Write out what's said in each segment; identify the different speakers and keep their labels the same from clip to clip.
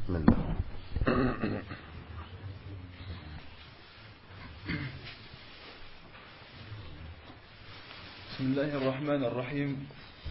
Speaker 1: بسم الله.
Speaker 2: بسم الله الرحمن الرحيم.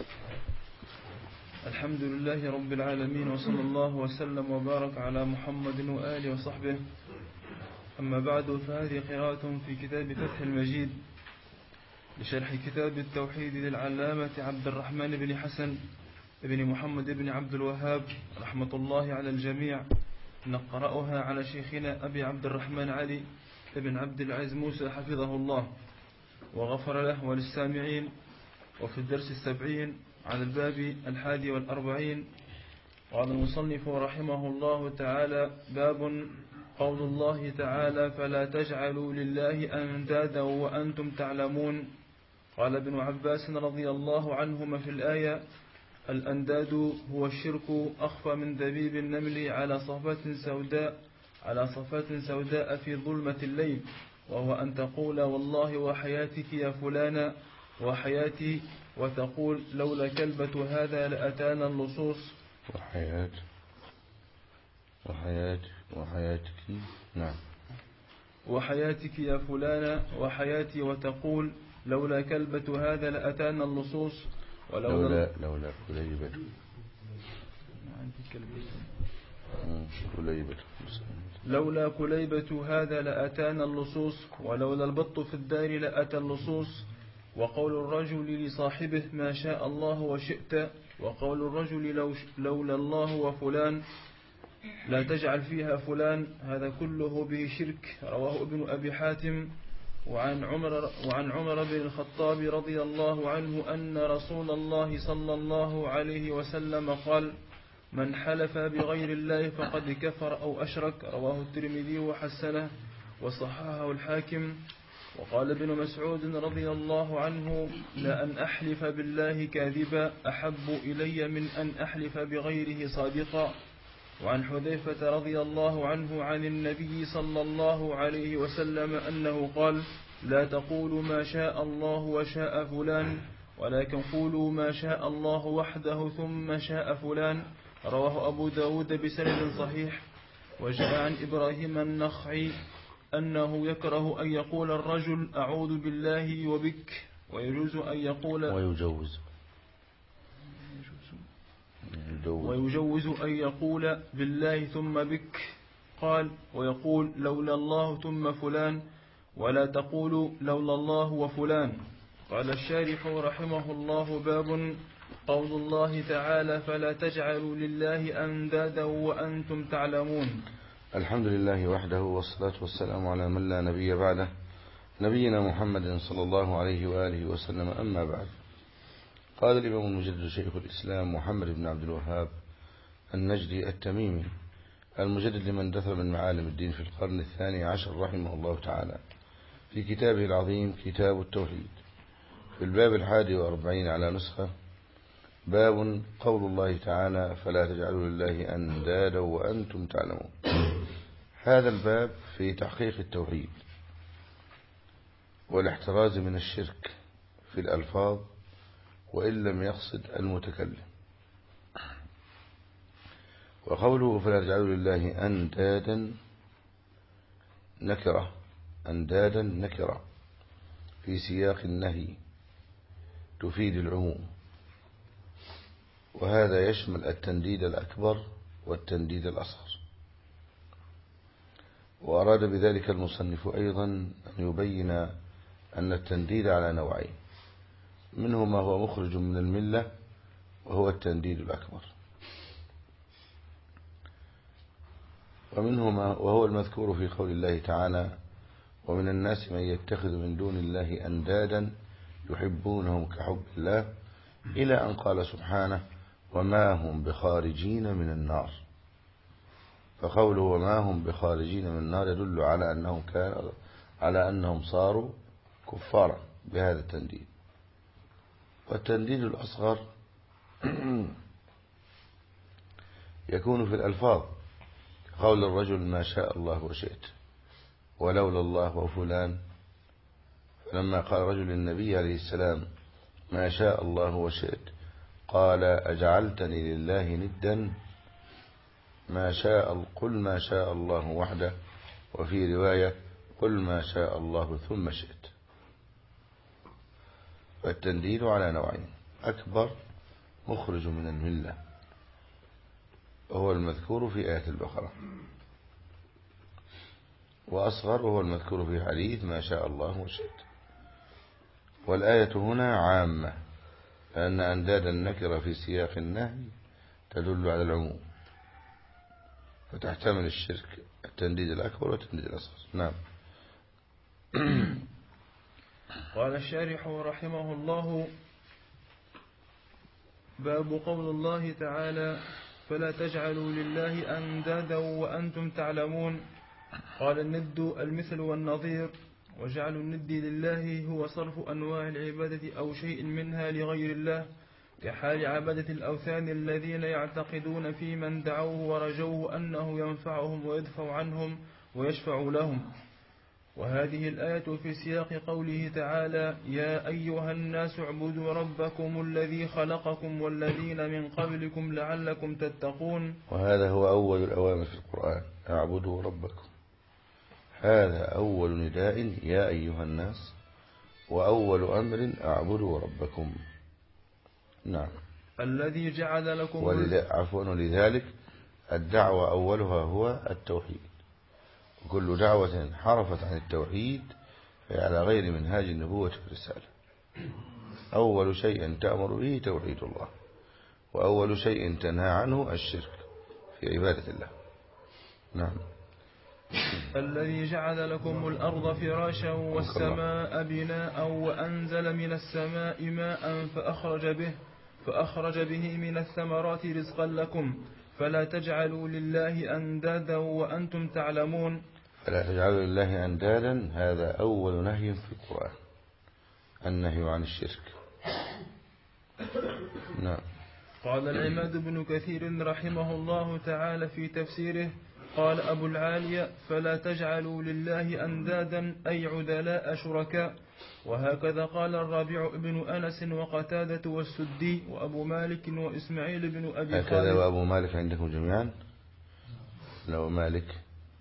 Speaker 2: الحمد لله رب العالمين، وصلى الله وسلم وبارك على محمد وآله وصحبه. أما بعد، فهذه قراءة في كتاب فتح المجيد لشرح كتاب التوحيد للعلامة عبد الرحمن بن حسن بن محمد بن عبد الوهاب رحمة الله على الجميع. نقرأها على شيخنا أبي عبد الرحمن علي بن عبد العزيز موسى حفظه الله وغفر له وللسامعين. وفي الدرس 70 على الباب 41 قال المصنف رحمه الله تعالى: باب قول الله تعالى: فلا تجعلوا لله أندادا وأنتم تعلمون. قال ابن عباس رضي الله عنهما في الآية: الأنداد هو الشرك أخفى من دبيب النمل على صفات سوداء في ظلمة الليل، وهو أن تقول والله وحياتك يا فلانا وحياتي، وتقول لولا كلبة هذا لأتانا اللصوص.
Speaker 1: وحياتك نعم.
Speaker 2: وحياتك يا فلانا وحياتي، وتقول لولا كلبة هذا لأتانا اللصوص.
Speaker 1: لولا كليبة
Speaker 2: لولا كليبة هذا لأتانا اللصوص، ولولا البط في الدار لأتى اللصوص. وقول الرجل لصاحبه ما شاء الله وشئت، وقول الرجل لولا الله وفلان لا تجعل فيها فلان، هذا كله به شرك. رواه ابن أبي حاتم. وعن عمر بن الخطاب رضي الله عنه أن رسول الله صلى الله عليه وسلم قال: من حلف بغير الله فقد كفر أو أشرك. رواه الترمذي وحسنه وصححه الحاكم. وقال ابن مسعود رضي الله عنه: لأن أحلف بالله كاذبا أحب إلي من أن أحلف بغيره صادقا. وعن حذيفة رضي الله عنه عن النبي صلى الله عليه وسلم أنه قال: لا تقولوا ما شاء الله وشاء فلان، ولكن قولوا ما شاء الله وحده ثم شاء فلان. رواه أبو داود بسند صحيح. وجاء عن إبراهيم النخعي أنه يكره أن يقول الرجل أعوذ بالله وبك، ويجوز أن يقول بالله ثم بك. قال: ويقول لولا الله ثم فلان، ولا تقول لولا الله وفلان. قال الشارح رحمه الله: باب قول الله تعالى: فلا تجعلوا لله أندادا وأنتم تعلمون.
Speaker 1: الحمد لله وحده، والصلاة والسلام على من لا نبي بعده، نبينا محمد صلى الله عليه وآله وسلم. أما بعد، قال الإمام المجدد شيخ الإسلام محمد بن عبد الوهاب النجدي التميمي المجدد لمن دثر من معالم الدين في القرن 12 رحمه الله تعالى في كتابه العظيم كتاب التوحيد في الباب 41 على نسخة: باب قول الله تعالى: فلا تجعلوا لله أندادا وأنتم تعلمون. هذا الباب في تحقيق التوحيد والاحتراز من الشرك في الألفاظ وإن لم يقصد المتكلم. وقوله فلا تجعلوا لله أندادا نكرة في سياق النهي تفيد العموم، وهذا يشمل التنديد الأكبر والتنديد الأصغر. وأراد بذلك المصنف أيضا أن يبين أن التنديد على نوعين: منه ما هو مخرج من الملة وهو التنديد الأكبر، ومنه ما وهو المذكور في قول الله تعالى: ومن الناس من يتخذ من دون الله أندادا يحبونهم كحب الله، إلى أن قال سبحانه: وما هم بخارجين من النار. فقوله وما هم بخارجين من النار يدل على أنهم صاروا كفارا بهذا التنديد. والتنديد الأصغر يكون في الألفاظ، قول الرجل ما شاء الله وشئت، ولولا الله وفلان. فلما قال رجل للنبي عليه السلام ما شاء الله وشئت، قال: أجعلتني لله ندا؟ قل ما شاء الله وحده، وفي رواية قل ما شاء الله ثم شئت. فالتنديد على نوعين: أكبر مخرج من الملة وهو المذكور في آية البقرة، وأصغر وهو المذكور في حديث ما شاء الله وشئت. والآية هنا عامة، لأن أنداد النكرة في سياق النهي تدل على العموم، فتحتمل الشرك التنديد الأكبر والتنديد الأصغر. نعم.
Speaker 2: قال الشارح رحمه الله: باب قول الله تعالى: فلا تجعلوا لله أندادا وأنتم تعلمون. قال: الند المثل والنظير، وجعل الند لله هو صرف أنواع العبادة أو شيء منها لغير الله، كحال عبادة الأوثان الذين يعتقدون في من دعوه ورجوه أنه ينفعهم ويدفع عنهم ويشفع لهم. وهذه الآية في سياق قوله تعالى: يا أيها الناس اعبدوا ربكم الذي خلقكم والذين من قبلكم لعلكم تتقون.
Speaker 1: وهذا هو أول الأوامر في القرآن: اعبدوا ربكم. هذا أول نداء يا أيها الناس، وأول أمر اعبدوا ربكم. نعم.
Speaker 2: الذي جعل لكم
Speaker 1: ولذلك الدعوة أولها هو التوحيد، وكل دعوة انحرفت عن التوحيد فهي على غير منهاج النبوة والرسالة. أول شيء تأمر به توحيد الله، وأول شيء تنهى عنه الشرك في عبادة الله. نعم.
Speaker 2: الذي جعل لكم الأرض فراشا والسماء بناء وأنزل من السماء ماء فأخرج به من الثمرات رزقا لكم، فلا تجعلوا لله أندادا وأنتم تعلمون.
Speaker 1: فلا تجعلوا لله أندادا، هذا أول نهي في القرآن، النهي عن الشرك. نعم.
Speaker 2: قال العماد بن كثير رحمه الله تعالى في تفسيره: قال أبو العالية: فلا تجعلوا لله أندادا أي عدلاء شركاء. وهكذا قال الربيع بن أنس وقتادة والسدي وأبو مالك وإسماعيل بن أبي خالد.
Speaker 1: هكذا وأبو مالك عندكم جميعا؟ لو مالك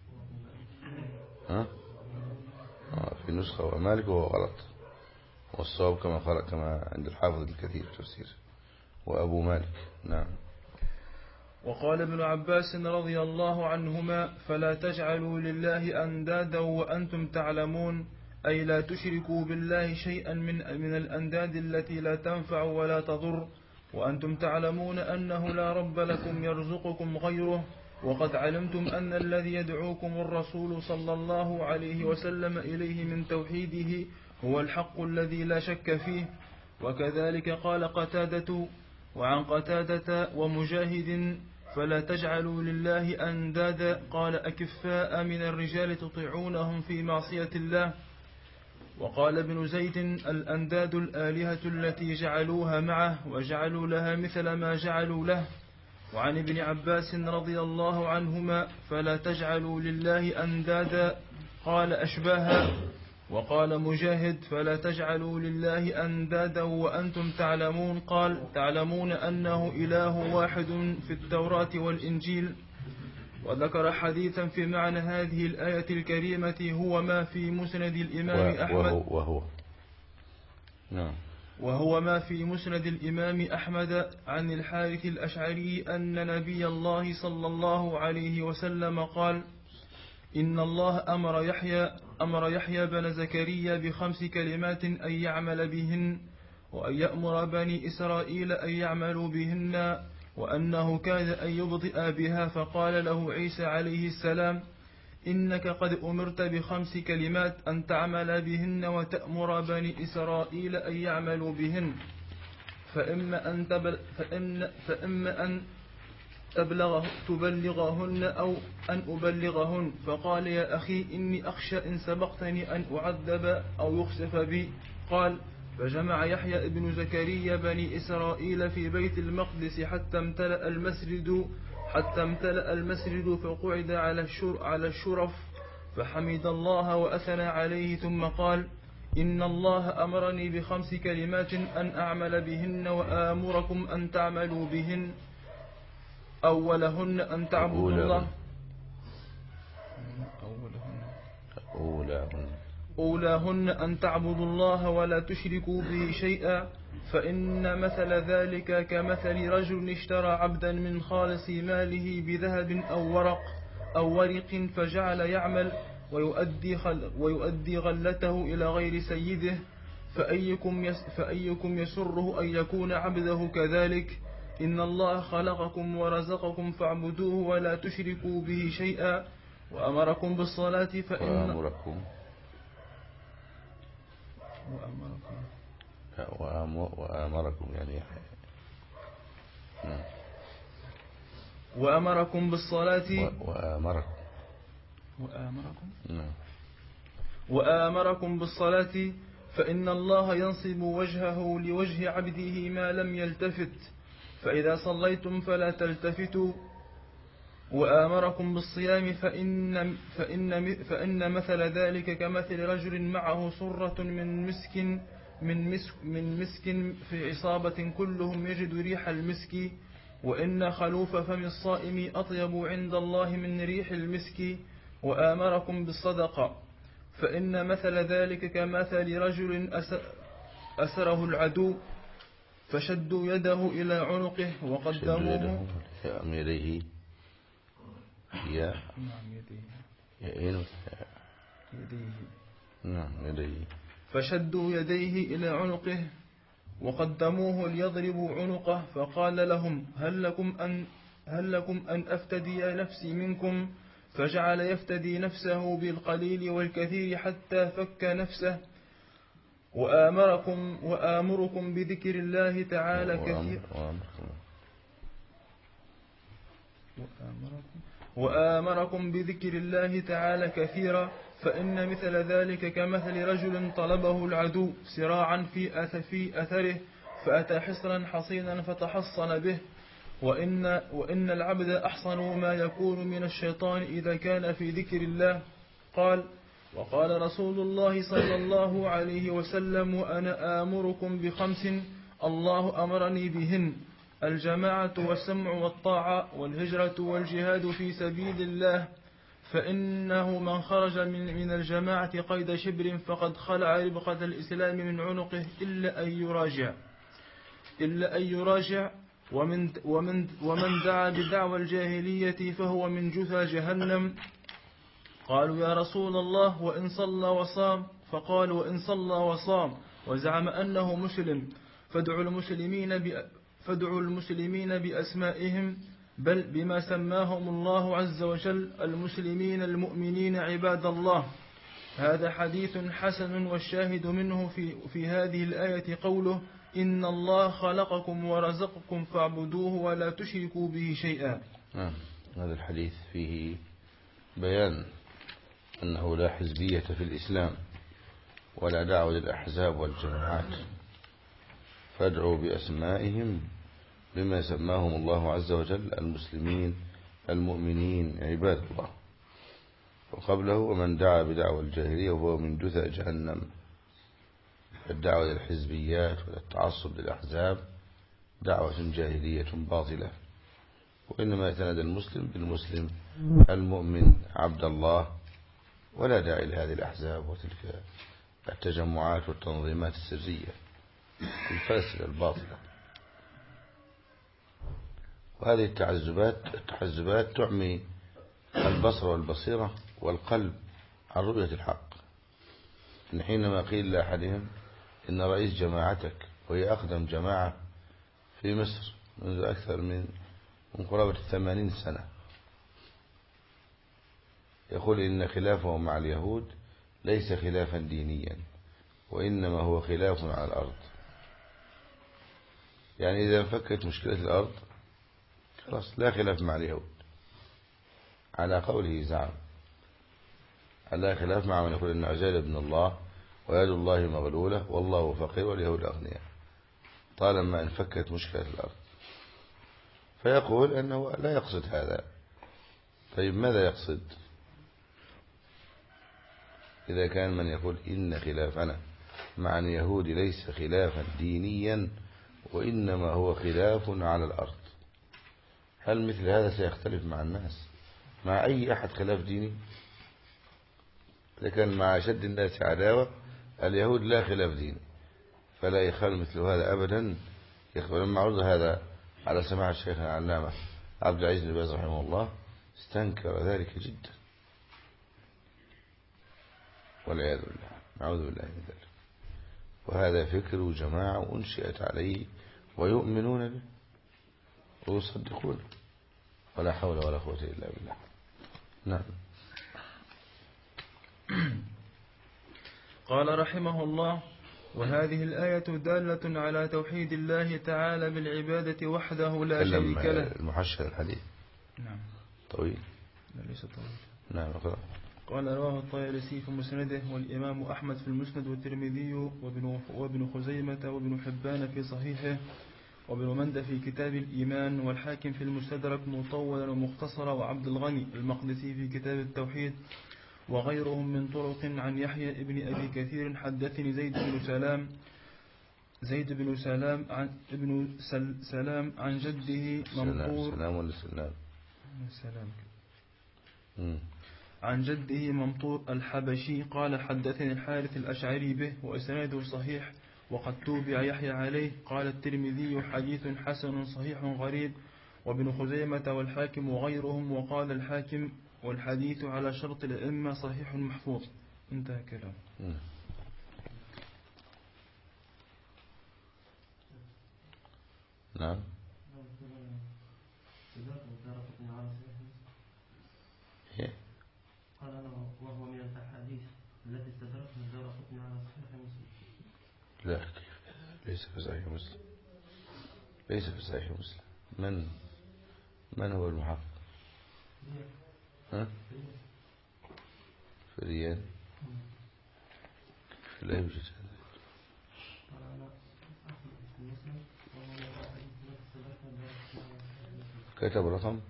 Speaker 1: في نسخة ومالك وهو غلط، والصواب كما عند الحافظ الكثير في التفسير وأبو مالك. نعم.
Speaker 2: وقال ابن عباس رضي الله عنهما: فلا تجعلوا لله أندادا وأنتم تعلمون، أي لا تشركوا بالله شيئا من الأنداد التي لا تنفع ولا تضر، وأنتم تعلمون أنه لا رب لكم يرزقكم غيره، وقد علمتم أن الذي يدعوكم الرسول صلى الله عليه وسلم إليه من توحيده هو الحق الذي لا شك فيه. وكذلك قال قتادة. وعن قتادة ومجاهد: فلا تجعلوا لله أندادا، قال أكفاء من الرجال تطيعونهم في معصية الله. وقال ابن زيد: الأنداد الآلهة التي جعلوها معه وجعلوا لها مثل ما جعلوا له. وعن ابن عباس رضي الله عنهما: فلا تجعلوا لله أندادا، قال أشباها. وقال مجاهد: فلا تجعلوا لله أندادا وأنتم تعلمون، قال تعلمون أنه إله واحد في التوراة والإنجيل. وذكر حديثا في معنى هذه الآية الكريمة هو ما في مسند الإمام أحمد وهو ما في مسند الإمام أحمد عن الحارث الأشعري أن نبي الله صلى الله عليه وسلم قال: إن الله أمر يحيى بن زكريا ب5 كلمات أن يعمل بهن، وأن يأمر بني إسرائيل أن يعملوا بهن، وأنه كاد أن يبطئ بها، فقال له عيسى عليه السلام: إنك قد أمرت ب5 كلمات أن تعمل بهن وتأمر بني إسرائيل أن يعملوا بهن، فإما أن تبلغهن أو أن أبلغهن. فقال: يا أخي إني أخشى إن سبقتني أن أعذب أو يخسف بي. قال: فجمع يحيى ابن زكريا بني إسرائيل في بيت المقدس حتى امتلأ المسجد فقعد على الشرف، فحمد الله وأثنى عليه، ثم قال: إن الله أمرني ب5 كلمات أن أعمل بهن وآمركم أن تعملوا بهن. أولهن أن تعبدوا الله أولاهن أن تعبدوا الله ولا تشركوا به شيئا، فإن مثل ذلك كمثل رجل اشترى عبدا من خالص ماله بذهب أو ورق فجعل يعمل ويؤدي غلته إلى غير سيده، فأيكم يسره أن يكون عبده كذلك؟ إن الله خلقكم ورزقكم فاعبدوه ولا تشركوا به شيئا، وأمركم بالصلاة وأمركم بالصلاة وآمركم بالصلاة، فإن الله ينصب وجهه لوجه عبده ما لم يلتفت، فإذا صليتم فلا تلتفتوا. وآمركم بالصيام، فإن مثل ذلك كمثل رجل معه صرة من مسك في عصابة كلهم يجد ريح المسك، وإن خلوف فم الصائم أطيب عند الله من ريح المسك. وآمركم بالصدقة، فإن مثل ذلك كمثل رجل أسره العدو فشدوا يده إلى عنقه وقدموه فشدوا يديه إلى عنقه وقدموه ليضربوا عنقه، فقال لهم هل لكم أن أفتدي نفسي منكم؟ فجعل يفتدي نفسه بالقليل والكثير حتى فك نفسه. وآمركم بذكر الله تعالى كثيرا وآمركم بذكر الله تعالى كثيرا، فإن مثل ذلك كمثل رجل طلبه العدو سراعا في أثره، فأتى حصنا حصينا فتحصن به. وإن العبد أحصن ما يكون من الشيطان إذا كان في ذكر الله. وقال رسول الله صلى الله عليه وسلم: وأنا آمركم ب5 الله أمرني بهن: الجماعة والسمع والطاعة والهجرة والجهاد في سبيل الله، فإنه من خرج من الجماعة قيد شبر فقد خلع ربقة الإسلام من عنقه إلا أن يراجع ومن دعا بدعوى الجاهلية فهو من جثى جهنم. قالوا يا رسول الله وإن صلى وصام؟ فقال وإن صلى وصام وزعم أنه مسلم فادعوا المسلمين بأسمائهم بل بما سماهم الله عز وجل: المسلمين المؤمنين عباد الله. هذا حديث حسن، والشاهد منه في هذه الآية قوله: إن الله خلقكم ورزقكم فاعبدوه ولا تشركوا به شيئا.
Speaker 1: هذا الحديث فيه بيان أنه لا حزبية في الإسلام ولا دعوة للأحزاب والجماعات، فادعوا بأسمائهم بما سماهم الله عز وجل: المسلمين المؤمنين عباد الله. وقبله: ومن دعا بدعوى الجاهلية وهو من جثى جهنم. الدعوة للحزبيات والتعصب للأحزاب دعوة جاهلية باطلة، وإنما يتنادى المسلم بالمسلم المؤمن عبد الله، ولا داعي لهذه الأحزاب وتلك التجمعات والتنظيمات السرية الفاسدة الباطلة. وهذه التحزبات تعمي البصر والبصيرة والقلب عن رؤية الحق. إن حينما قيل لأحدهم إن رئيس جماعتك، وهي أقدم جماعة في مصر منذ أكثر من قرابة 80 سنة، يقول إن خلافه مع اليهود ليس خلافا دينيا، وإنما هو خلاف على الأرض. يعني إذا انفكت مشكلة الأرض خلاص لا خلاف مع اليهود على قوله زعم، على خلاف مع من يقول إن عزير ابن الله ويد الله مغلولة والله فقير واليهود أغنياء، طالما انفكت مشكلة الأرض. فيقول أنه لا يقصد هذا. طيب ماذا يقصد إذا كان من يقول إن خلافنا مع اليهود ليس خلافا دينيا وإنما هو خلاف على الأرض؟ هل مثل هذا سيختلف مع الناس مع أي أحد خلاف ديني؟ إذا كان مع أشد الناس عداوة اليهود لا خلاف ديني فلا يخال مثل هذا أبدا. لما عرض هذا على سماع الشيخ العلامة عبد العزيز بن باز رحمه الله استنكر ذلك جدا والعياذ بالله، نعوذ بالله من ذلك. وهذا فكر جماعة أنشئت عليه ويؤمنون به ويصدقونه، ولا حول ولا قوة إلا بالله. نعم.
Speaker 2: قال رحمه الله: وهذه الآية دالة على توحيد الله تعالى بالعبادة وحده لا شريك له.
Speaker 1: المحشر الحديث
Speaker 2: نعم
Speaker 1: طويل،
Speaker 2: ليس طويل.
Speaker 1: نعم اقرأ.
Speaker 2: قال: رواه الطيالسي في مسنده، والإمام أحمد في المسند، والترمذي وابن خزيمة وابن حبان في صحيحه، وابن مندة في كتاب الإيمان، والحاكم في المستدرك مطولا ومختصرا، وعبد الغني المقدسي في كتاب التوحيد، وغيرهم من طرق عن يحيى ابن أبي كثير حدثني زيد بن سلام عن جده ممطور عن جده ممطور الحبشي قال: حدثني الحارث الأشعري به، وإسناده صحيح، وقد توبع يحيى عليه. قال الترمذي: حديث حسن صحيح غريب، وابن خزيمة والحاكم وغيرهم. وقال الحاكم: والحديث على شرط الأئمة صحيح محفوظ. انتهى كلام.
Speaker 1: نعم.
Speaker 3: قال أنا وهو من الأحاديث التي استدركها الدارقطني على صحيح مسلم.
Speaker 1: لا، ليس في صحيح مسلم، ليس في صحيح مسلم. من هو المحقق؟ فريان لا يوجد هذا. كتب رقم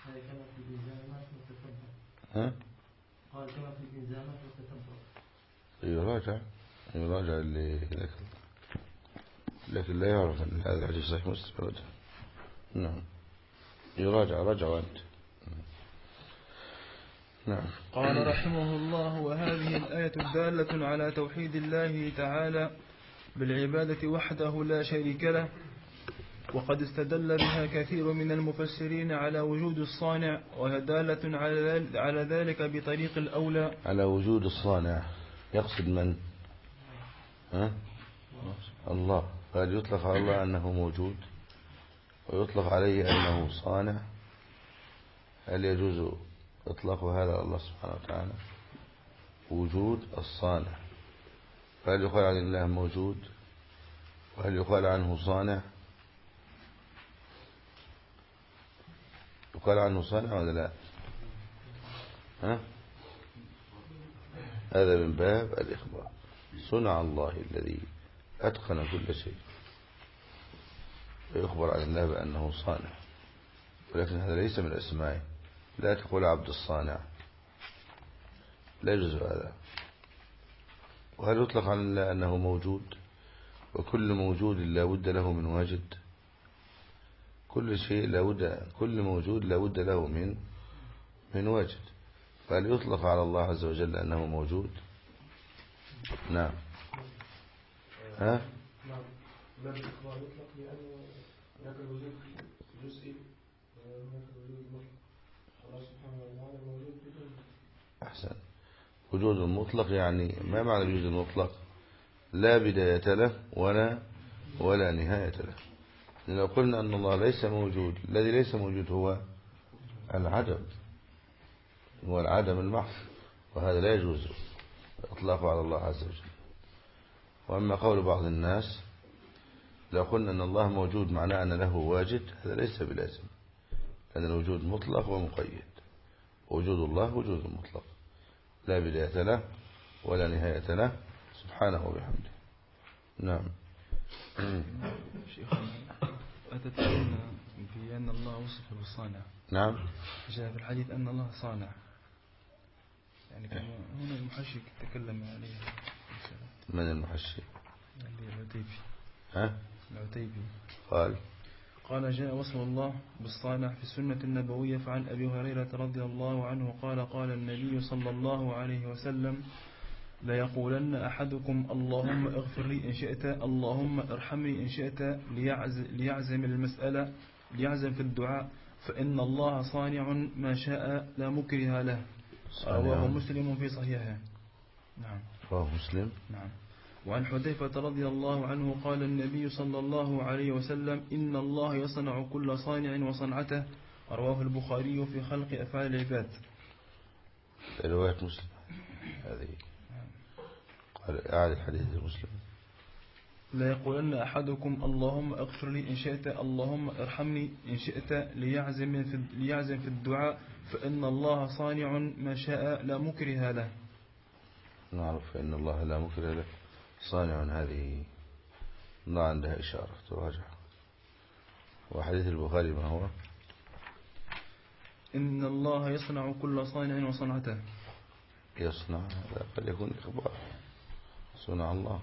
Speaker 3: قال كما في الإنزامات والتتبع.
Speaker 1: يراجع اللي لكن لا يعرف أن هذا الحديث صحيح مسلم أبدا. نعم، راجع وأنت. نعم.
Speaker 2: قال رحمه الله: وهذه الآية دالة على توحيد الله تعالى بالعبادة وحده لا شريك له، وقد استدل بها كثير من المفسرين على وجود الصانع، وهي دالة على ذلك بطريق الأولى.
Speaker 1: على وجود الصانع يقصد من؟ الله. قال يطلق على الله أنه موجود ويطلق عليه أنه صانع. هل يجوز إطلاق هذا الله سبحانه وتعالى؟ وجود الصانع. فهل يقال عن الله موجود وهل يقال عنه صانع؟ يقال عنه صانع ولا لا؟ هذا من باب الإخبار. صنع الله الذي أتقن كل شيء، ويخبر عن الله بأنه صانع، ولكن هذا ليس من أسمائه. لا تقول عبد الصانع، لا يجوز هذا. وهل يطلق عن الله أنه موجود؟ وكل موجود لا بد له من واجد. كل موجود لا بد له من واجد. فهل يطلق على الله عز وجل أنه موجود؟ نعم.
Speaker 4: لا بالإخبار يطلق لأن هناك الوجود جزئي وهناك الوجود مطلق. الله سبحانه وتعالى موجود بدون.
Speaker 1: أحسن. وجود المطلق يعني ما معنى الوجود المطلق؟ لا بداية له ولا نهاية له. لو قلنا أن الله ليس موجود، الذي ليس موجود هو العدم المحض، وهذا لا يجوز إطلاقه على الله عز وجل. وأما قول بعض الناس لو قلنا أن الله موجود معناه أن له واجد، هذا ليس بلازم، لأن الوجود مطلق ومقيد. وجود الله وجود مطلق لا بداية له ولا نهاية له سبحانه وبحمده. نعم.
Speaker 2: شيخنا أتتكلم بأن الله وصف بالصانع.
Speaker 1: نعم.
Speaker 2: جاء في الحديث أن الله صانع، يعني كما هنا المحشي تكلم عليه.
Speaker 1: من المحشي؟
Speaker 2: العتيبي.
Speaker 1: العتيبي
Speaker 2: قال جاء وصف الله بالصانع في السنة النبوية. فعن أبي هريرة رضي الله عنه قال قال النبي صلى الله عليه وسلم ليقولن أحدكم اللهم اغفر لي إن شئت اللهم ارحمني إن شئت ليعزم المسألة ليعزم في الدعاء فإن الله صانع ما شاء لا مكره له. رواه مسلم في صحيحه. نعم.
Speaker 1: رواه مسلم.
Speaker 2: نعم. وعن حذيفة رضي الله عنه قال النبي صلى الله عليه وسلم إن الله يصنع كل صانع وصنعته. رواه البخاري في خلق أفعال العباد.
Speaker 1: رواية مسلم هذه. قال أعد الحديث المسلم.
Speaker 2: لا يقولن أحدكم اللهم اغفر لي إن شئت اللهم ارحمني إن شئت ليعزم في الدعاء فإن الله صانع ما شاء لا مكره له.
Speaker 1: نعرف فإن الله لا مكره له صانع، هذه ما عندها إشارة تراجع. وحديث البخاري ما هو؟
Speaker 2: إن الله يصنع كل صانع وصنعته.
Speaker 1: يصنع هذا قد يكون إخبار صنع الله،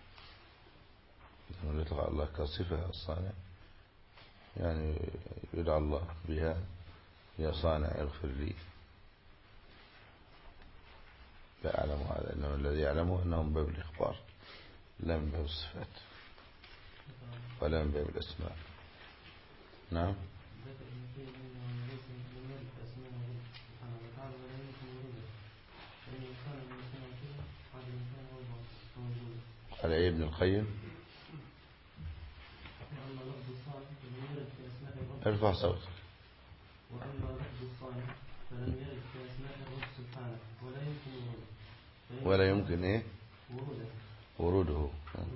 Speaker 1: لما يطلق على الله كصفة الصانع يعني يدعى الله بها يا صانع اغفر لي. لا أعلم هذا، إنما الذي يعلمه أنه من باب الإخبار لا من باب الصفات ولا من باب الأسماء. نعم. قال ابن القيم ارفع صوتك.
Speaker 3: وأما لفظ الصانع فلم يرد في أسماء الرب سبحانه
Speaker 1: ولا يمكن إيه وروده.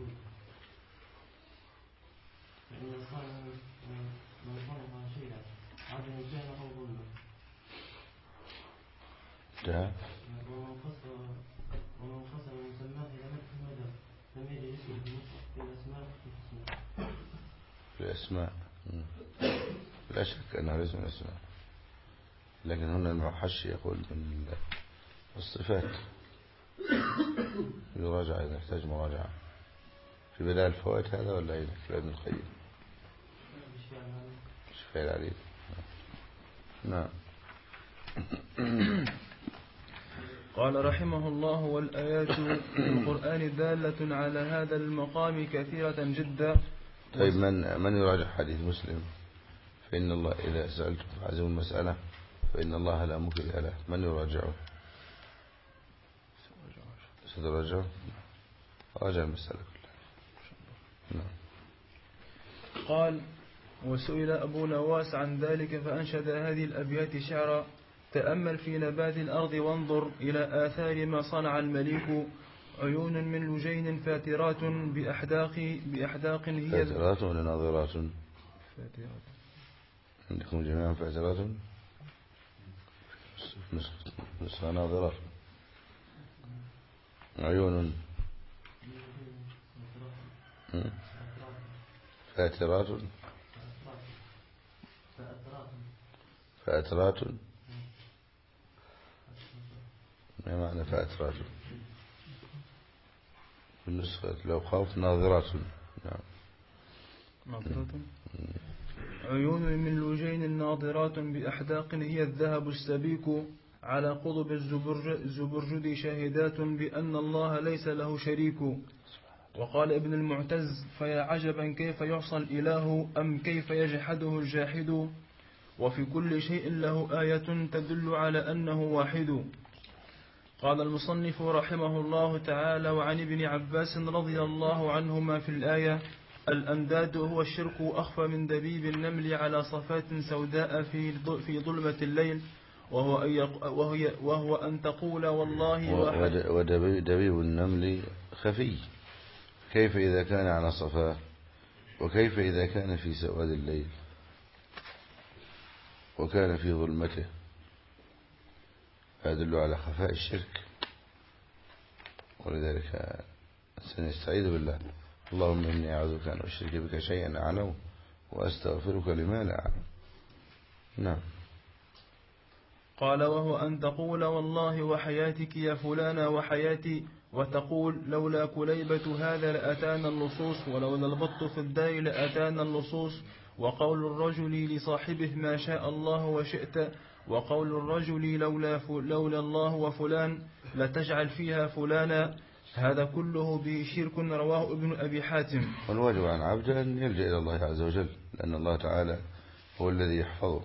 Speaker 3: فإن الصانع من صنع شيئا عدم كان أو ظلما ومن قسم مسماه إلى مدح مدى لم يجد اسمه في الأسماء
Speaker 1: في الأسماء. لا شك أنه ليس من الأسماء، لكن هنا المحشي يقول من الصفات. يراجع إذا يحتاج مراجعة في بداية الفوائد هذا ولا إيه في ابن القيم شفاء العليل. نعم.
Speaker 2: قال رحمه الله والآيات في القرآن دالة على هذا المقام كثيرة جدا.
Speaker 1: طيب من يراجع حديث مسلم فإن الله إذا سألتم فعزموا المسألة فإن الله لا مكره له؟ من يراجعه؟ ستراجعه؟ راجع المسألة كلها. نعم.
Speaker 2: قال وسئل أبو نواس عن ذلك فأنشد هذه الأبيات شعرا تأمل في نبات الأرض وانظر إلى آثار ما صنع المليك عيون من لجين فاترات بأحداق هي
Speaker 1: فاترات ولا ناظرات؟
Speaker 2: فاترات.
Speaker 1: عندكم جميعا فاترات نسخة ناظرات. عيون فاترات فاترات ما معنى فاترات؟ بالنسخة لو خوف ناظرات. نعم.
Speaker 2: ناظرات. عيون من لجين ناظرات بأحداق هي الذهب السبيك على قضب الزبرجد شاهدات بأن الله ليس له شريك. وقال ابن المعتز فيا عجبا كيف يعصى الإله أم كيف يجحده الجاحد وفي كل شيء له آية تدل على أنه واحد. قال المصنف رحمه الله تعالى وعن ابن عباس رضي الله عنهما في الآية الأنداد هو الشرك أخفى من دبيب النمل على صفات سوداء في ظلمة الليل وهو أن تقول والله
Speaker 1: ودبيب النمل خفي، كيف إذا كان على صفاء وكيف إذا كان في سواد الليل وكان في ظلمته، يدل على خفاء الشرك. ولذلك سنستعيذ بالله اللهم إني أعوذ بك أن أشرك بك شيئا أعلم وأستغفرك لما لا أعلم. نعم.
Speaker 2: قال وهو أن تقول والله وحياتك يا فلانة وحياتي وتقول لولا كليبة هذا لأتانا اللصوص ولولا البط في الدار لأتانا اللصوص وقول الرجل لصاحبه ما شاء الله وشئت، وقول الرجل لولا الله وفلان لتجعل فيها فلانا، هذا كله به شرك. رواه ابن أبي حاتم.
Speaker 1: والواجب عن عبد أن يلجأ إلى الله عز وجل، لأن الله تعالى هو الذي يحفظه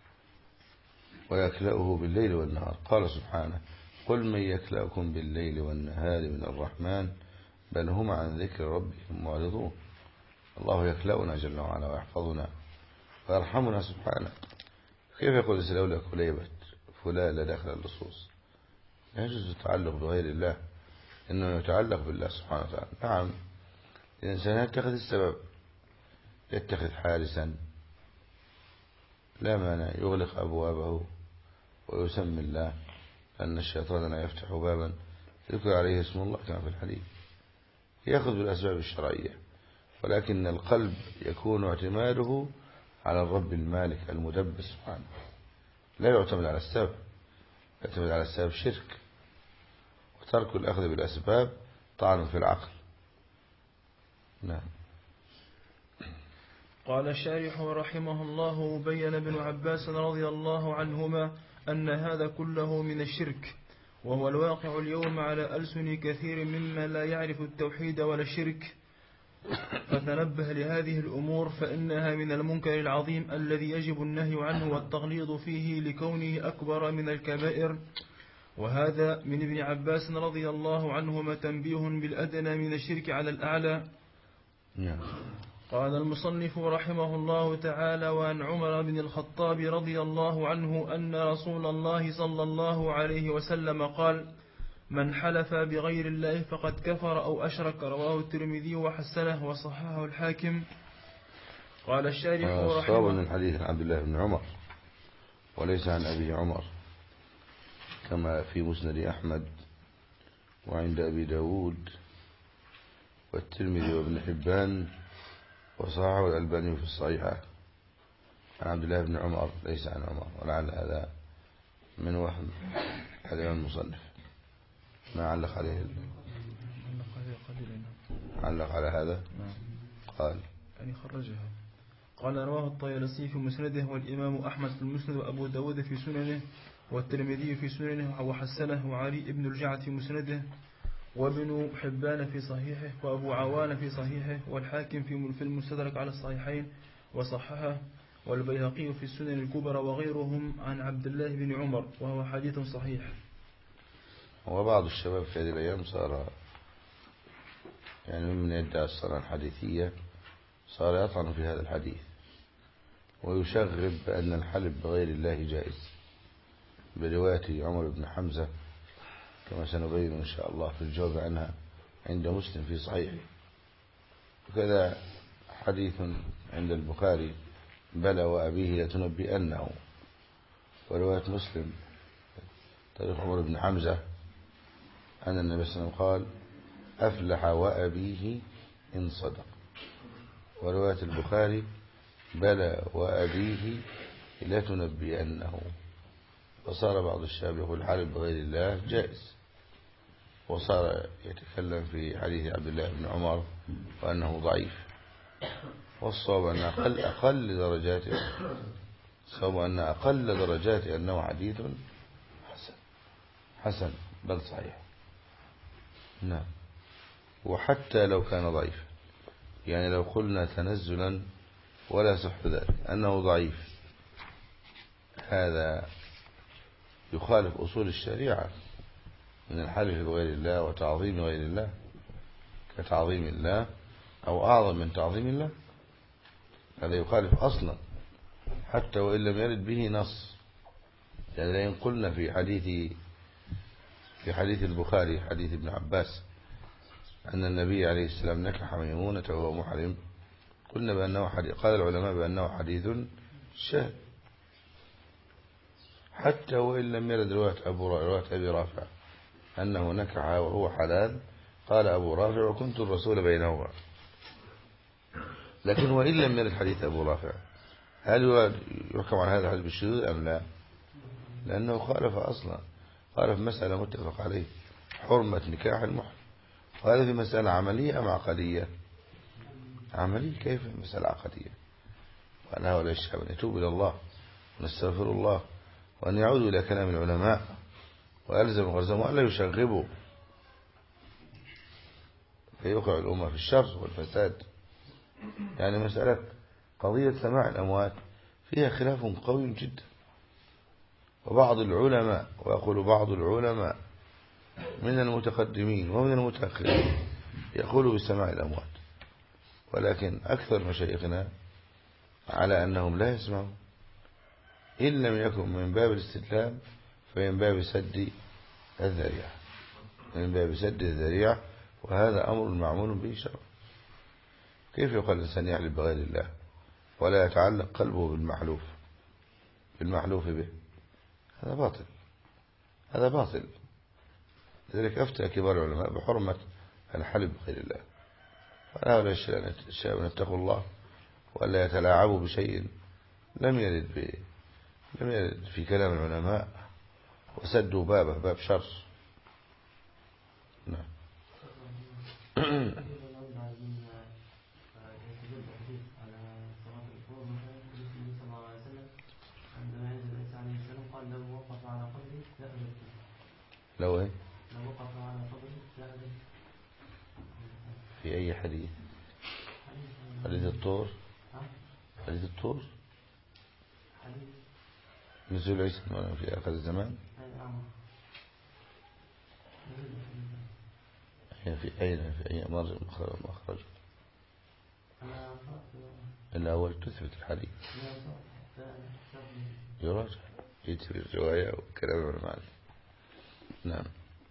Speaker 1: ويكلأه بالليل والنهار. قال سبحانه: قل من يكلأكم بالليل والنهار من الرحمن بل هم عن ذكر ربهم معرضون. الله يكلأنا جل وعلا ويحفظنا ويرحمنا سبحانه. كيف يقول لولا كليبة فلان لدخل اللصوص؟ لا يجوز التعلق بغير الله، إنه يتعلق بالله سبحانه وتعالى. نعم، الإنسان يتخذ السبب، يتخذ حارسا لا مانع، يغلق أبوابه ويسمي الله، أن الشيطان لا يفتح بابا يذكر عليه اسم الله كما في الحديث. يأخذ بالأسباب الشرعية، ولكن القلب يكون اعتماده على الرب المالك المدبر سبحانه، لا يعتمد على السبب. يعتمد على السبب شرك، وترك الأخذ بالأسباب طعن في العقل. نعم.
Speaker 2: قال الشارح رحمه الله: بين ابن عباس رضي الله عنهما أن هذا كله من الشرك، وهو الواقع اليوم على ألسن كثير ممن لا يعرف التوحيد ولا الشرك، فتنبه لهذه الأمور فإنها من المنكر العظيم الذي يجب النهي عنه والتغليظ فيه لكونه أكبر من الكبائر. وهذا من ابن عباس رضي الله عنهما تنبيه بالأدنى من الشرك على الأعلى. قال المصنف رحمه الله تعالى: وعن عمر بن الخطاب رضي الله عنه أن رسول الله صلى الله عليه وسلم قال: من حلف بغير الله فقد كفر أو أشرك. رواه الترمذي وحسنه وصححه الحاكم. قال الشارح رحمه الله:
Speaker 1: من حديث عبد الله بن عمر وليس عن أبي عمر، كما في مسند أحمد وعند أبي داود والترمذي وابن حبان وصححه الألباني في الصحيحة عن عبد الله بن عمر ليس عن عمر. ولعل هذا من وهم الإمام المصنف، ما علق عليه، علق على هذا قال
Speaker 2: يعني خرجها. قال: رواه الطيالسي في مسنده، والإمام أحمد في المسند، وأبو داود في سننه، والترمذي في سننه وحسنه، وعلي بن الجعد في مسنده، وابن حبان في صحيحه، وأبو عوان في صحيحه، والحاكم في المستدرك على الصحيحين وصححه، والبيهقي في السنن الكبرى وغيرهم عن عبد الله بن عمر، وهو حديث صحيح.
Speaker 1: وبعض الشباب في هذه الأيام صار يعني ممن يدعي الصلاة الحديثية صار يطعن في هذا الحديث ويشغب بأن الحلف بغير الله جائز، برواية عمر بن حمزة كما سنبين إن شاء الله في الجواب عنها عند مسلم في صحيحه. وكذا حديث عند البخاري: بلى وأبيه لتنبئنه. ورواية مسلم تاريخ عمر بن حمزة أن النبي صلى الله عليه وسلم قال: أفلح وأبيه إن صدق. ورواية البخاري: بلى وأبيه لتنبئنه. وصار بعض الشباب يقول الحلف بغير الله جائز، وصار يتكلم في حديث عبد الله بن عمر وأنه ضعيف. والصواب أن أقل درجاته، الصواب أن أقل درجاته أنه حديث حسن بل صحيح. نعم. وحتى لو كان ضعيف، يعني لو قلنا تنزلا ولا صح ذلك أنه ضعيف، هذا يخالف أصول الشريعة من الحلف بغير الله وتعظيم غير الله كتعظيم الله أو أعظم من تعظيم الله. هذا يخالف أصلا حتى وإن لم يرد به نص. يعني لئن قلنا في حديث البخاري حديث ابن عباس أن النبي عليه السلام نكح ميمونة وهو محرم، قلنا بأنه حديث، قال العلماء بأنه حديث شاذ حتى وإن لم يرد رواية أبي رافع أنه نكح وهو حلال. قال أبو رافع: وكنت الرسول بينهما. لكن وإن لم يرد حديث أبو رافع، هل يحكم على هذا الحديث بالشذوذ أم لا؟ لأنه خالف أصلا، خالف مسألة متفق عليه، حرمة نكاح المحرم. وهذا في مسألة عملية أم عقدية؟ عملية. كيف مسألة عقدية؟ وأن هؤلاء الشعب أن يتوب إلى الله ونستغفر الله وأن يعودوا إلى كلام العلماء ويلزم غرزهم وأن لا يشغبوا فيوقع الأمة في الشر والفساد. يعني مسألة قضية سماع الأموات فيها خلاف قوي جدا، وبعض العلماء، ويقول بعض العلماء من المتقدمين ومن المتأخرين يقول بسماع الأموات، ولكن أكثر مشايخنا على أنهم لا يسمعون، إن لم يكن من باب الاستدلال فمن باب سد الذريعة، من باب سد الذريعة، وهذا أمر معمول به شرعا. كيف يقال الإنسان يحلف بغير الله ولا يتعلق قلبه بالمحلوف به؟ هذا باطل، هذا باطل. لذلك أفتى كبار العلماء بحرمة الحلف بغير الله. فهؤلاء الشباب أن يتقوا الله ولا يتلاعبوا بشيء لم يرد في كلام العلماء وسدوا بابه باب شر. نعم. لو ايه؟
Speaker 3: لو وقف على قبره لأذن.
Speaker 1: في أي حديث؟ حديث الطور؟ حديث الطور؟ نزول عيسى في آخر الزمان؟ في أي مخرج؟ الأول تثبت الحديث يراجع يأتي الرواية وكلام العلماء. نعم.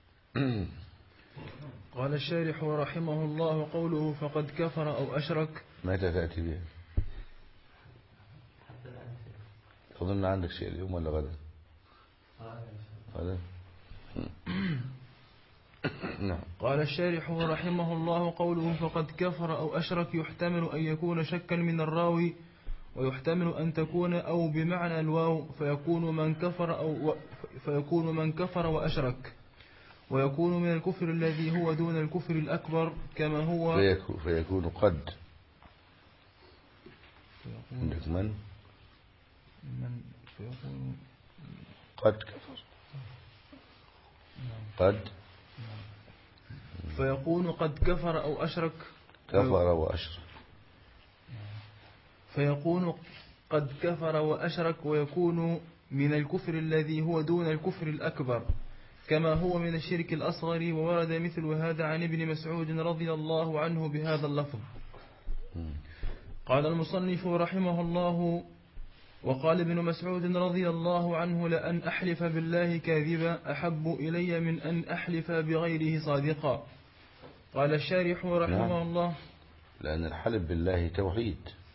Speaker 2: قال الشارح رحمه الله قوله فقد كفر أو أشرك.
Speaker 1: متى تأتي بها؟ تظن عندك شيء اليوم ولا غدا؟ غدا. نعم.
Speaker 2: قال الشارح رحمه الله قوله فقد كفر أو أشرك يحتمل أن يكون شكا من الراوي، ويحتمل أن تكون أو بمعنى الواو فيكون من كفر وأشرك، ويكون من الكفر الذي هو دون الكفر الأكبر كما هو
Speaker 1: فيكون قد عندك من فيكون قد كفر قد
Speaker 2: فيكون قد كفر أو أشرك
Speaker 1: كفر وأشرك
Speaker 2: فيكون قد كفر وأشرك ويكون من الكفر الذي هو دون الكفر الأكبر كما هو من الشرك الأصغر. وورد مثل هذا عن ابن مسعود رضي الله عنه بهذا اللفظ. قال المصنف رحمه الله وقال ابن مسعود رضي الله عنه لأن أحلف بالله كاذبا أحب إلي من أن أحلف بغيره صادقا. قال الشارح رحمه الله
Speaker 1: لأن الحلف بالله توحيد،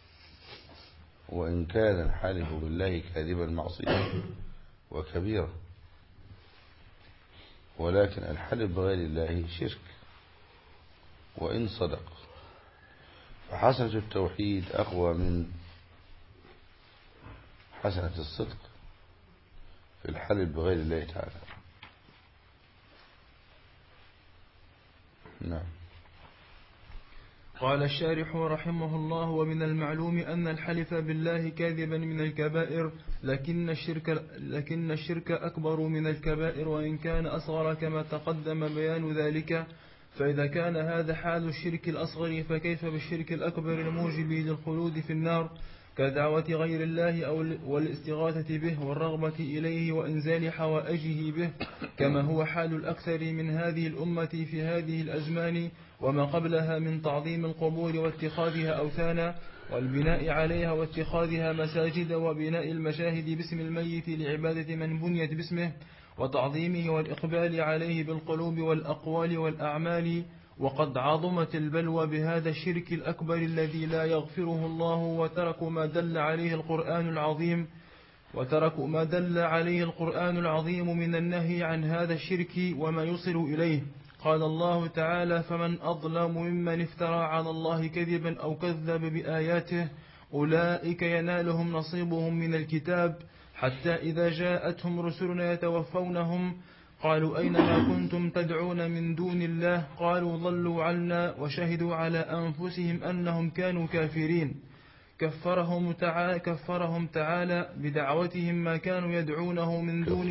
Speaker 1: وإن كان الحلف بالله كاذبا معصية وكبيرة، ولكن الحلف بغير الله شرك وإن صدق، فحسنة التوحيد أقوى من حسنة الصدق في الحلف بغير الله تعالى. نعم.
Speaker 2: قال الشارح رحمه الله ومن المعلوم أن الحلف بالله كاذبا من الكبائر، لكن الشرك أكبر من الكبائر وإن كان أصغر كما تقدم بيان ذلك. فإذا كان هذا حال الشرك الأصغر فكيف بالشرك الأكبر الموجب للخلود في النار كدعوة غير الله والاستغاثة به والرغبة إليه وإنزال حوائجه به، كما هو حال الأكثر من هذه الأمة في هذه الأزمان وما قبلها من تعظيم القبور واتخاذها أوثانا والبناء عليها واتخاذها مساجد وبناء المشاهد باسم الميت لعبادة من بنيت باسمه وتعظيمه والإقبال عليه بالقلوب والأقوال والأعمال. وقد عظمت البلوى بهذا الشرك الأكبر الذي لا يغفره الله، وتركوا ما دل عليه القرآن العظيم من النهي عن هذا الشرك وما يصل إليه. قال الله تعالى فمن أظلم ممن افترى على الله كذبا أو كذب بآياته أولئك ينالهم نصيبهم من الكتاب حتى إذا جاءتهم رسلنا يتوفونهم قالوا أين ما كنتم تدعون من دون الله قالوا ضلوا عنا وشهدوا على أنفسهم أنهم كانوا كافرين. كفرهم تعالى بدعوتهم ما كانوا يدعونه من دونه.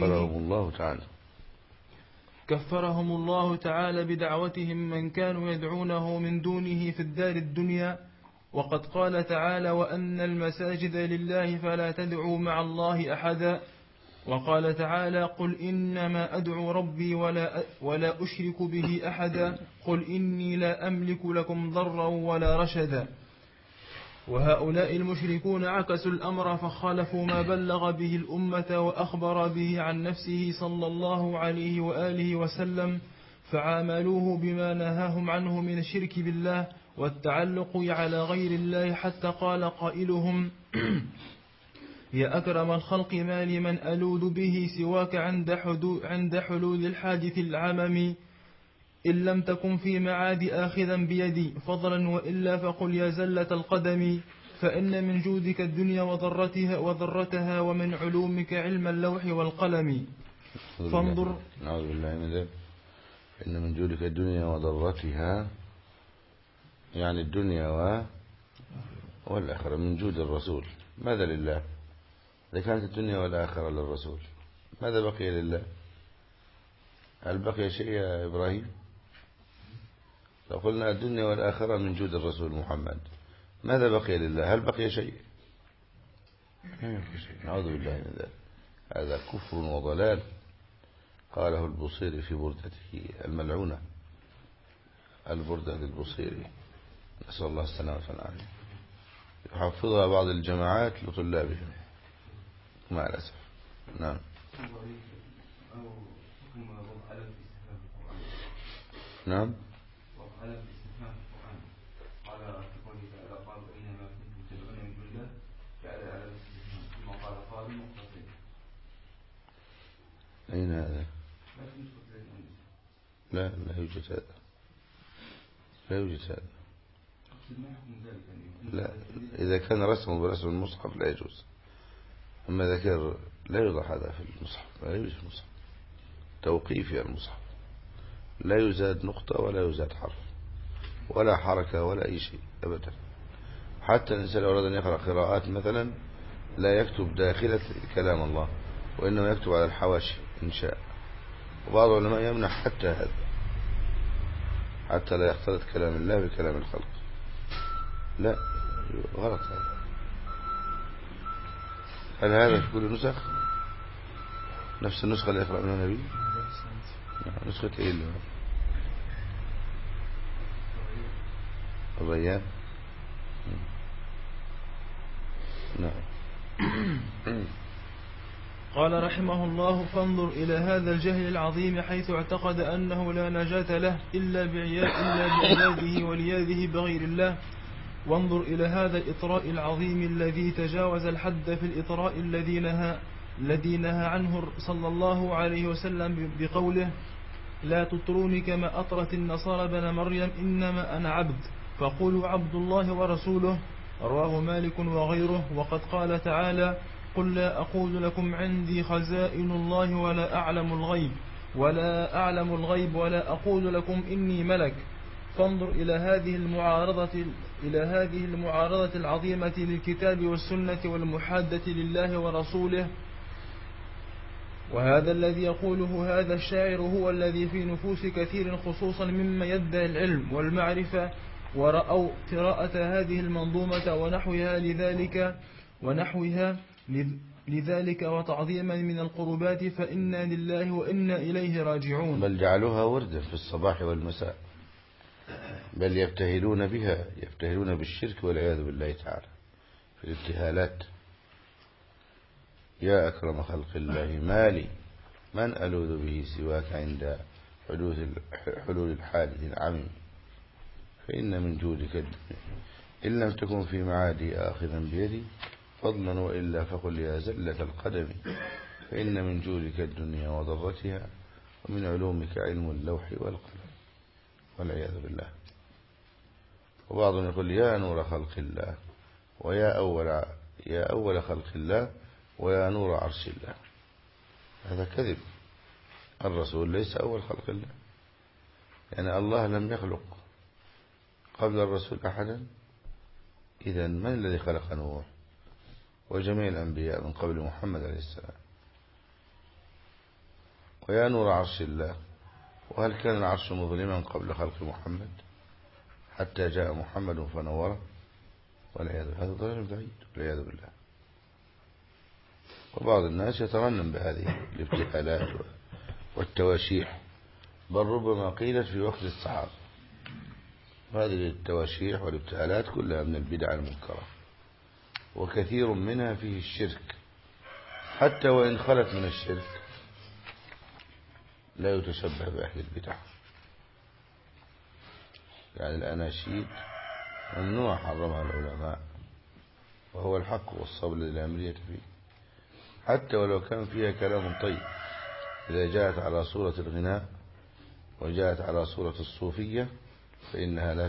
Speaker 2: كفرهم الله تعالى بدعوتهم من كانوا يدعونه من دونه في الدار الدنيا. وقد قال تعالى: وأن المساجد لله فلا تدعوا مع الله أحدا. وقال تعالى: قل إنما أدعو ربي ولا أشرك به أحدا. قل إني لا أملك لكم ضرا ولا رشدا. وهؤلاء المشركون عكسوا الأمر فخالفوا ما بلغ به الأمة وأخبر به عن نفسه صلى الله عليه وآله وسلم، فعاملوه بما نهاهم عنه من الشرك بالله والتعلق على غير الله، حتى قال قائلهم: يا أكرم الخلق ما لمن ألوذ به سواك عند حلول الحادث العمم. إن لم تكن في معاد آخذا بيدي فضلا وإلا فقل يا زلة القدم. فإن من جودك الدنيا وضرتها ومن علومك علم اللوح والقلم. فانظر.
Speaker 1: نعوذ بالله من ذلك. إن من جودك الدنيا وضرتها، يعني الدنيا والآخرة من جود الرسول. ماذا لله؟ إذا كانت الدنيا والآخرة للرسول ماذا بقي لله؟ هل بقي شيء يا إبراهيم؟ لو قلنا الدنيا والآخرة من جود الرسول محمد ماذا بقي لله؟ هل بقي شيء؟ نعوذ بالله من ذلك. هذا كفر وضلال قاله البصيري في بردته الملعونة، البردة البصيري، نسأل الله السلامة والعافية، يحفظها بعض الجماعات لطلابهم مع الأسف. نعم. نعم. أين هذا؟ لا يوجد هذا، لا يوجد هذا. لا، إذا كان رسمه برسم المصحف لا يجوز، أما إذا كان لا يوضع هذا في المصحف، لا يوجد المصحف توقيفي. المصحف لا يزاد نقطة ولا يزاد حرف ولا حركة ولا أي شيء أبدا. حتى الإنسان لو أراد أن يقرأ قراءات مثلا لا يكتب داخلة كلام الله، وإنما يكتب على الحواشي إن شاء. وبعض العلماء يمنع حتى هذا، حتى لا يختلط كلام الله بكلام الخلق. لا، غلط هذا. هل هذا في كل نسخ؟ نفس النسخة اللي يقرأ منها النبي؟ نسخة ايه اللي الريان؟ نعم.
Speaker 2: قال رحمه الله: فانظر إلى هذا الجهل العظيم، حيث اعتقد أنه لا نجاة له إلا بعياده ولياذه بغير الله. وانظر إلى هذا الإطراء العظيم الذي تجاوز الحد في الإطراء الذي نهى عنه صلى الله عليه وسلم بقوله: لا تطروني كما أطرت النصارى بن مريم، إنما أنا عبد فقولوا عبد الله ورسوله. رواه مالك وغيره. وقد قال تعالى: قل لا أقول لكم عندي خزائن الله ولا أعلم الغيب ولا أقول لكم إني ملك. فانظر إلى هذه المعارضة العظيمة للكتاب والسنة والمحادة لله ورسوله. وهذا الذي يقوله هذا الشاعر هو الذي في نفوس كثير خصوصا مما يدعي العلم والمعرفة ورأوا قراءة هذه المنظومة ونحوها لذلك وتعظيما من القربات، فإنا لله وإنا إليه راجعون.
Speaker 1: بل جعلوها وردا في الصباح والمساء، بل يبتهلون بها، يبتهلون بالشرك والعياذ بالله تعالى في الابتهالات. يا أكرم خلق الله مالي من ألوذ به سواك عند حلول الحادث العميم. فإن من جودك الدنيا إن لم تكن في معادي آخذا بيدي فضلا وإلا فقل يا زلة القدم. فإن من جودك الدنيا وضرتها ومن علومك علم اللوح والقلم، والعياذ بالله. وبعضهم يقول يا نور خلق الله يا أول خلق الله ويا نور عرش الله. هذا كذب. الرسول ليس أول خلق الله، يعني الله لم يخلق قبل الرسول أحدا، إذن من الذي خلق نوح وجميع الأنبياء من قبل محمد عليه السلام؟ ويا نور عرش الله، وهل كان العرش مظلما قبل خلق محمد حتى جاء محمد فنوره؟ والعياذ بالله، هذا ضلال بعيد والعياذ بالله. وبعض الناس يترنم بهذه الابتهالات والتواشيح، بل ربما قيلت في وقت الصحابة. هذه التواشيح والابتهالات كلها من البدع المنكرة، وكثير منها فيه الشرك، حتى وإن خلت من الشرك لا يتشبه بأهل البدع. يعني الأناشيد ممنوع حرمها العلماء، وهو الحق والصبر الذي لا مرية فيه، حتى ولو كان فيها كلام طيب، إذا جاءت على صورة الغناء وجاءت على صورة الصوفية فإنها لا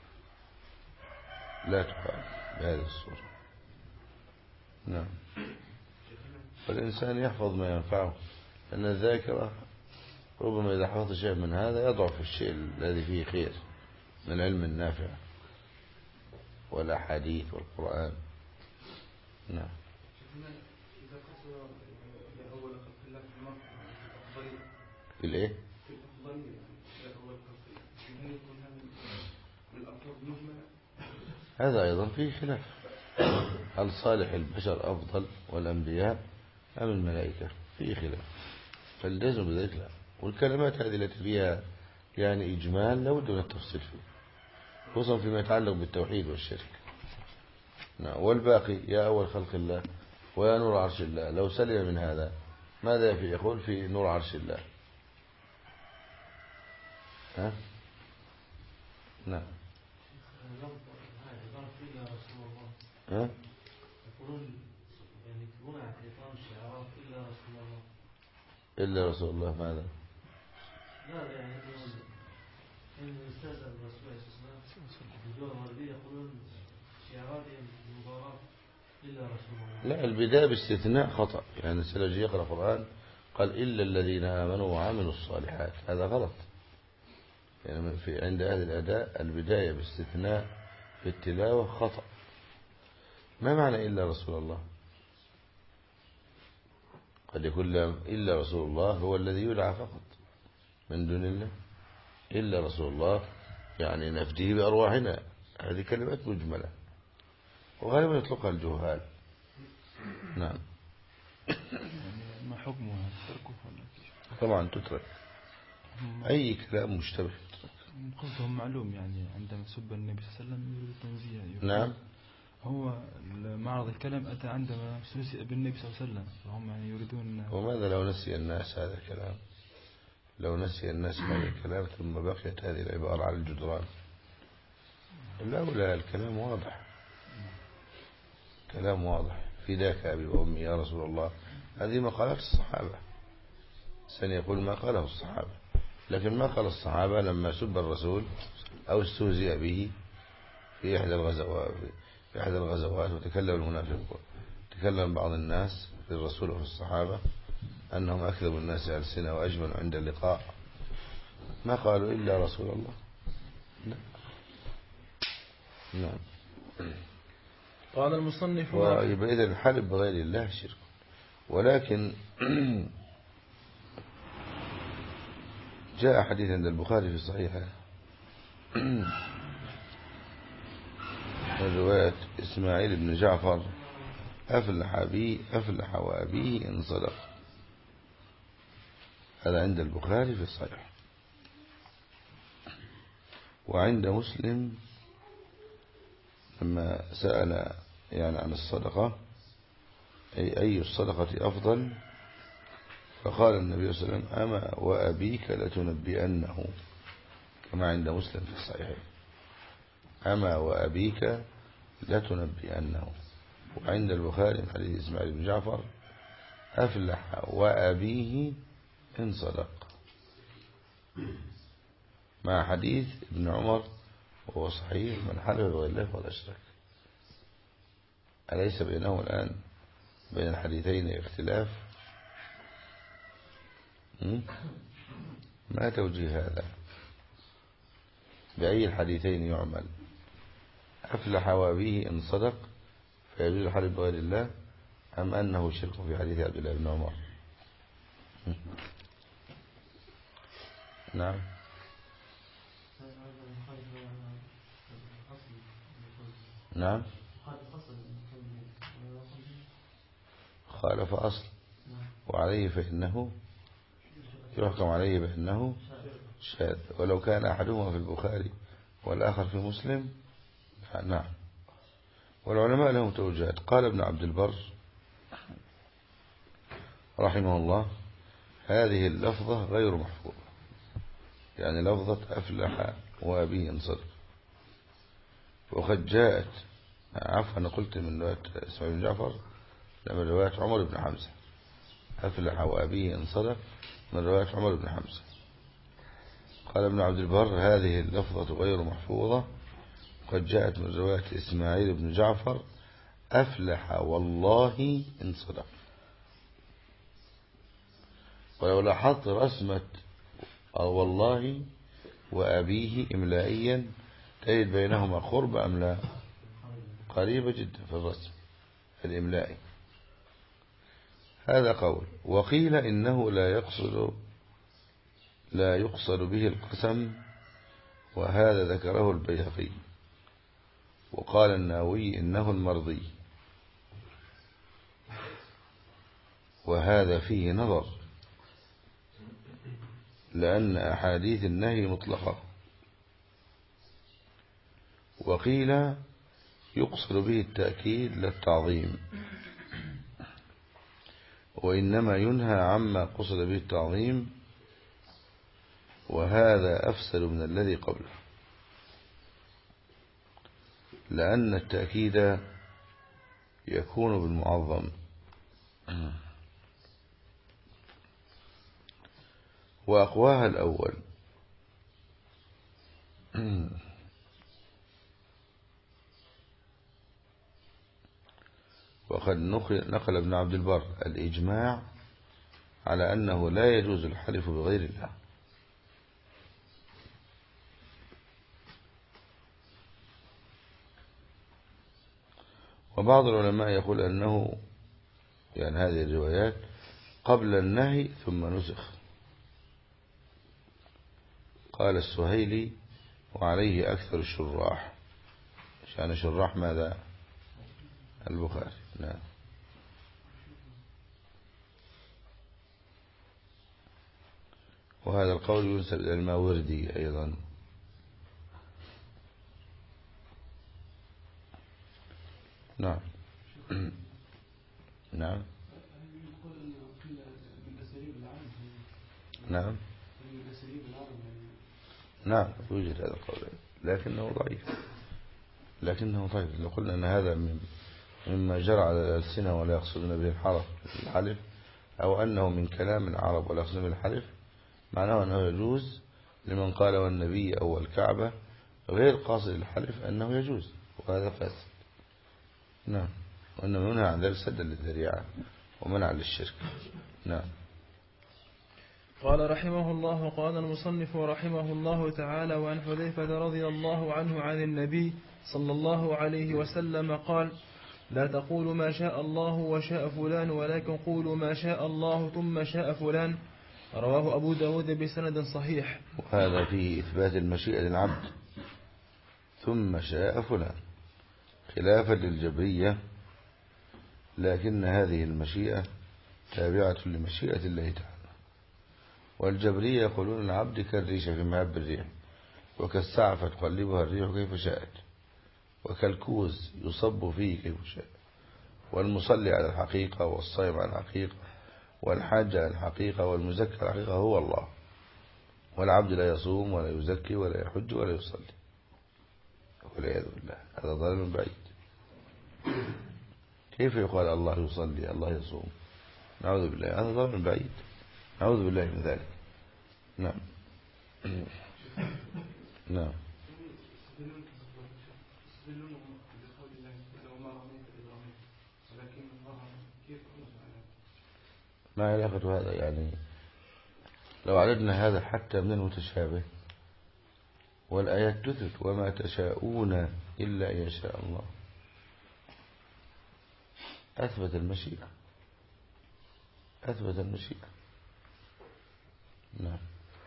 Speaker 1: تقال بهذه الصورة. نعم. فالإنسان يحفظ ما ينفعه، لأن الذاكرة ربما إذا حفظ شيء من هذا يضعف الشيء الذي فيه خير من العلم النافع والأحاديث والقرآن. نعم.
Speaker 4: إذا قصر أول خلق الله في المرء الأفضلية
Speaker 1: في الإيه؟
Speaker 4: في الأفضلية أول خلق، هل يكون هذا من الألفاظ مجملة؟
Speaker 1: هذا أيضا فيه خلاف، هل صالح البشر أفضل والأنبياء أم الملائكة؟ فيه خلاف، فالجزم بذلك لا. والكلمات هذه التي فيها يعني إجمال لا بد من التفصيل فيه، خصوصا فيما يتعلق بالتوحيد والشرك. نعم. والباقي يا أول خلق الله ويا نور عرش الله، لو سلم من هذا ماذا يقول في نور عرش الله؟ ها؟ نعم. ها؟
Speaker 3: يقولون يعني يكتبون اعتقاد الشعراء إلا رسول الله.
Speaker 1: إلا رسول الله ماذا؟
Speaker 3: لا يعني إن استاذ الرسول عليه الصلاة والسلام الدول الغربية يقولون شعارات المباراة إلا رسول الله.
Speaker 1: لا، البداية باستثناء خطأ، يعني سلجي يقرأ القرآن قال إلا الذين آمنوا وعملوا الصالحات، هذا غلط. يعني عند أهل الأداء البداية باستثناء في التلاوة خطأ. ما معنى إلا رسول الله؟ قد يكون إلا رسول الله هو الذي يدعى فقط من دون الله. إلا رسول الله يعني نفديه بأرواحنا، هذه كلمات مجملة وغالبا يطلقها الجهال. نعم.
Speaker 2: ما حكمها؟ تركه ولا
Speaker 1: طبعا تترك، أي كلام مشتبه تترك.
Speaker 2: قصدهم معلوم، يعني عندما سب النبي صلى الله عليه وسلم يريد تنزيه.
Speaker 1: نعم.
Speaker 2: هو معرض الكلام أتى عندما سوسئ بالنبي صلى الله عليه وسلم، فهم يعني يريدون.
Speaker 1: وماذا لو نسي الناس هذا الكلام؟ لو نسي الناس هذا الكلام ثم بقيت هذه العبارة على الجدران، الأولى الكلام واضح، كلام واضح، فداك أبي وأمي يا رسول الله. هذه مقالات الصحابة، سنقول ما قاله الصحابة، لكن ما قال الصحابة لما سب الرسول أو استهزئ به في إحدى الغزوات وتكلم المنافقون، تكلم بعض الناس في الرسول وفي الصحابة أنهم أكذب الناس ألسنة وأجمل عند اللقاء، ما قالوا إلا رسول الله. لا. نعم.
Speaker 2: قال المصنف
Speaker 1: ويبقى إذن الحلف بغير الله شرك. ولكن جاء حديث عند البخاري في صحيحه من رواية إسماعيل بن جعفر أفلح وأبيه إن صدق. هذا عند البخاري في الصحيح. وعند مسلم لما سأل يعني عن الصدقة أي الصدقة أفضل، فقال النبي صلى الله عليه وسلم أما وأبيك لتنبئنه، كما عند مسلم في الصحيح، أما وأبيك لتنبئنه. وعند البخاري من حديث إسماعيل بن جعفر أفلح وأبيه إن صدق، مع حديث ابن عمر وهو صحيح من حلف بغير الله فقد أشرك. أليس بينهم الآن بين الحديثين اختلاف؟ ما توجيه هذا؟ بأي الحديثين يعمل؟ أفلح وأبيه إن صدق فيجوز الحلف بغير الله، أم أنه شرك في حديث عبد الله بن عمر؟ نعم. نعم خالف أصل، وعليه فإنه يحكم عليه بأنه شاذ، ولو كان أحدهما في البخاري والآخر في مسلم. نعم. والعلماء لهم توجيهات. قال ابن عبد البر رحمه الله: هذه اللفظة غير محفوظة، يعني لفظة أفلح وأبيه إن صدق، وقد جاءت، عفوا أنا قلت من رواية إسماعيل بن جعفر، لا، من رواية عمر بن حمزة. أفلح وأبيه إن صدق من رواية عمر بن حمزة. قال ابن عبد البر: هذه اللفظة غير محفوظة، قد جاءت من رواية إسماعيل بن جعفر: أفلح والله إن صدق. ولو لاحظت رسمة والله وأبيه إملائيا تجد بينهما قرب أم لا؟ قريبة جدا في الرسم الإملائي. هذا قول. وقيل إنه لا يقصد به القسم، وهذا ذكره البيهقي. وقال النووي إنه المرضي، وهذا فيه نظر، لأن أحاديث النهي مطلقة. وقيل يقصد به التأكيد لا التعظيم، وإنما ينهى عما قصد به التعظيم، وهذا أفسد من الذي قبله، لأن التأكيد يكون بالمعظم. وأقواها الأول. وقد نقل ابن عبد البر الإجماع على أنه لا يجوز الحلف بغير الله. وبعض العلماء يقول أنه يعني هذه الروايات قبل النهي ثم نسخ. قال السهيلي: وعليه أكثر الشراح، يعني شراح ماذا؟ البخاري. نعم. وهذا القول ينسب إلى الماوردي أيضا. نعم. نعم. نعم. نعم يوجد هذا القول، لكنه ضعيف. لو قلنا أن هذا مما جرى على الألسنة ولا يقصدون به الحلف، أو أنه من كلام العرب ولا يقصدون به الحلف، معناه أنه يجوز لمن قال والنبي أو الكعبة غير قاصد الحلف أنه يجوز، وهذا فاسد. نعم. وأنه منها عن ذلك سدا للذريعة ومنع للشرك. نعم.
Speaker 2: قال رحمه الله: قال المصنف رحمه الله تعالى: وعن حذيفة رضي الله عنه عن النبي صلى الله عليه وسلم قال: لا تقولوا ما شاء الله وشاء فلان، ولكن قولوا ما شاء الله ثم شاء فلان. رواه أبو داود بسند صحيح.
Speaker 1: وهذا فيه إثبات المشيئة للعبد ثم شاء فلان، خلافا للجبرية، لكن هذه المشيئة تابعة لمشيئة الله تعالى. والجبرية يقولون العبد كالريشة في مهب الريح، وكالسعفة تقلبها الريح كيف شاءت، وكالكوز يصب فيه كيف شاء. والمصلي على الحقيقة، والصائم على الحقيقة، والحاج على الحقيقة، والمزكي على الحقيقة هو الله. والعبد لا يصوم ولا يزكي ولا يحج ولا يصلي، والعياذ بالله، هذا ضلال بعيد. كيف يقال الله يصلي الله يصوم؟ نعوذ بالله، هذا ضلال بعيد، نعوذ بالله من ذلك. نعم. نعم. ما علاقة هذا؟ يعني لو عددنا هذا حتى من المتشابه والآيات تثبت وما تشاءون إلا أن يشاء الله، أثبت المشيئة، أثبت المشيئة. نعم.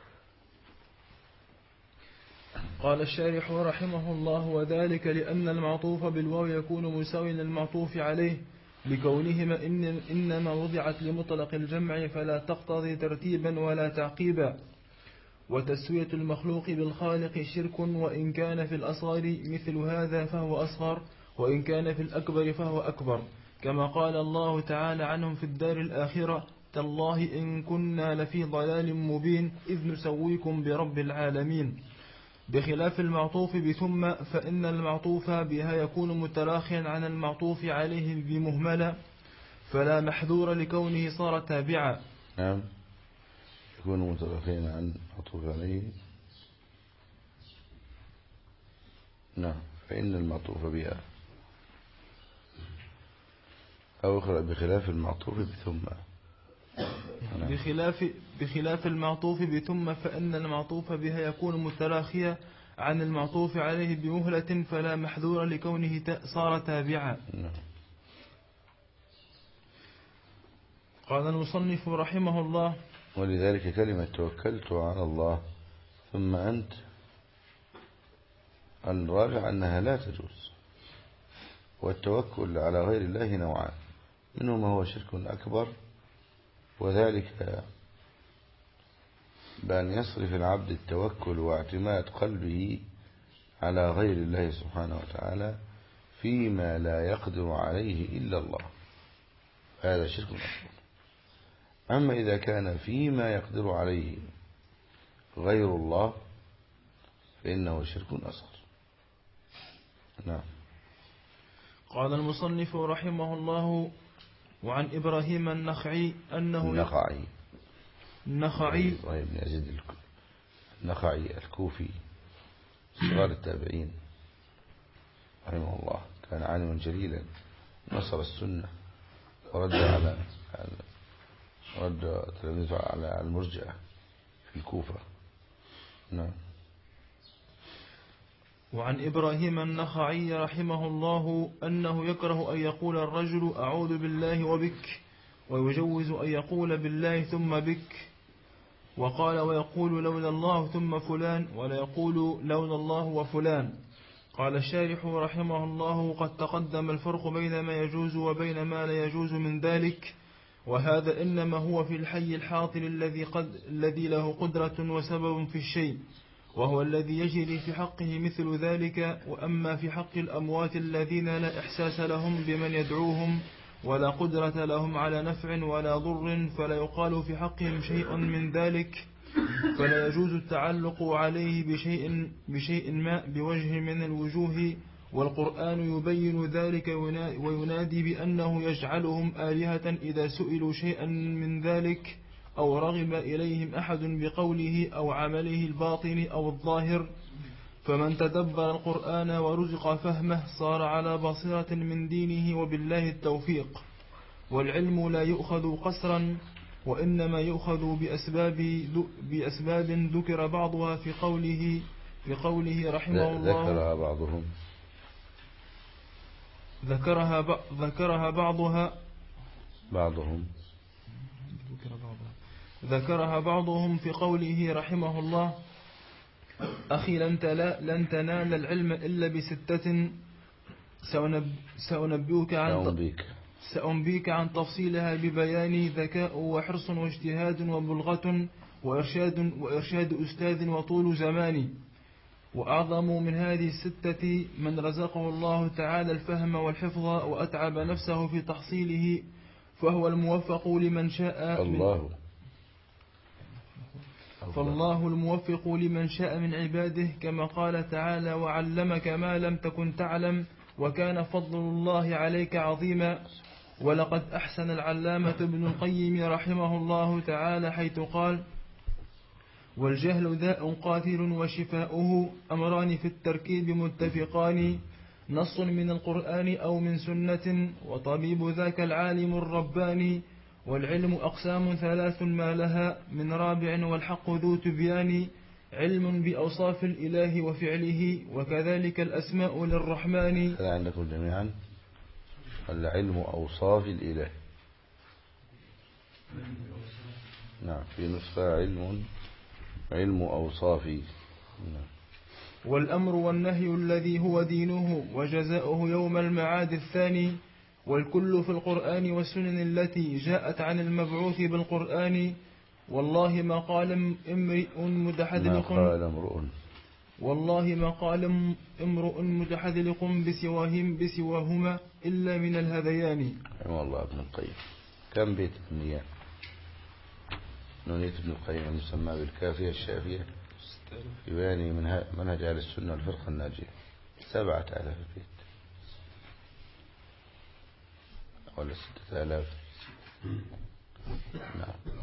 Speaker 2: قال الشارح رحمه الله: وذلك لأن المعطوف بالواو يكون مساويا للمعطوف عليه لكونهما إنما وضعت لمطلق الجمع فلا تقتضي ترتيبا ولا تعقيبا. وتسوية المخلوق بالخالق شرك، وإن كان في الأصغر مثل هذا فهو أصغر، وإن كان في الأكبر فهو أكبر، كما قال الله تعالى عنهم في الدار الآخرة: تالله إن كنا لفي ضلال مبين إذ نسويكم برب العالمين. بخلاف المعطوف بثم، فإن المعطوف بها يكون متراخيا عن المعطوف عليه بمهملة، فلا محذور لكونه صار تابعا.
Speaker 1: نعم، يكون متراخيا عن المعطوف عليه. نعم، فإن المعطوف بها أو بخلاف المعطوف بثم.
Speaker 2: بخلاف المعطوف بثم، فإن المعطوف بها يكون متراخيا عن المعطوف عليه بمهلة، فلا محذور لكونه صار تابعا. قال المصنف رحمه الله:
Speaker 1: ولذلك كلمة توكلت على الله ثم أنت الراجع أنها لا تجوز. والتوكل على غير الله نوعان، منه ما هو شرك أكبر، وذلك بأن يصرف العبد التوكل واعتماد قلبه على غير الله سبحانه وتعالى فيما لا يقدر عليه إلا الله، هذا شرك أكبر. أما إذا كان فيما يقدر عليه غير الله فإنه شرك أصغر. نعم.
Speaker 2: قال المصنف رحمه الله: وعن إبراهيم النخعي أنه النخعي
Speaker 1: بن يزيد النخعي الكوفي صغار التابعين رحمه الله، كان عالما جليلا، نصر السنة ورد تلاميذه على المرجئة في الكوفة. نعم.
Speaker 2: وعن إبراهيم النخعي رحمه الله أنه يكره أن يقول الرجل أعوذ بالله وبك، ويجوز أن يقول بالله ثم بك. وقال: ويقول لولا الله ثم فلان، ولا يقول لولا الله وفلان. قال الشارح رحمه الله: قد تقدم الفرق بين ما يجوز وبين ما لا يجوز من ذلك، وهذا إنما هو في الحي الحاضر الذي له قدرة وسبب في الشيء، وهو الذي يجري في حقه مثل ذلك. وأما في حق الأموات الذين لا إحساس لهم بمن يدعوهم ولا قدرة لهم على نفع ولا ضر، فلا يقال في حقهم شيء من ذلك، فلا يجوز التعلق عليه بشيء ما بوجه من الوجوه. والقرآن يبين ذلك وينادي بأنه يجعلهم آلهة إذا سئلوا شيئا من ذلك أو رغب إليهم أحد بقوله أو عمله الباطن أو الظاهر. فمن تدبر القرآن ورزق فهمه صار على بصيرة من دينه، وبالله التوفيق. والعلم لا يؤخذ قسرا، وإنما يؤخذ بأسباب ذكر بعضها في قوله رحمه الله. ذكرها بعضهم في قوله رحمه الله: أخي لن تنال العلم إلا بستة سأنبيك عن تفصيلها ببيان: ذكاء وحرص واجتهاد وبلغة وإرشاد أستاذ وطول زمان. وأعظم من هذه الستة من رزقه الله تعالى الفهم والحفظ وأتعب نفسه في تحصيله، فهو الموفق لمن شاء فالله الموفق لمن شاء من عباده، كما قال تعالى: وعلمك ما لم تكن تعلم وكان فضل الله عليك عظيما. ولقد أحسن العلامة ابن القيم رحمه الله تعالى حيث قال: والجهل داء قاتل وشفاؤه أمران في التركيب متفقان، نص من القرآن أو من سنة، وطبيب ذاك العالم الرباني. والعلم أقسام ثلاث ما لها من رابع، والحق ذو تبيان: علم بأوصاف الإله وفعله، وكذلك الأسماء للرحمن.
Speaker 1: هذا عندكم جميعا العلم أوصاف الإله. نعم، في نسخة علم أوصافي. نعم.
Speaker 2: والأمر والنهي الذي هو دينه وجزاؤه يوم المعاد الثاني، والكل في القرآن والسنن التي جاءت عن المبعوث بالقرآن. والله ما قال امرؤ متحذلق بسواهما إلا من الهذيان.
Speaker 1: رحمه الله ابن القيم. كم بيت النية؟ نونية ابن القيم المسمى بالكافية الشافية في بيان منهج أهل السنة والفرقة الناجية. 7000 بيت ولا 6000؟ نعم.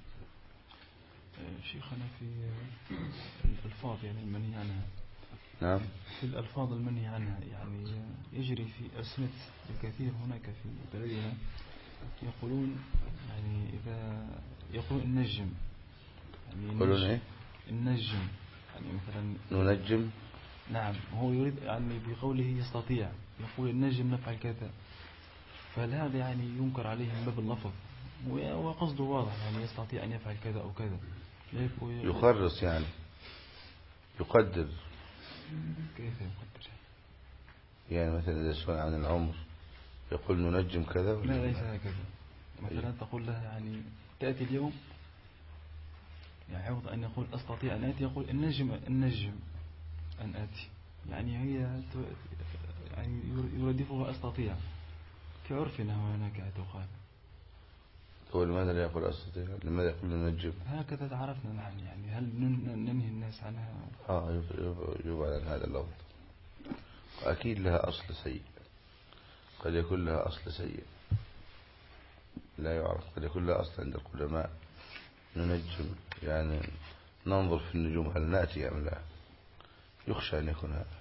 Speaker 5: شيخنا في الألفاظ يعني المنهي عنها.
Speaker 1: نعم.
Speaker 5: في الألفاظ المنهي عنها يعني يجري في ألسنة الكثير هناك في بلدنا يقولون يعني إذا يقولون النجم يعني
Speaker 1: يقولون إيه؟
Speaker 5: النجم يعني مثلا
Speaker 1: ننجم.
Speaker 5: نعم، هو يريد يعني بقوله يستطيع، يقول النجم نفعل كذا، فهل هذا يعني ينكر عليه من باب اللفظ وقصده واضح يعني يستطيع أن يفعل كذا أو كذا؟
Speaker 1: يخرص يعني يقدر.
Speaker 5: كيف يقدر؟
Speaker 1: يعني مثلا إذا سئل عن العمر يقول ننجم كذا ولا
Speaker 5: لا ليس هكذا. مثلا تقول له يعني تأتي اليوم، يعني عوض أن يقول أستطيع أن آتي يقول النجم أن آتي، يعني هي يعني يردفها أستطيع في عرفنا هناك تقال.
Speaker 1: هو لماذا لا يقول أستطيع؟ لماذا يقول ننجم؟
Speaker 5: هكذا تعرفنا نحن، يعني هل ننهي الناس عنها؟
Speaker 1: يبعد عن هذا اللفظ. أكيد لها أصل سيء، قد يكون لها أصل سيء لا يعرف، قد يكون لها أصل عند القدماء. ننجم يعني ننظر في النجوم هل نأتي أم لا، يخشى أن يكون هذا.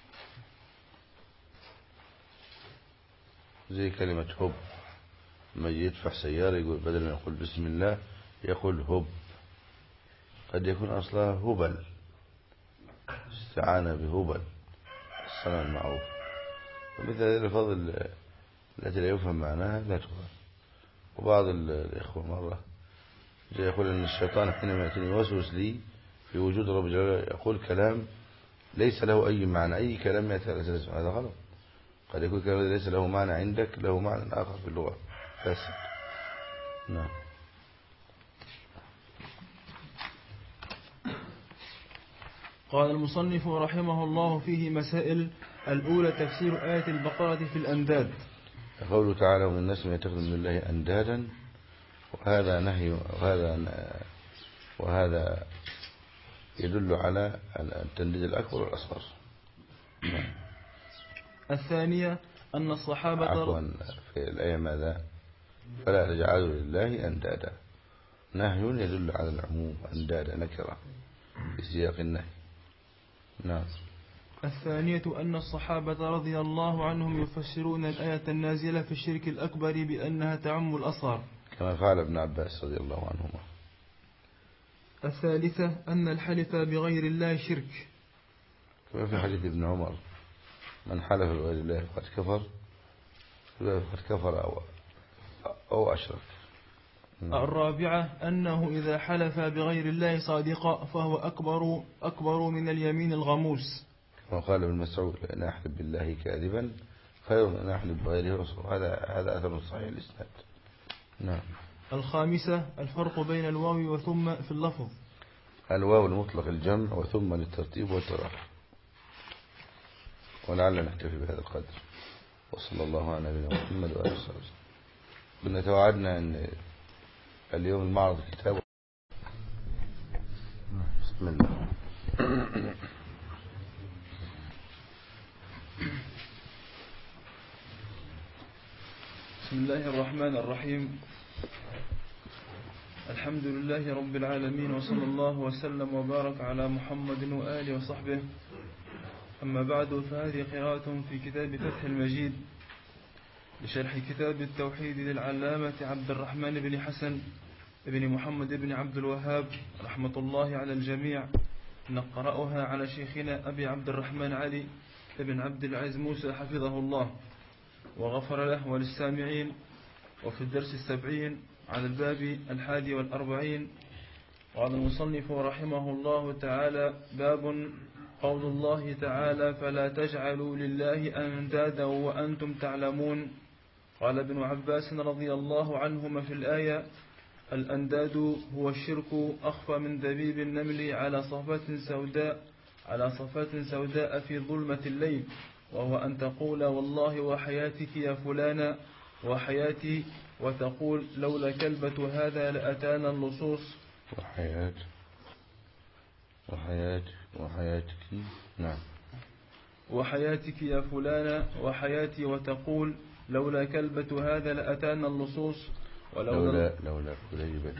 Speaker 1: زي كلمة هب، ما يدفع سيارة يقول بدل ما يقول بسم الله يقول هب، قد يكون أصلها هبل، استعانة بهبل الصنم المعروف. ومثل هذه الألفاظ التي لا يفهم معناها لا تفهم. وبعض الإخوة مرة جاء يقول أن الشيطان حينما يأتيني يوسوس لي في وجود رب جلاله يقول كلام ليس له أي معنى، أي كلام يأتي على أساس هذا غلط. قد يكون كلام ليس له معنى عندك له معنى آخر في اللغة فاسد. نعم.
Speaker 2: قال المصنف رحمه الله فيه مسائل. الأولى تفسير آية البقرة في الأنداد.
Speaker 1: قوله تعالى ومن الناس من يتخذ من الله أندادا، وهذا نهي وهذا يدل على التنديد الأكبر والأصغر.
Speaker 2: الثانية أن الصحابة
Speaker 1: عفوا في الآية ماذا؟ فلا تجعلوا لله أندادا، نهي يدل على العموم، أندادا نكرة في سياق النهي. نعم.
Speaker 2: الثانية أن الصحابة رضي الله عنهم يفسرون الآية النازلة في الشرك الأكبر بأنها تعم الأصغر
Speaker 1: كما فعل ابن عباس رضي الله عنهما.
Speaker 2: الثالثة أن الحلف بغير الله شرك،
Speaker 1: كما في حديث ابن عمر من حلف بغير الله فقد كفر أو أشرك.
Speaker 2: الرابعة أنه إذا حلف بغير الله صادقا فهو أكبر من اليمين الغموس،
Speaker 1: كما قال ابن مسعود لأن أحلف بالله كاذبا خير من أن أحلف بغيره. هذا أثر صحيح الإسناد. نعم.
Speaker 2: الخامسة الفرق بين الواو وثم في اللفظ.
Speaker 1: الواو المطلق الجمع وثم للترتيب والتراخي. ولعل نكتفي بهذا القدر، وصلى الله على نبينا محمد وآله وصحبه وسلم. كنا توعدنا أن اليوم المعرض الكتاب. بسم الله.
Speaker 2: بسم الله الرحمن الرحيم. الحمد لله رب العالمين، وصلى الله وسلم وبارك على محمد وآله وصحبه. أما بعد، فهذه قراءة في كتاب فتح المجيد لشرح كتاب التوحيد للعلامة عبد الرحمن بن حسن بن محمد بن عبد الوهاب رحمة الله على الجميع، نقرأها على شيخنا أبي عبد الرحمن علي بن عبد العزيز موسى حفظه الله وغفر له وللسامعين. وفي الدرس 70 على الباب 41 قال المصنف رحمه الله تعالى: باب قول الله تعالى: فلا تجعلوا لله أندادا وأنتم تعلمون. قال ابن عباس رضي الله عنهما في الآية: الأنداد هو الشرك أخفى من دبيب النمل على صفات سوداء في ظلمة الليل، وهو أن تقول والله وحياتك يا فلانا وحياتي، وتقول لولا كلبة هذا لأتانا اللصوص.
Speaker 1: وحياتك نعم.
Speaker 2: وحياتك يا فلانا وحياتي، وتقول لولا كلبة هذا لأتانا اللصوص.
Speaker 1: لولا كليبة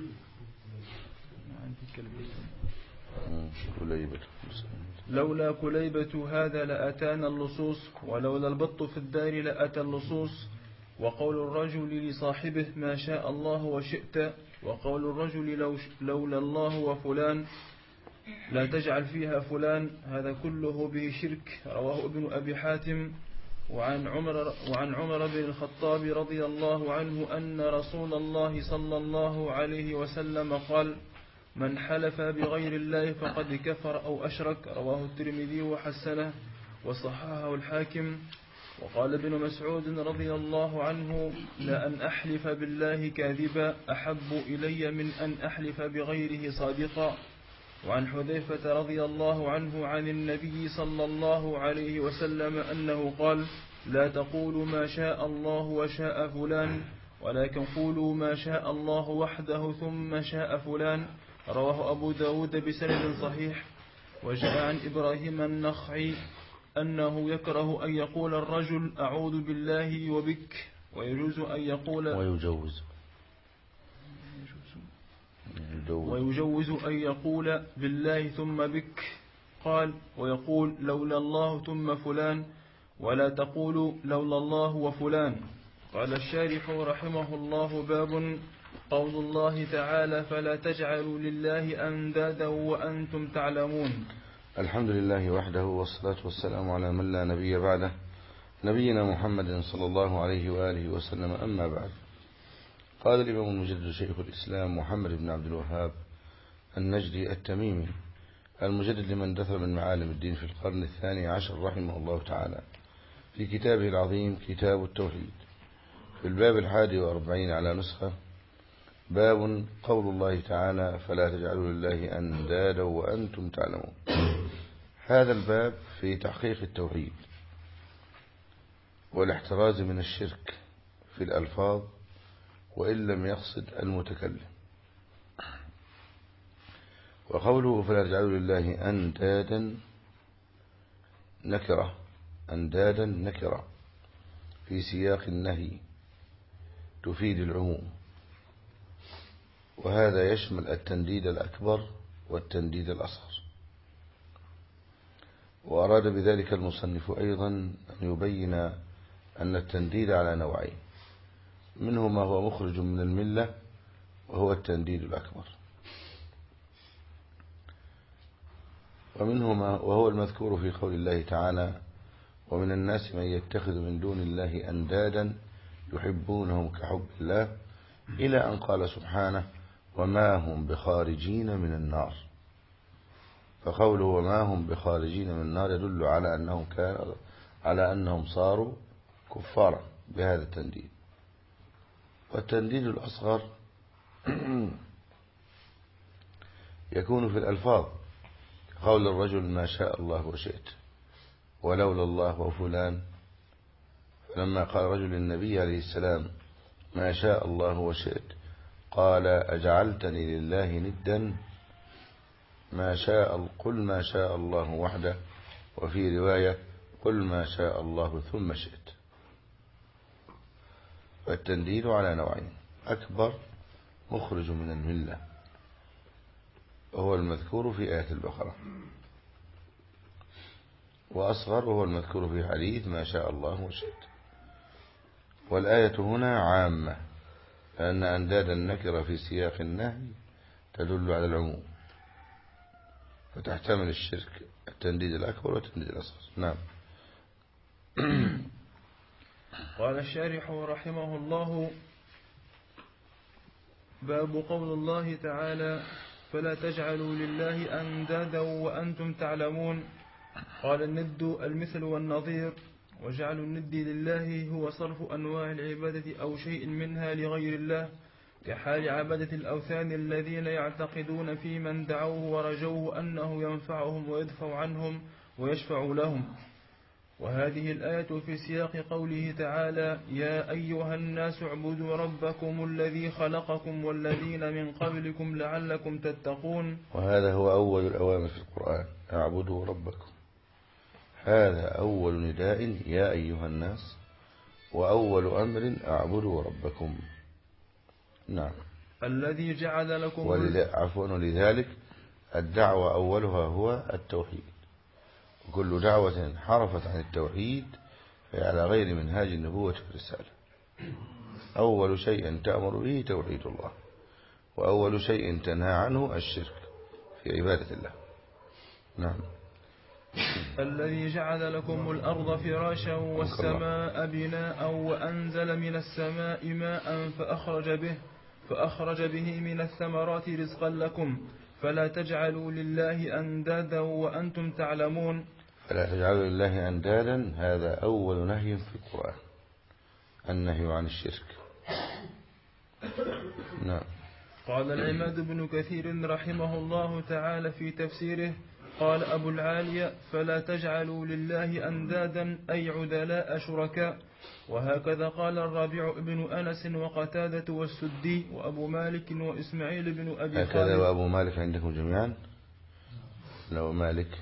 Speaker 2: لولا كليبة هذا لأتانا اللصوص، ولولا البط في الدار لأتى اللصوص. وقول الرجل لصاحبه ما شاء الله وشئت، وقول الرجل لولا الله وفلان لا تجعل فيها فلان، هذا كله به شرك. رواه ابن أبي حاتم. وعن عمر بن الخطاب رضي الله عنه أن رسول الله صلى الله عليه وسلم قال: من حلف بغير الله فقد كفر أو أشرك. رواه الترمذي وحسنه وصححه الحاكم. وقال ابن مسعود رضي الله عنه: لأن أحلف بالله كاذبا أحب إلي من أن أحلف بغيره صادقا. وعن حذيفة رضي الله عنه عن النبي صلى الله عليه وسلم أنه قال: لا تقولوا ما شاء الله وشاء فلان، ولكن قولوا ما شاء الله وحده ثم شاء فلان. رواه أبو داود بسند صحيح. وجاء عن إبراهيم النخعي أنه يكره أن يقول الرجل أعوذ بالله وبك، ويجوز أن يقول بالله ثم بك. قال: ويقول لولا الله ثم فلان، ولا تقول لولا الله وفلان. قال الشارح رحمه الله: باب قول الله تعالى: فلا تجعلوا لله أندادا وأنتم تعلمون.
Speaker 1: الحمد لله وحده، والصلاة والسلام على من لا نبي بعده، نبينا محمد صلى الله عليه وآله وسلم. أما بعد، قال الإمام المجدد شيخ الإسلام محمد بن عبد الوهاب النجدي التميمي المجدد لمن دثر من معالم الدين في القرن 12 رحمه الله تعالى في كتابه العظيم كتاب التوحيد، في الباب 41 على نسخة: باب قول الله تعالى: فلا تجعلوا لله أندادا وأنتم تعلمون. هذا الباب في تحقيق التوحيد والاحتراز من الشرك في الألفاظ وإن لم يقصد المتكلم. وقوله فلا تجعلوا لله أندادا نكرة في سياق النهي تفيد العموم، وهذا يشمل التنديد الأكبر والتنديد الأصغر. وأراد بذلك المصنف أيضا أن يبين أن التنديد على نوعين: منه ما هو مخرج من الملة وهو التنديد الأكبر، ومنه ما وهو المذكور في قول الله تعالى: ومن الناس من يتخذ من دون الله أندادا يحبونهم كحب الله، إلى أن قال سبحانه: وما هم بخارجين من النار. فقوله وما هم بخارجين من النار يدل على أنهم صاروا كفارا بهذا التنديد. والتنديد الأصغر يكون في الألفاظ، قول الرجل ما شاء الله وشئت، ولولا الله وفلان. فلما قال رجل للنبي عليه السلام ما شاء الله وشئت قال: أجعلتني لله ندا؟ قل ما شاء الله وحده، وفي رواية قل ما شاء الله ثم شئت. فالتنديد على نوعين: أكبر مخرج من الملة وهو المذكور في آية البقرة، وأصغر وهو المذكور في حديث ما شاء الله وشئت. والآية هنا عامة، لأن أنداد النكرة في سياق النهي تدل على العموم. فتحتمل الشرك التنديد الأكبر والتنديد الأصغر. نعم.
Speaker 2: قال الشارح رحمه الله: باب قول الله تعالى: فلا تجعلوا لله أندادا وأنتم تعلمون. قال: الند المثل والنظير، وجعل الند لله هو صرف أنواع العبادة أو شيء منها لغير الله، كحال عبادة الأوثان الذين يعتقدون في من دعوه ورجوه أنه ينفعهم ويدفع عنهم ويشفع لهم. وهذه الآية في سياق قوله تعالى: يا أيها الناس اعبدوا ربكم الذي خلقكم والذين من قبلكم لعلكم تتقون.
Speaker 1: وهذا هو أول الأوامر في القرآن: اعبدوا ربكم. هذا أول نداء يا أيها الناس، وأول أمر اعبدوا ربكم. نعم.
Speaker 2: الذي جعل لكم
Speaker 1: ولذلك الدعوة أولها هو التوحيد، وكل دعوة انحرفت عن التوحيد فهي على غير منهاج النبوة والرسالة. أول شيء تأمر به توحيد الله، وأول شيء تنهى عنه الشرك في عبادة الله. نعم.
Speaker 2: الذي جعل لكم الأرض فراشا والسماء بناء وأنزل من السماء ماء فأخرج به من الثمرات رزقا لكم فلا تجعلوا لله أندادا وأنتم تعلمون.
Speaker 1: فلا تجعلوا لله أندادا، هذا أول نهي في القرآن، النهي عن الشرك. نعم.
Speaker 2: قال العماد بن كثير رحمه الله تعالى في تفسيره: قال أبو العالية: فلا تجعلوا لله أندادا أي عدلاء شركاء. وهكذا قال الربيع بن أنس وقتادة والسدي وأبو مالك وإسماعيل بن أبي خالد.
Speaker 1: هكذا وأبو مالك عندكم جميعا؟ لو مالك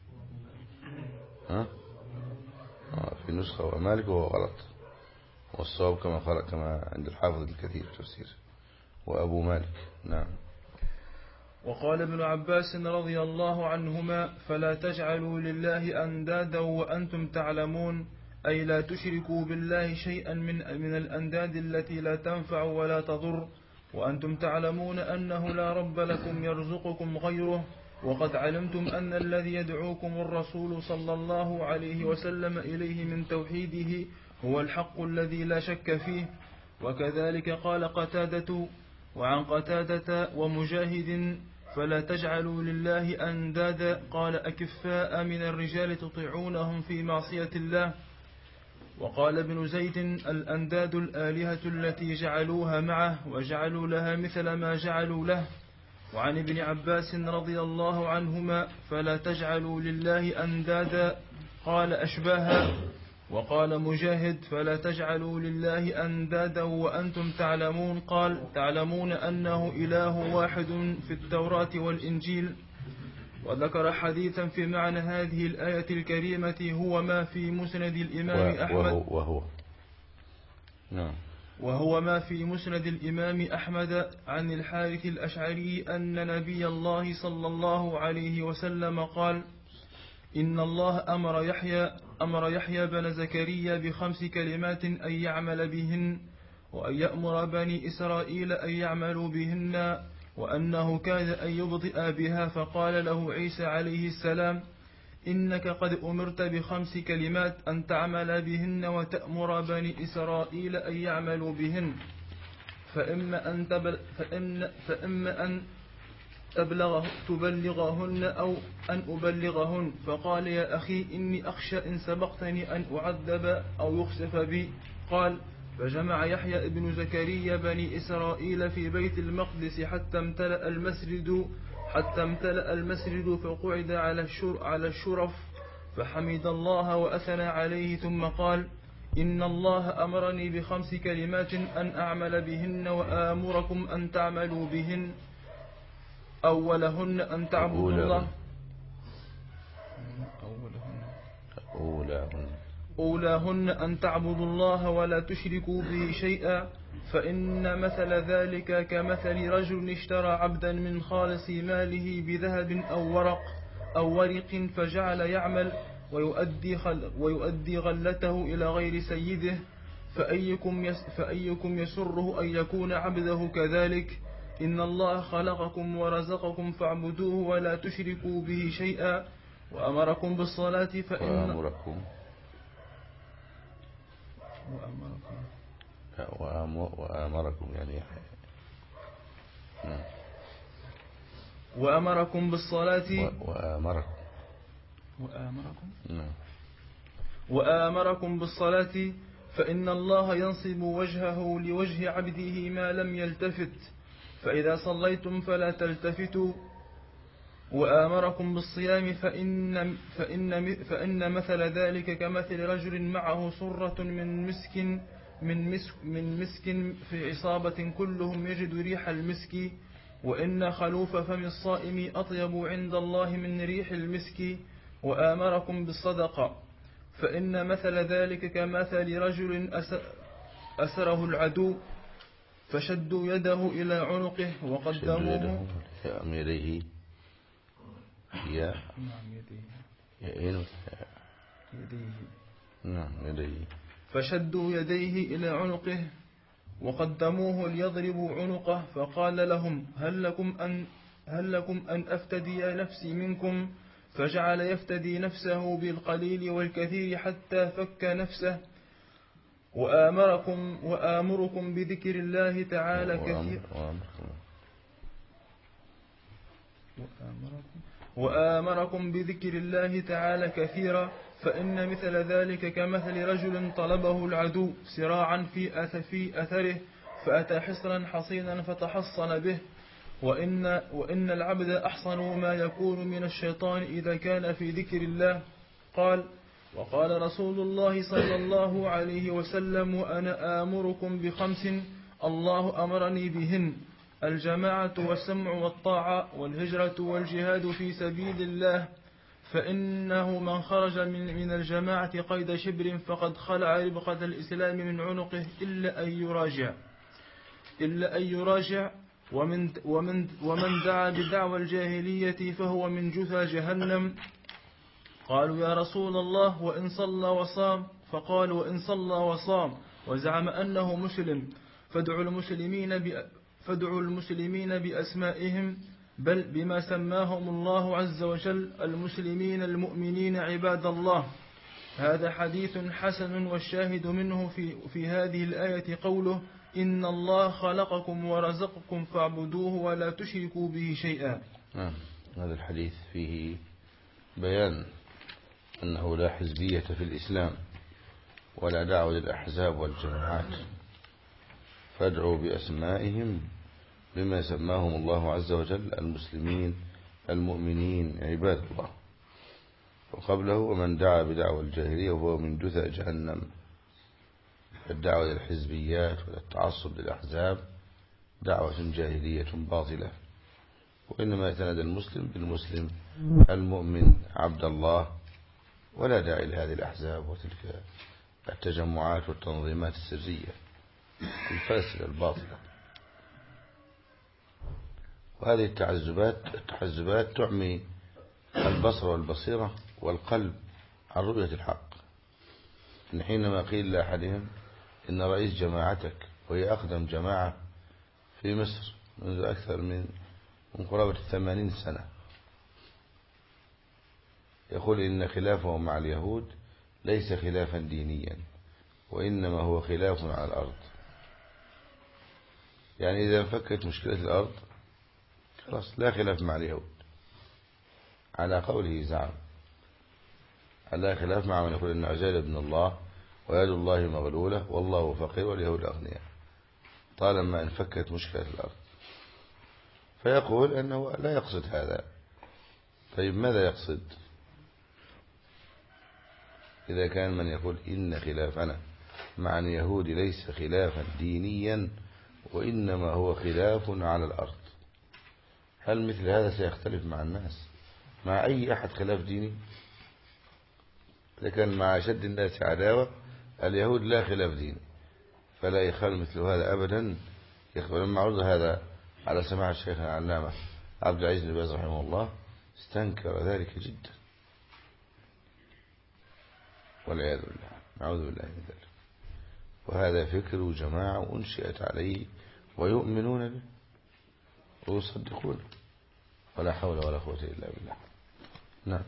Speaker 1: في نسخة ومالك وهو غلط، والصواب كما عند الحافظ الكثير تفسير وأبو مالك. نعم.
Speaker 2: وقال ابن عباس رضي الله عنهما: فلا تجعلوا لله أندادا وأنتم تعلمون، أي لا تشركوا بالله شيئا من الأنداد التي لا تنفع ولا تضر، وأنتم تعلمون أنه لا رب لكم يرزقكم غيره، وقد علمتم أن الذي يدعوكم الرسول صلى الله عليه وسلم إليه من توحيده هو الحق الذي لا شك فيه. وكذلك قال قتادة. وعن قتادة ومجاهد: فلا تجعلوا لله أندادا، قال أكفاء من الرجال تطيعونهم في معصية الله. وقال ابن زيد: الأنداد الآلهة التي جعلوها معه وجعلوا لها مثل ما جعلوا له. وعن ابن عباس رضي الله عنهما: فلا تجعلوا لله أندادا، قال أشباها. وقال مجاهد: فلا تجعلوا لله أندادا وأنتم تعلمون، قال تعلمون أنه إله واحد في التوراة والإنجيل. وذكر حديثا في معنى هذه الآية الكريمة هو ما في مسند الإمام أحمد وهو ما في مسند الإمام أحمد عن الحارث الأشعري أن نبي الله صلى الله عليه وسلم قال: إن الله أمر يحيى بن زكريا ب5 كلمات أن يعمل بهن، وأن يأمر بني إسرائيل أن يعملوا بهن، وأنه كاد أن يبطئ بها، فقال له عيسى عليه السلام: إنك قد أمرت ب5 كلمات أن تعمل بهن وتأمر بني إسرائيل أن يعملوا بهن، فإما أن تبلغهن أو أن أبلغهن. فقال: يا أخي إني أخشى إن سبقتني أن أعذب أو يخسف بي. قال: فجمع يحيى ابن زكريا بني إسرائيل في بيت المقدس حتى امتلأ المسجد فقعد على الشرف، فحمد الله وأثنى عليه، ثم قال: إن الله أمرني ب5 كلمات أن أعمل بهن وآمركم أن تعملوا بهن. أولهن أن تعبدوا الله أولاهن أن تعبدوا الله ولا تشركوا به شيئا، فإن مثل ذلك كمثل رجل اشترى عبدا من خالص ماله بذهب أو ورق فجعل يعمل ويؤدي غلته إلى غير سيده، فأيكم يسره أن يكون عبده كذلك؟ إن الله خلقكم ورزقكم فاعبدوه ولا تشركوا به شيئا وأمركم بالصلاة
Speaker 1: وأمركم يعني
Speaker 2: وأمركم بالصلاة وآمركم بالصلاة فإن الله ينصب وجهه لوجه عبده ما لم يلتفت فإذا صليتم فلا تلتفتوا وآمركم بالصيام فإن مثل ذلك كمثل رجل معه صرة من مسك في عصابة كلهم يجد ريح المسك وإن خلوف فم الصائم أطيب عند الله من ريح المسك وآمركم بالصدقة فإن مثل ذلك كمثل رجل أسره العدو فشدوا يده إلى عنقه وقدموه فشدوا يديه إلى عنقه وقدموه ليضربوا عنقه فقال لهم هل لكم أن أفتدي نفسي منكم فجعل يفتدي نفسه بالقليل والكثير حتى فك نفسه وآمركم بذكر الله تعالى كثيرا وآمركم بذكر الله تعالى كثيرا فإن مثل ذلك كمثل رجل طلبه العدو سراعا في أثره فأتى حصنا حصينا فتحصن به وإن العبد أحصن ما يكون من الشيطان إذا كان في ذكر الله وقال رسول الله صلى الله عليه وسلم وأنا آمركم بخمس الله أمرني بهن الجماعة والسمع والطاعة والهجرة والجهاد في سبيل الله فإنه من خرج من الجماعة قيد شبر فقد خلع ربقة الإسلام من عنقه إلا أن يراجع ومن دعا بدعوى الجاهلية فهو من جثى جهنم قالوا يا رسول الله وإن صلى وصام فقال وإن صلى وصام وزعم أنه مسلم فادعوا المسلمين بأسمائهم بل بما سماهم الله عز وجل المسلمين المؤمنين عباد الله هذا حديث حسن والشاهد منه في هذه الآية قوله إن الله خلقكم ورزقكم فاعبدوه ولا تشركوا به شيئا.
Speaker 1: هذا الحديث فيه بيان أنه لا حزبية في الإسلام ولا دعوة للأحزاب والجماعات فادعوا بأسمائهم بما سماهم الله عز وجل المسلمين المؤمنين عباد الله وقبله ومن دعا بدعوى الجاهلية وهو من جثى جهنم الدعوة للحزبيات والتعصب للأحزاب دعوة جاهلية باطلة وإنما يتنادى المسلم بالمسلم المؤمن عبد الله ولا داعي لهذه الأحزاب وتلك التجمعات والتنظيمات السرية الفاسدة الباطلة وهذه التحزبات تعمي البصر والبصيرة والقلب عن رؤية الحق إن حينما قيل لأحدهم إن رئيس جماعتك وهي أقدم جماعة في مصر منذ أكثر من قرابة 80 سنة يقول إن خلافه مع اليهود ليس خلافا دينيا وإنما هو خلاف على الأرض يعني إذا انفكت مشكلة الأرض خلاص لا خلاف مع اليهود على قوله زعم على خلاف مع من يقول إن عزيز ابن الله ويد الله مغلولة والله فقير واليهود أغنياء طالما انفكت مشكلة الأرض فيقول أنه لا يقصد هذا طيب ماذا يقصد إذا كان من يقول إن خلافنا مع اليهود ليس خلافا دينيا وإنما هو خلاف على الأرض هل مثل هذا سيختلف مع الناس مع أي أحد خلاف ديني إذا كان مع أشد الناس عداوة اليهود لا خلاف ديني فلا يخال مثل هذا أبدا لما عرض هذا على سماع الشيخ العلامة عبد العزيز بن باز رحمه الله استنكر ذلك جدا والعياذ بالله نعوذ بالله من ذلك وهذا فكر جماعة أنشئت عليه ويؤمنون به ويصدقون. ولا حول ولا قوة إلا بالله. نعم.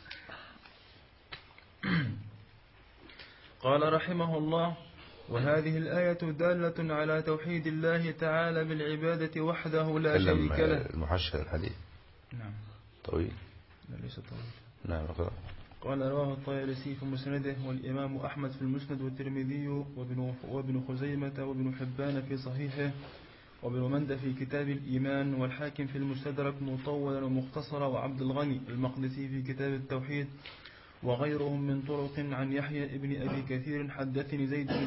Speaker 2: قال رحمه الله: وهذه الآية دالة على توحيد الله تعالى بالعبادة وحده لا شريك له.
Speaker 1: المحشر الحديث
Speaker 2: نعم
Speaker 1: طويل.
Speaker 2: لا ليس طويل.
Speaker 1: نعم اقرأ.
Speaker 2: قال: رواه الطيالسي في مسنده، والإمام أحمد في المسند، والترمذي وابن خزيمة وابن حبان في صحيحه، وابن مندة في كتاب الإيمان، والحاكم في المستدرك مطولا ومختصرا، وعبد الغني المقدسي في كتاب التوحيد، وغيرهم من طرق عن يحيى ابن أبي كثير حدثني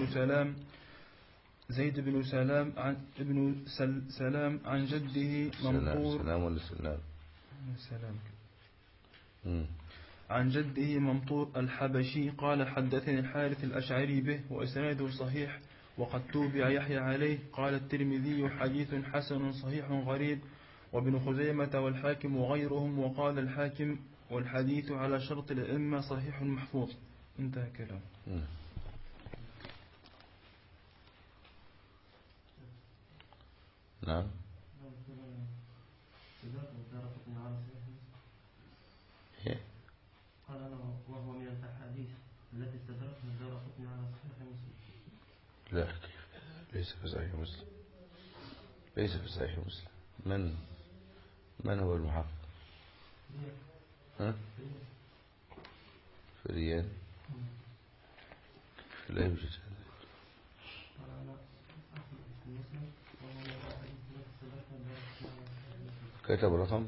Speaker 2: زيد بن سلام عن جده ممطور.
Speaker 1: سلام ولا سلام؟
Speaker 2: سلام. عن جده ممطور الحبشي قال: حدثني الحارث الأشعري به، وإسناده صحيح، وقد توبع يحيى عليه. قال الترمذي: حديث حسن صحيح غريب، وابن خزيمة والحاكم وغيرهم. وقال الحاكم: والحديث على شرط الأئمة صحيح محفوظ. انتهى كلام.
Speaker 1: نعم.
Speaker 3: قال أنا وهو من الأحاديث التي استدركها الدارقطني على صحيح مسلم.
Speaker 1: لا كيف؟ ليس في صحيح مسلم. ليس في صحيح مسلم. من هو المحقق؟ ها؟ فريان. لا يوجد هذا. كتب رقم.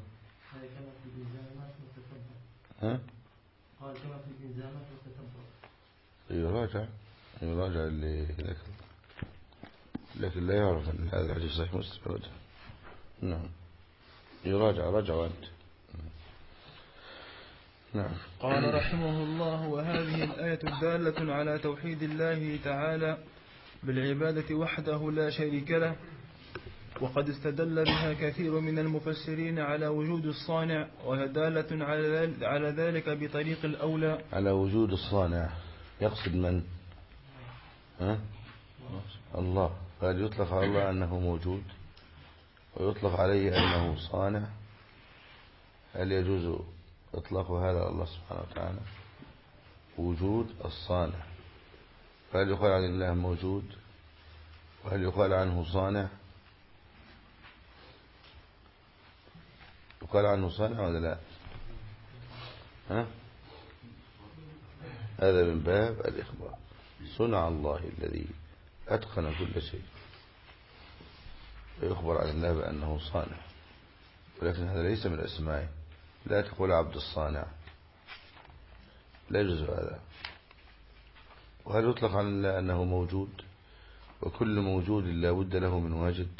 Speaker 1: ها؟
Speaker 3: قال كما في الإنزامات والتتبع.
Speaker 1: يراجع اللي ذكر، لكن لا يعرف أن هذا الحديث صحيح مسلم أبدا. نعم. راجع أنت. نعم.
Speaker 2: قال رحمه الله: وهذه الآية دالة على توحيد الله تعالى بالعبادة وحده لا شريك له، وقد استدل بها كثير من المفسرين على وجود الصانع، وهي دالة على ذلك بطريق الأولى.
Speaker 1: على وجود الصانع يقصد من؟ ها؟ الله. قال يطلق على الله أنه موجود، ويطلق عليه أنه صانع. هل يجوز إطلاق هذا على الله سبحانه وتعالى؟ وجود الصانع. فهل يقال عن الله موجود؟ وهل يقال عنه صانع؟ يقال عنه صانع ولا لا؟ ها؟ هذا من باب الإخبار. صنع الله الذي أتقن كل شيء، ويخبر عن الله بأنه صانع، ولكن هذا ليس من أسمائه. لا تقول عبد الصانع، لا يجوز هذا. وهل يطلق عن الله أنه موجود؟ وكل موجود لا بد له من واجد.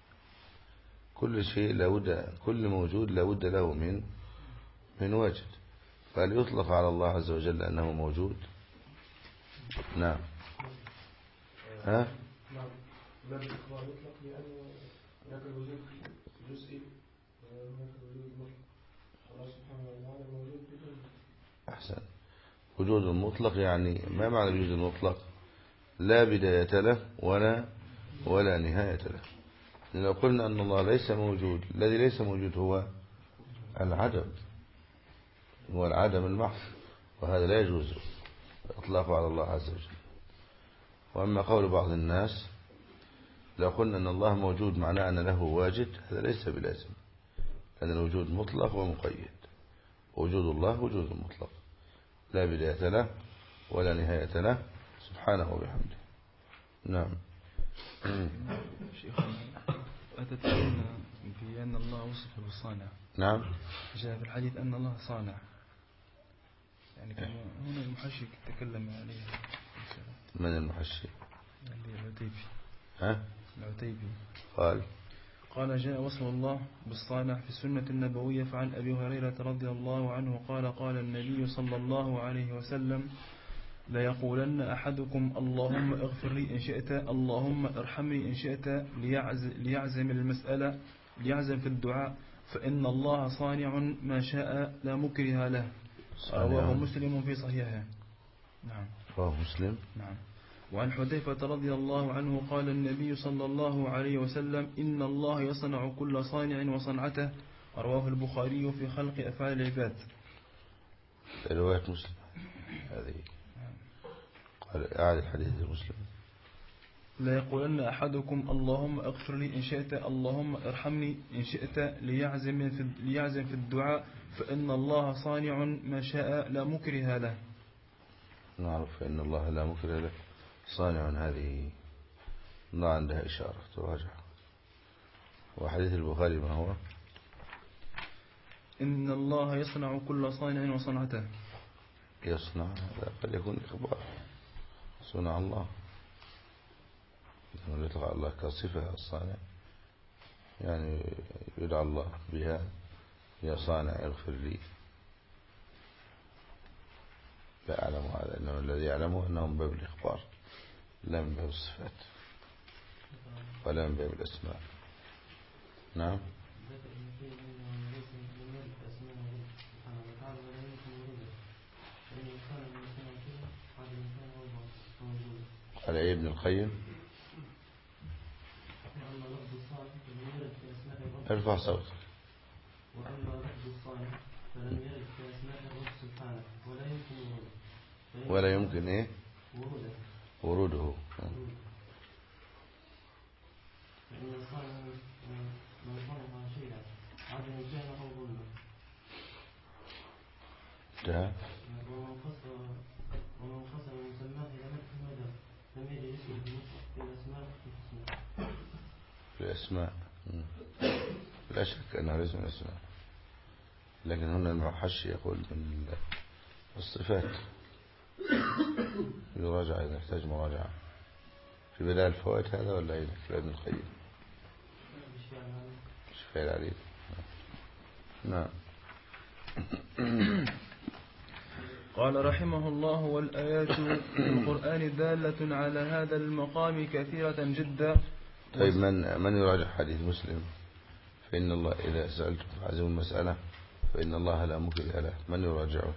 Speaker 1: كل موجود لا بد له من واجد. فهل يطلق على الله عز وجل أنه موجود؟ نعم. ها؟
Speaker 4: نعم. باب الإخبار يطلق لأن هناك الوجود جزئي وهناك الوجود مطلق. الله سبحانه وتعالى موجود بدون.
Speaker 1: أحسن. وجود المطلق يعني ما معنى الوجود المطلق؟ لا بداية له ولا نهاية له. لو قلنا أن الله ليس موجود، الذي ليس موجود هو العدم المحض، وهذا لا يجوز إطلاقه على الله عز وجل. وأما قول بعض الناس لو قلنا أن الله موجود معناه أن له واجد، هذا ليس بلازم، لأن الوجود مطلق ومقيد. وجود الله وجود مطلق لا بداية له ولا نهاية له سبحانه وبحمده. نعم.
Speaker 5: شيخنا أتتكلم في أن الله وصف بالصانع.
Speaker 1: نعم.
Speaker 5: جاء في الحديث أن الله صانع، يعني كما هنا المحشي تكلم عليه.
Speaker 1: من المحشي؟
Speaker 5: العتيبي.
Speaker 1: ها؟
Speaker 5: العتيبي
Speaker 2: قال: جاء وصف الله بالصانع في السنة النبوية. فعن أبي هريرة رضي الله عنه قال النبي صلى الله عليه وسلم: ليقولن أحدكم اللهم اغفر لي إن شئت، اللهم ارحمني إن شئت، ليعزم المسألة، ليعزم في الدعاء، فإن الله صانع ما شاء لا مكره له. رواه مسلم في صحيحه. نعم.
Speaker 1: رواه مسلم.
Speaker 2: نعم. وعن حذيفة رضي الله عنه قال النبي صلى الله عليه وسلم إن الله يصنع كل صانع وصنعته. رواه البخاري في خلق أفعال العباد.
Speaker 1: رواية مسلم هذه. قال أعد الحديث المسلم.
Speaker 2: لا يقولن أحدكم اللهم اغفر لي إن شئت، اللهم ارحمني إن شئت، ليعزم في الدعاء، فإن الله صانع ما شاء لا مكره له.
Speaker 1: نعرف فإن الله لا مكره له صانع، هذه ما عندها إشارة تراجع. وحديث البخاري ما هو؟
Speaker 2: إن الله يصنع كل صانع وصنعته.
Speaker 1: يصنع هذا قد يكون إخبار صنع الله، لأنه يطلق الله كصفة الصانع، يعني يدعى الله بها يا صانع اغفر لي. لا أعلم هذا، إنه الذي يعلمه أنه من باب الإخبار لا من باب الصفات ولا من باب الأسماء. نعم. قال إيه ابن القيم؟ ارفع صوتك.
Speaker 3: وأما لفظ الصالح فلم يرد في أسماء الرب سبحانه
Speaker 1: ولا يمكن إيه؟ وروده.
Speaker 3: فإن الصالح من صنع شيئا عدم كان أو ظلما. ومن قسم مسماه إلى مدح مدى لم يجد اسمه في الأسماء
Speaker 1: في الأسماء. لا شك أنه ليس من الأسماء، لكن هنا المحشي يقول من الصفات. يراجع إذا يحتاج مراجعة في بداية الفوائد هذا ولا إيه في ابن القيم؟ شفاء العليل. نعم.
Speaker 2: قال رحمه الله: والآيات في القرآن دالة على هذا المقام كثيرة جدا.
Speaker 1: طيب من يراجع حديث مسلم فإن الله إذا سألتم فعزموا المسألة فإن الله لا مكره له؟ من يراجعه؟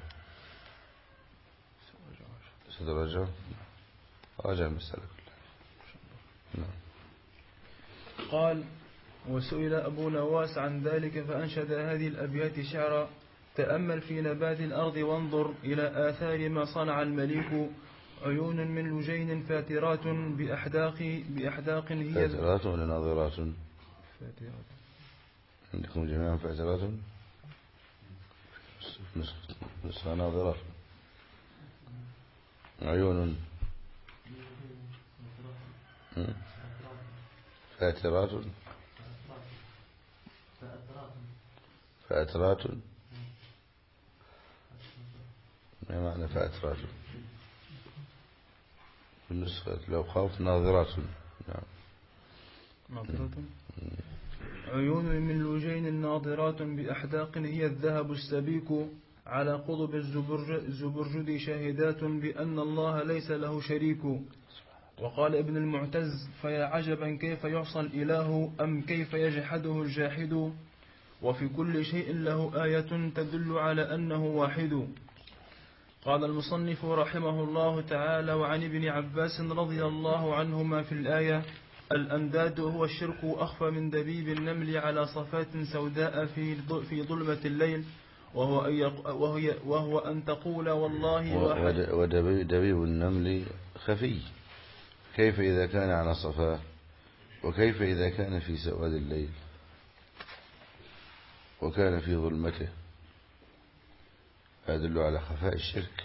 Speaker 1: ستراجعه؟ راجع المسألة كلها. نعم.
Speaker 2: قال: وسئل أبو نواس عن ذلك فأنشد هذه الأبيات شعرا: تأمل في نبات الأرض وانظر إلى آثار ما صنع المليك، عيون من لجين فاترات بأحداق هي
Speaker 1: فاترات ولا ناظرات؟
Speaker 2: فاترات.
Speaker 1: عندكم جميعا فاترات، نسخة ناظرات. عيون فاترات فاترات. ما معنى فاترات؟ بالنسخة لو خوف ناظرات. نعم.
Speaker 2: ناظرات. عيون من لجين ناظرات بأحداق هي الذهب السبيك، على قضب الزبرجد شاهدات بأن الله ليس له شريك. وقال ابن المعتز: فيا عجبا كيف يعصى الإله أم كيف يجحده الجاحد، وفي كل شيء له آية تدل على أنه واحد. قال المصنف رحمه الله تعالى: وعن ابن عباس رضي الله عنهما في الآية: الأنداد هو الشرك أخفى من دبيب النمل على صفات سوداء في ظلمة الليل، وهو أن تقول والله
Speaker 1: ودبيب النمل خفي، كيف إذا كان على صفاء، وكيف إذا كان في سواد الليل وكان في ظلمته، يدل على خفاء الشرك.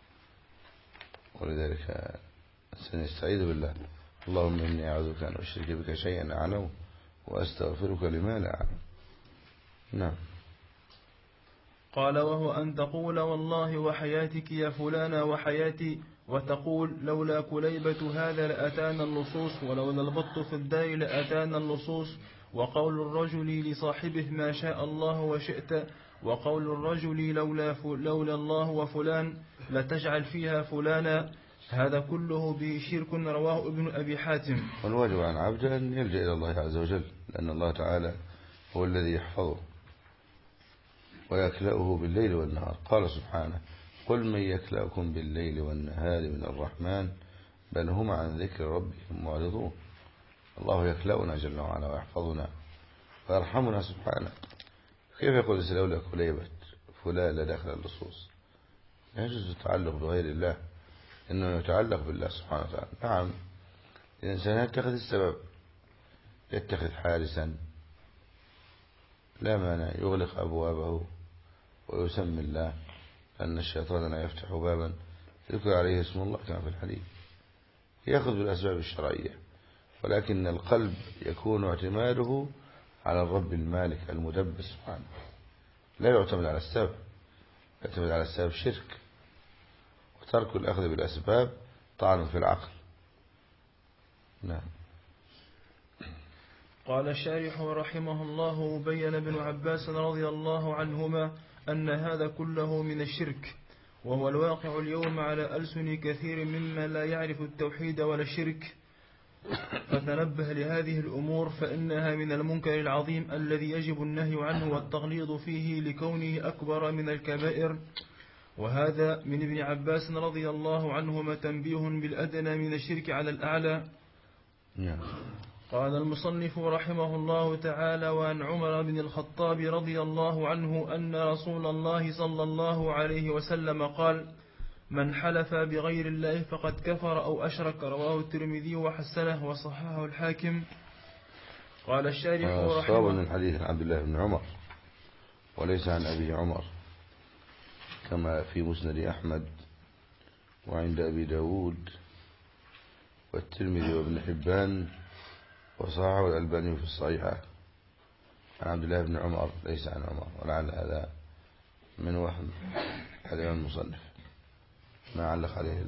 Speaker 1: ولذلك سنستعيذ بالله: اللهم إني أعوذ بك أن أشرك بك شيئا أعلم وأستغفرك لما لا أعلم. نعم.
Speaker 2: قال: وهو أن تقول والله وحياتك يا فلانة وحياتي، وتقول لولا كليبة هذا لأتانا اللصوص، ولولا البط في الدار لأتانا اللصوص. وقول الرجل لصاحبه ما شاء الله وشئت، وقول الرجل لولا الله وفلان لتجعل فيها فلانا. هذا كله به شرك. رواه ابن أبي حاتم.
Speaker 1: والواجب عن عبد أن يلجأ إلى الله عز وجل، لأن الله تعالى هو الذي يحفظه ويكلأه بالليل والنهار. قال سبحانه: قل من يكلأكم بالليل والنهار من الرحمن بل هم عن ذكر ربهم معرضون. الله يكلأنا جل وعلا ويحفظنا ويرحمنا سبحانه. كيف يقول لولا كليبة فلان لدخل اللصوص؟ لا يجوز التعلق بغير الله، إنه يتعلق بالله سبحانه وتعالى. نعم، الإنسان يتخذ السبب، يتخذ حارسا لا مانع، يغلق أبوابه ويسمي الله، أن الشيطان لا يفتح بابا يذكر عليه اسم الله كما في الحديث. يأخذ بالأسباب الشرعية، ولكن القلب يكون اعتماده على الرب المالك المدبر سبحانه، لا يعتمد على السبب. يعتمد على السبب شرك، وترك الأخذ بالأسباب طعن في العقل. نعم.
Speaker 2: قال الشارح رحمه الله: بين ابن عباس رضي الله عنهما أن هذا كله من الشرك، وهو الواقع اليوم على ألسن كثير ممن لا يعرف التوحيد ولا الشرك، فتنبه لهذه الأمور فإنها من المنكر العظيم الذي يجب النهي عنه والتغليظ فيه لكونه أكبر من الكبائر. وهذا من ابن عباس رضي الله عنهما تنبيه بالأدنى من الشرك على الأعلى. قال المصنف رحمه الله تعالى: وعن عمر بن الخطاب رضي الله عنه أن رسول الله صلى الله عليه وسلم قال: من حلف بغير الله فقد كفر أو أشرك. رواه الترمذي وحسنه وصححه الحاكم. قال الشارح رحمه الله:
Speaker 1: من الحديث عن عبد الله بن عمر وليس عن أبي عمر، كما في مسند أحمد وعند أبي داود والترمذي وابن حبان وصححه الألباني في الصحيحة عن عبد الله بن عمر ليس عن عمر. ولعل هذا من وهم الإمام المصنف. ما علق عليه؟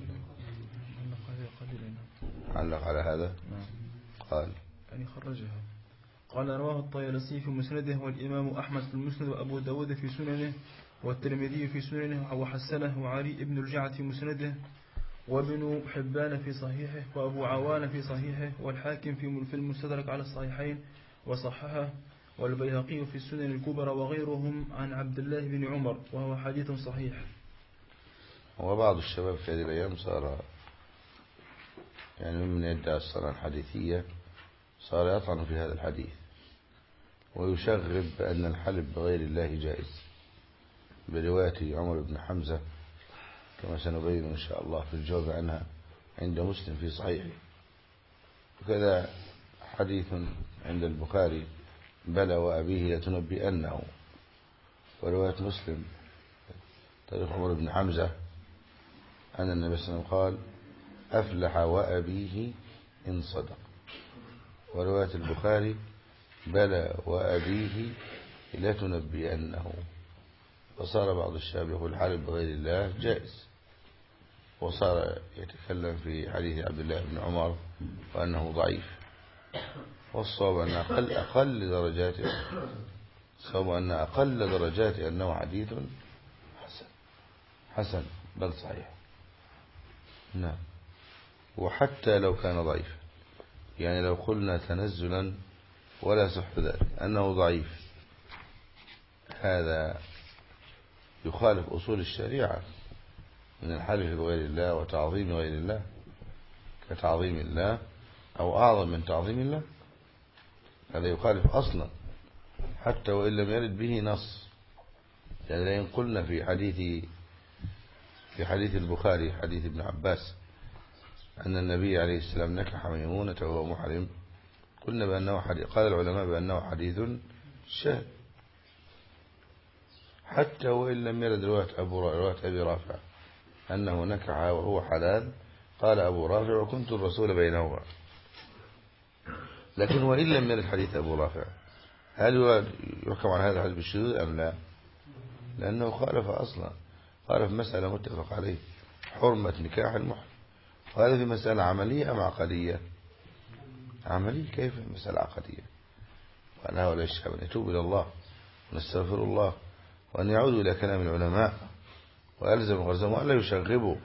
Speaker 1: علق على هذا؟ قال
Speaker 2: يعني خرجها. قال: رواه الطيالسي في مسنده، والإمام أحمد في المسند، وأبو داود في سننه، والترمذي في سننه وحسنه، وعلي بن الجعد في مسنده، وابن حبان في صحيحه، وأبو عوان في صحيحه، والحاكم في المستدرك على الصحيحين وصححه، والبيهقي في السنن الكبرى وغيرهم عن عبد الله بن عمر، وهو حديث صحيح.
Speaker 1: وبعض الشباب في هذه الأيام صار يعني ممن يدعي الصنعة الحديثية صار يطعن في هذا الحديث ويشغب بأن الحلف بغير الله جائز برواية عمر بن حمزة، كما سنبين إن شاء الله في الجواب عنها عند مسلم في صحيحه. وكذا حديث عند البخاري: بلى وأبيه لتنبئنه. ورواية مسلم طريق عمر بن حمزة أن النبي صلى الله عليه وسلم قال: أفلح وأبيه إن صدق. ورواية البخاري: بلى وأبيه لتنبئنه. وصار بعض الشباب يقول الحلف بغير الله جائز، وصار يتكلم في حديث عبد الله بن عمر وأنه ضعيف. والصواب أن أقل درجاته أنه حديث حسن بل صحيح. نعم. وحتى لو كان ضعيف، يعني لو قلنا تنزلا ولا صح ذلك أنه ضعيف، هذا يخالف أصول الشريعة من الحلف بغير الله وتعظيم غير الله كتعظيم الله أو أعظم من تعظيم الله. هذا يخالف أصلا حتى وإن لم يرد به نص. يعني لئن قلنا في حديث البخاري حديث ابن عباس أن النبي عليه السلام نكح ميمونة وهو محرم، قلنا بأنه حديث، قال العلماء بأنه حديث شاذ حتى وإن لم يرد رواية أبي رافع أنه نكح وهو حلال. قال أبو رافع: وكنت الرسول بينهما. لكن وإن لم يرد حديث أبو رافع، هل يحكم على هذا الحديث بالشذوذ أم لا؟ لأنه خالف أصلا، خالف مسألة متفق عليه، حرمة نكاح المحرم. وهذا في مسألة عملية أم عقدية؟ عملية. كيف مسألة عقدية؟ وأنا ولا الشعب أن يتوب إلى الله ونستغفر الله وأن يعودوا إلى كلام العلماء ويلزم غرزهم وألا يشغبوا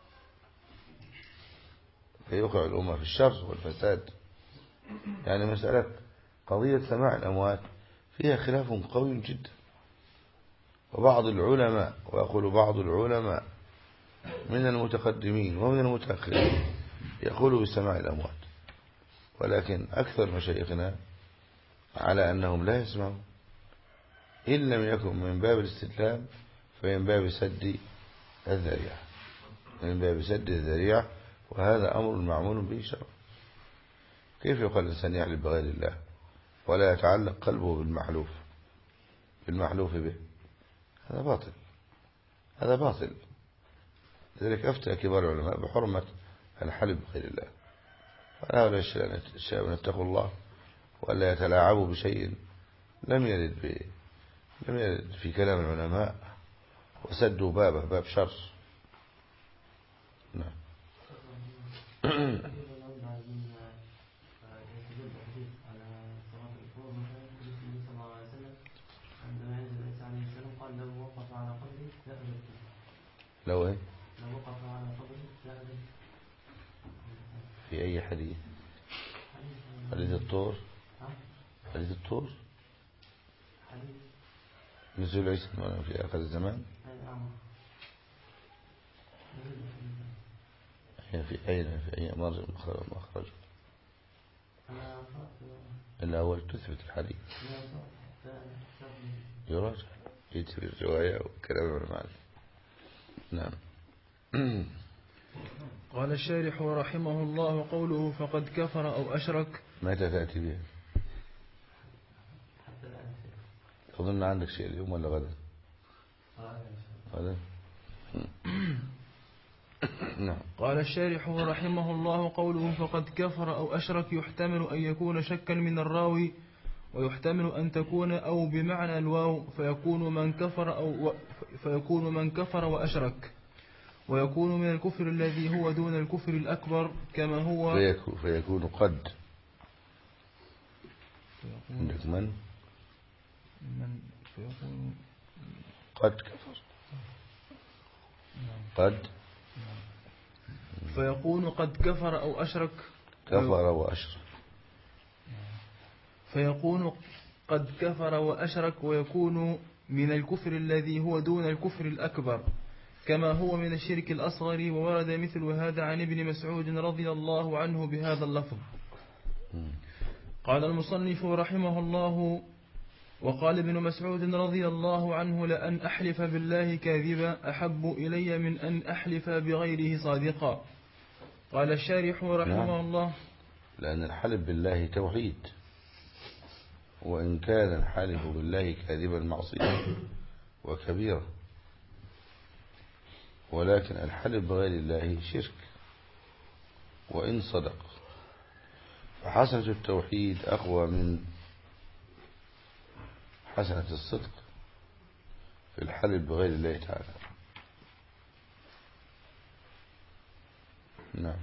Speaker 1: فيوقع الأمة في الشر والفساد. يعني مسألة قضية سماع الأموات فيها خلاف قوي جدا. وبعض العلماء، وأقول بعض العلماء من المتقدمين ومن المتأخرين، يقول بسماع الأموات، ولكن أكثر مشايخنا على أنهم لا يسمعون، إن لم يكن من باب الاستدلال فمن باب سد الذريعة، من باب سد الذريعة، وهذا أمر معمول به شرعا. كيف يقال الإنسان يحلف بغير الله ولا يتعلق قلبه بالمحلوف به؟ هذا باطل، هذا باطل. لذلك أفتى كبار العلماء بحرمة الحلف بغير الله، وهؤلاء الشباب اتقوا الله ولا يتلاعبوا بشيء لم يرد في كلام العلماء، وسدوا بابه باب شر. نعم. لو ايه؟
Speaker 3: لو وقف على قبره لا أدري.
Speaker 1: في أي حديث؟ حديث الطور؟ حديث الطور؟ نزول عيسى في آخر الزمان؟ في أي مخرج؟ الأول تثبت الحديث، يراجع يجري الرواية وكلام العلماء. نعم.
Speaker 2: قال الشارح رحمه الله قوله فقد كفر أو أشرك.
Speaker 1: متى تأتي به؟ أظن عندك شيء اليوم ولا غدا؟ غدا. نعم.
Speaker 2: قال الشارح رحمه الله قوله فقد كفر أو أشرك يحتمل أن يكون شكا من الراوي، ويحتمل أن تكون أو بمعنى الواو، فيكون من كفر وأشرك، ويكون من الكفر الذي هو دون الكفر الأكبر كما هو.
Speaker 1: فيكون قد عندك من فيكون قد كفر، قد
Speaker 2: فيكون قد كفر أو أشرك،
Speaker 1: كفر وأشرك،
Speaker 2: فيكون قد كفر وأشرك، ويكون من الكفر الذي هو دون الكفر الأكبر كما هو من الشرك الأصغر. وورد مثل هذا عن ابن مسعود رضي الله عنه بهذا اللفظ. قال المصنف رحمه الله: وقال ابن مسعود رضي الله عنه: لأن أحلف بالله كاذبا أحب إلي من أن أحلف بغيره صادقا. قال الشارح رحمه الله:
Speaker 1: لأن الحلف بالله توحيد، وإن كان الحلف بالله كاذبا معصية وكبيرة، ولكن الحلف بغير الله شرك وإن صدق، فحسنة التوحيد أقوى من حسنة الصدق في الحلف بغير الله تعالى. نعم.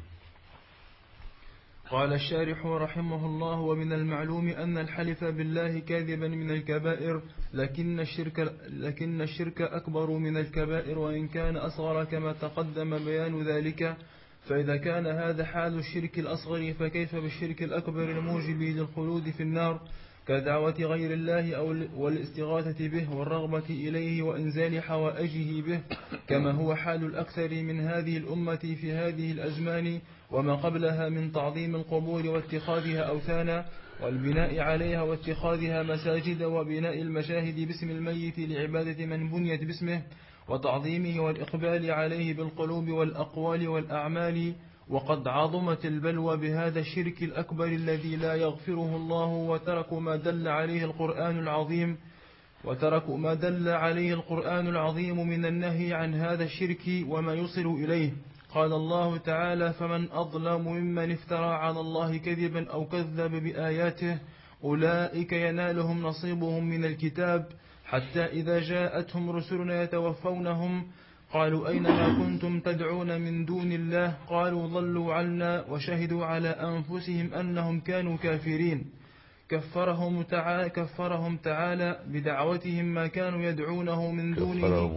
Speaker 2: قال الشارح رحمه الله: ومن المعلوم أن الحلف بالله كاذبا من الكبائر، لكن الشرك أكبر من الكبائر وإن كان أصغر كما تقدم بيان ذلك. فإذا كان هذا حال الشرك الأصغر فكيف بالشرك الأكبر الموجب للخلود في النار، كدعوة غير الله والاستغاثة به والرغبة إليه وإنزال حوائجه به، كما هو حال الأكثر من هذه الأمة في هذه الأزمان وما قبلها من تعظيم القبور واتخاذها أوثانا والبناء عليها واتخاذها مساجد وبناء المشاهد باسم الميت لعبادة من بنيت باسمه وتعظيمه والإقبال عليه بالقلوب والأقوال والأعمال. وقد عظمت البلوى بهذا الشرك الأكبر الذي لا يغفره الله، وتركوا ما دل عليه القرآن العظيم من النهي عن هذا الشرك وما يصل إليه. قال الله تعالى: فمن أظلم ممن افترى على الله كذبا أو كذب بآياته أولئك ينالهم نصيبهم من الكتاب حتى إذا جاءتهم رسلنا يتوفونهم قالوا أين ما كنتم تدعون من دون الله قالوا ضلوا عنا وشهدوا على أنفسهم أنهم كانوا كافرين. كفرهم تعالى بدعوتهم ما كانوا يدعونه من دونه.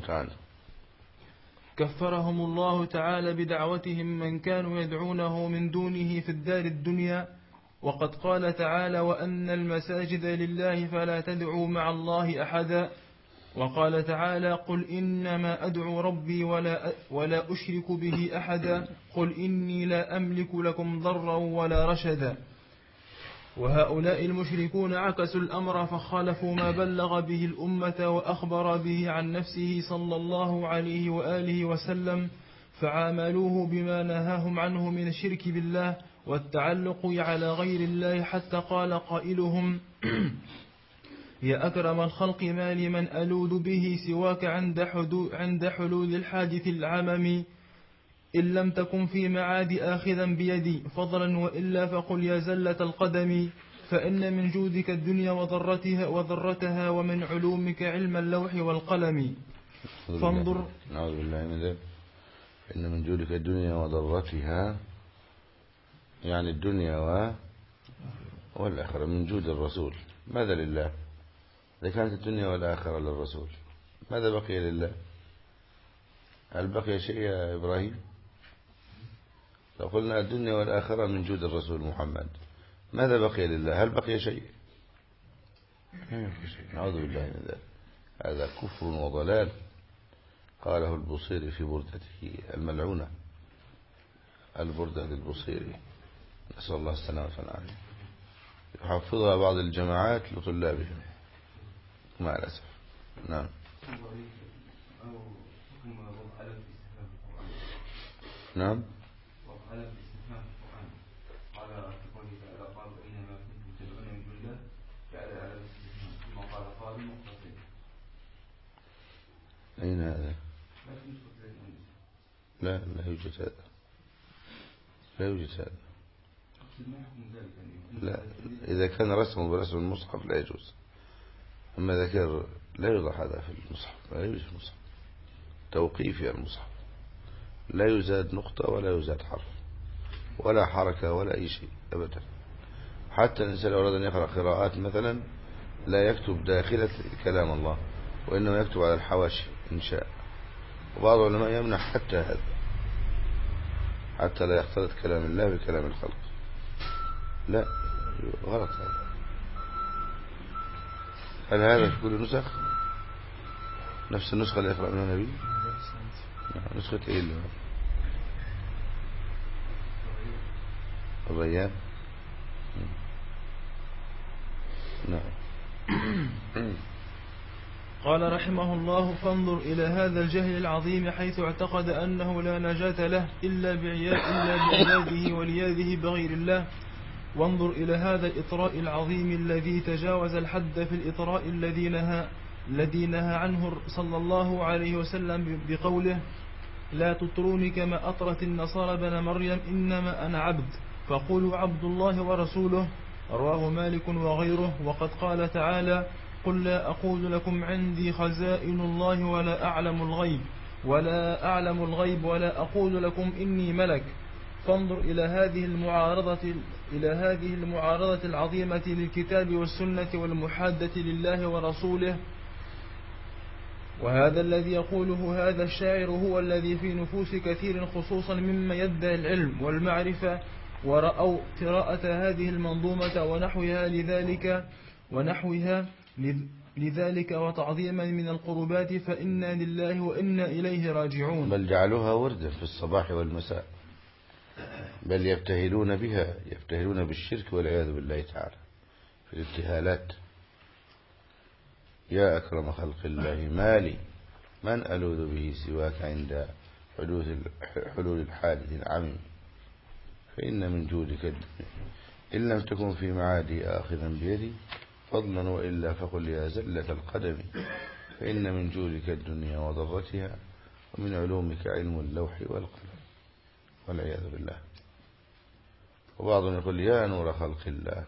Speaker 2: كفرهم الله تعالى بدعوتهم من كانوا يدعونه من دونه في الدار الدنيا. وقد قال تعالى: وأن المساجد لله فلا تدعوا مع الله أحدا. وقال تعالى قل إنما أدعو ربي ولا أشرك به أحدا قل إني لا أملك لكم ضرا ولا رشدا. وهؤلاء المشركون عكسوا الأمر فخالفوا ما بلغ به الأمة وأخبر به عن نفسه صلى الله عليه وآله وسلم، فعاملوه بما نهاهم عنه من الشرك بالله والتعلق على غير الله، حتى قال قائلهم يا أكرم الخلق ما لمن ألوذ به سواك عند حلول الحادث العمم، إن لم تكن في معاد آخذا بيدي فضلا وإلا فقل يا زلة القدم، فإن من جودك الدنيا وضرتها ومن علومك علم اللوح والقلم. فانظر
Speaker 1: نعوذ بالله من ذلك. إن من جودك الدنيا وضرتها، يعني الدنيا والآخرة من جود الرسول. ماذا لله؟ إذا كانت الدنيا والآخرة للرسول ماذا بقي لله؟ هل بقي شيء يا إبراهيم؟ لو قلنا الدنيا والآخرة من جود الرسول محمد ماذا بقي لله؟ هل بقي شيء؟ نعوذ بالله من ذلك. هذا كفر وضلال قاله البصيري في بردته الملعونة، البردة البصيري، نسأل الله السلامة والعافية، يحفظها بعض الجماعات لطلابهم مع الأسف. نعم. نعم. أين هذا؟ لا يوجد هذا، لا يوجد هذا. لا، إذا كان رسمه برسم المصحف لا يجوز، أما إذا كان لا يوضع هذا في المصحف، لا يوجد في المصحف توقيفي. المصحف لا يزاد نقطة ولا يزاد حرف ولا حركة ولا أي شيء أبدا. حتى الإنسان لو أراد أن يقرأ قراءات مثلا لا يكتب داخلة كلام الله، وإنما يكتب على الحواشي إن شاء. وبعض العلماء يمنع حتى هذا، حتى لا يختلط كلام الله بكلام الخلق. لا، غلط هذا. هل هذا في كل نسخ؟ نفس النسخة اللي يقرأ منها النبي؟ نسخة إيه اللي الريان؟ نعم.
Speaker 2: قال رحمه الله فانظر إلى هذا الجهل العظيم حيث اعتقد أنه لا نجاة له إلا بعياده ولياده بغير الله. وانظر إلى هذا الإطراء العظيم الذي تجاوز الحد في الإطراء الذي نهى عنه صلى الله عليه وسلم بقوله لا تطروني كما أطرت النصارى بن مريم إنما أنا عبد فقولوا عبد الله ورسوله. رواه مالك وغيره. وقد قال تعالى قل لا أقول لكم عندي خزائن الله ولا أعلم الغيب ولا أقول لكم إني ملك. فانظر إلى هذه المعارضة العظيمة للكتاب والسنة والمحادة لله ورسوله. وهذا الذي يقوله هذا الشاعر هو الذي في نفوس كثير خصوصا مما يدعي العلم والمعرفة ورأوا قراءة هذه المنظومة ونحوها لذلك وتعظيما من القربات فإنا لله وإنا إليه راجعون.
Speaker 1: بل جعلوها وردا في الصباح والمساء، بل يبتهلون بها، يبتهلون بالشرك والعياذ بالله تعالى في الابتهالات. يا أكرم خلق الله مالي من ألوذ به سواك عند حلول الحادث العميم، فإن من جودك الدنيا إن لم تكن في معادي آخذا بيدي فضلا وإلا فقل يا زلة القدم، فإن من جودك الدنيا وضرتها ومن علومك علم اللوح والقلم، والعياذ بالله. وبعضهم يقول يا نور خلق الله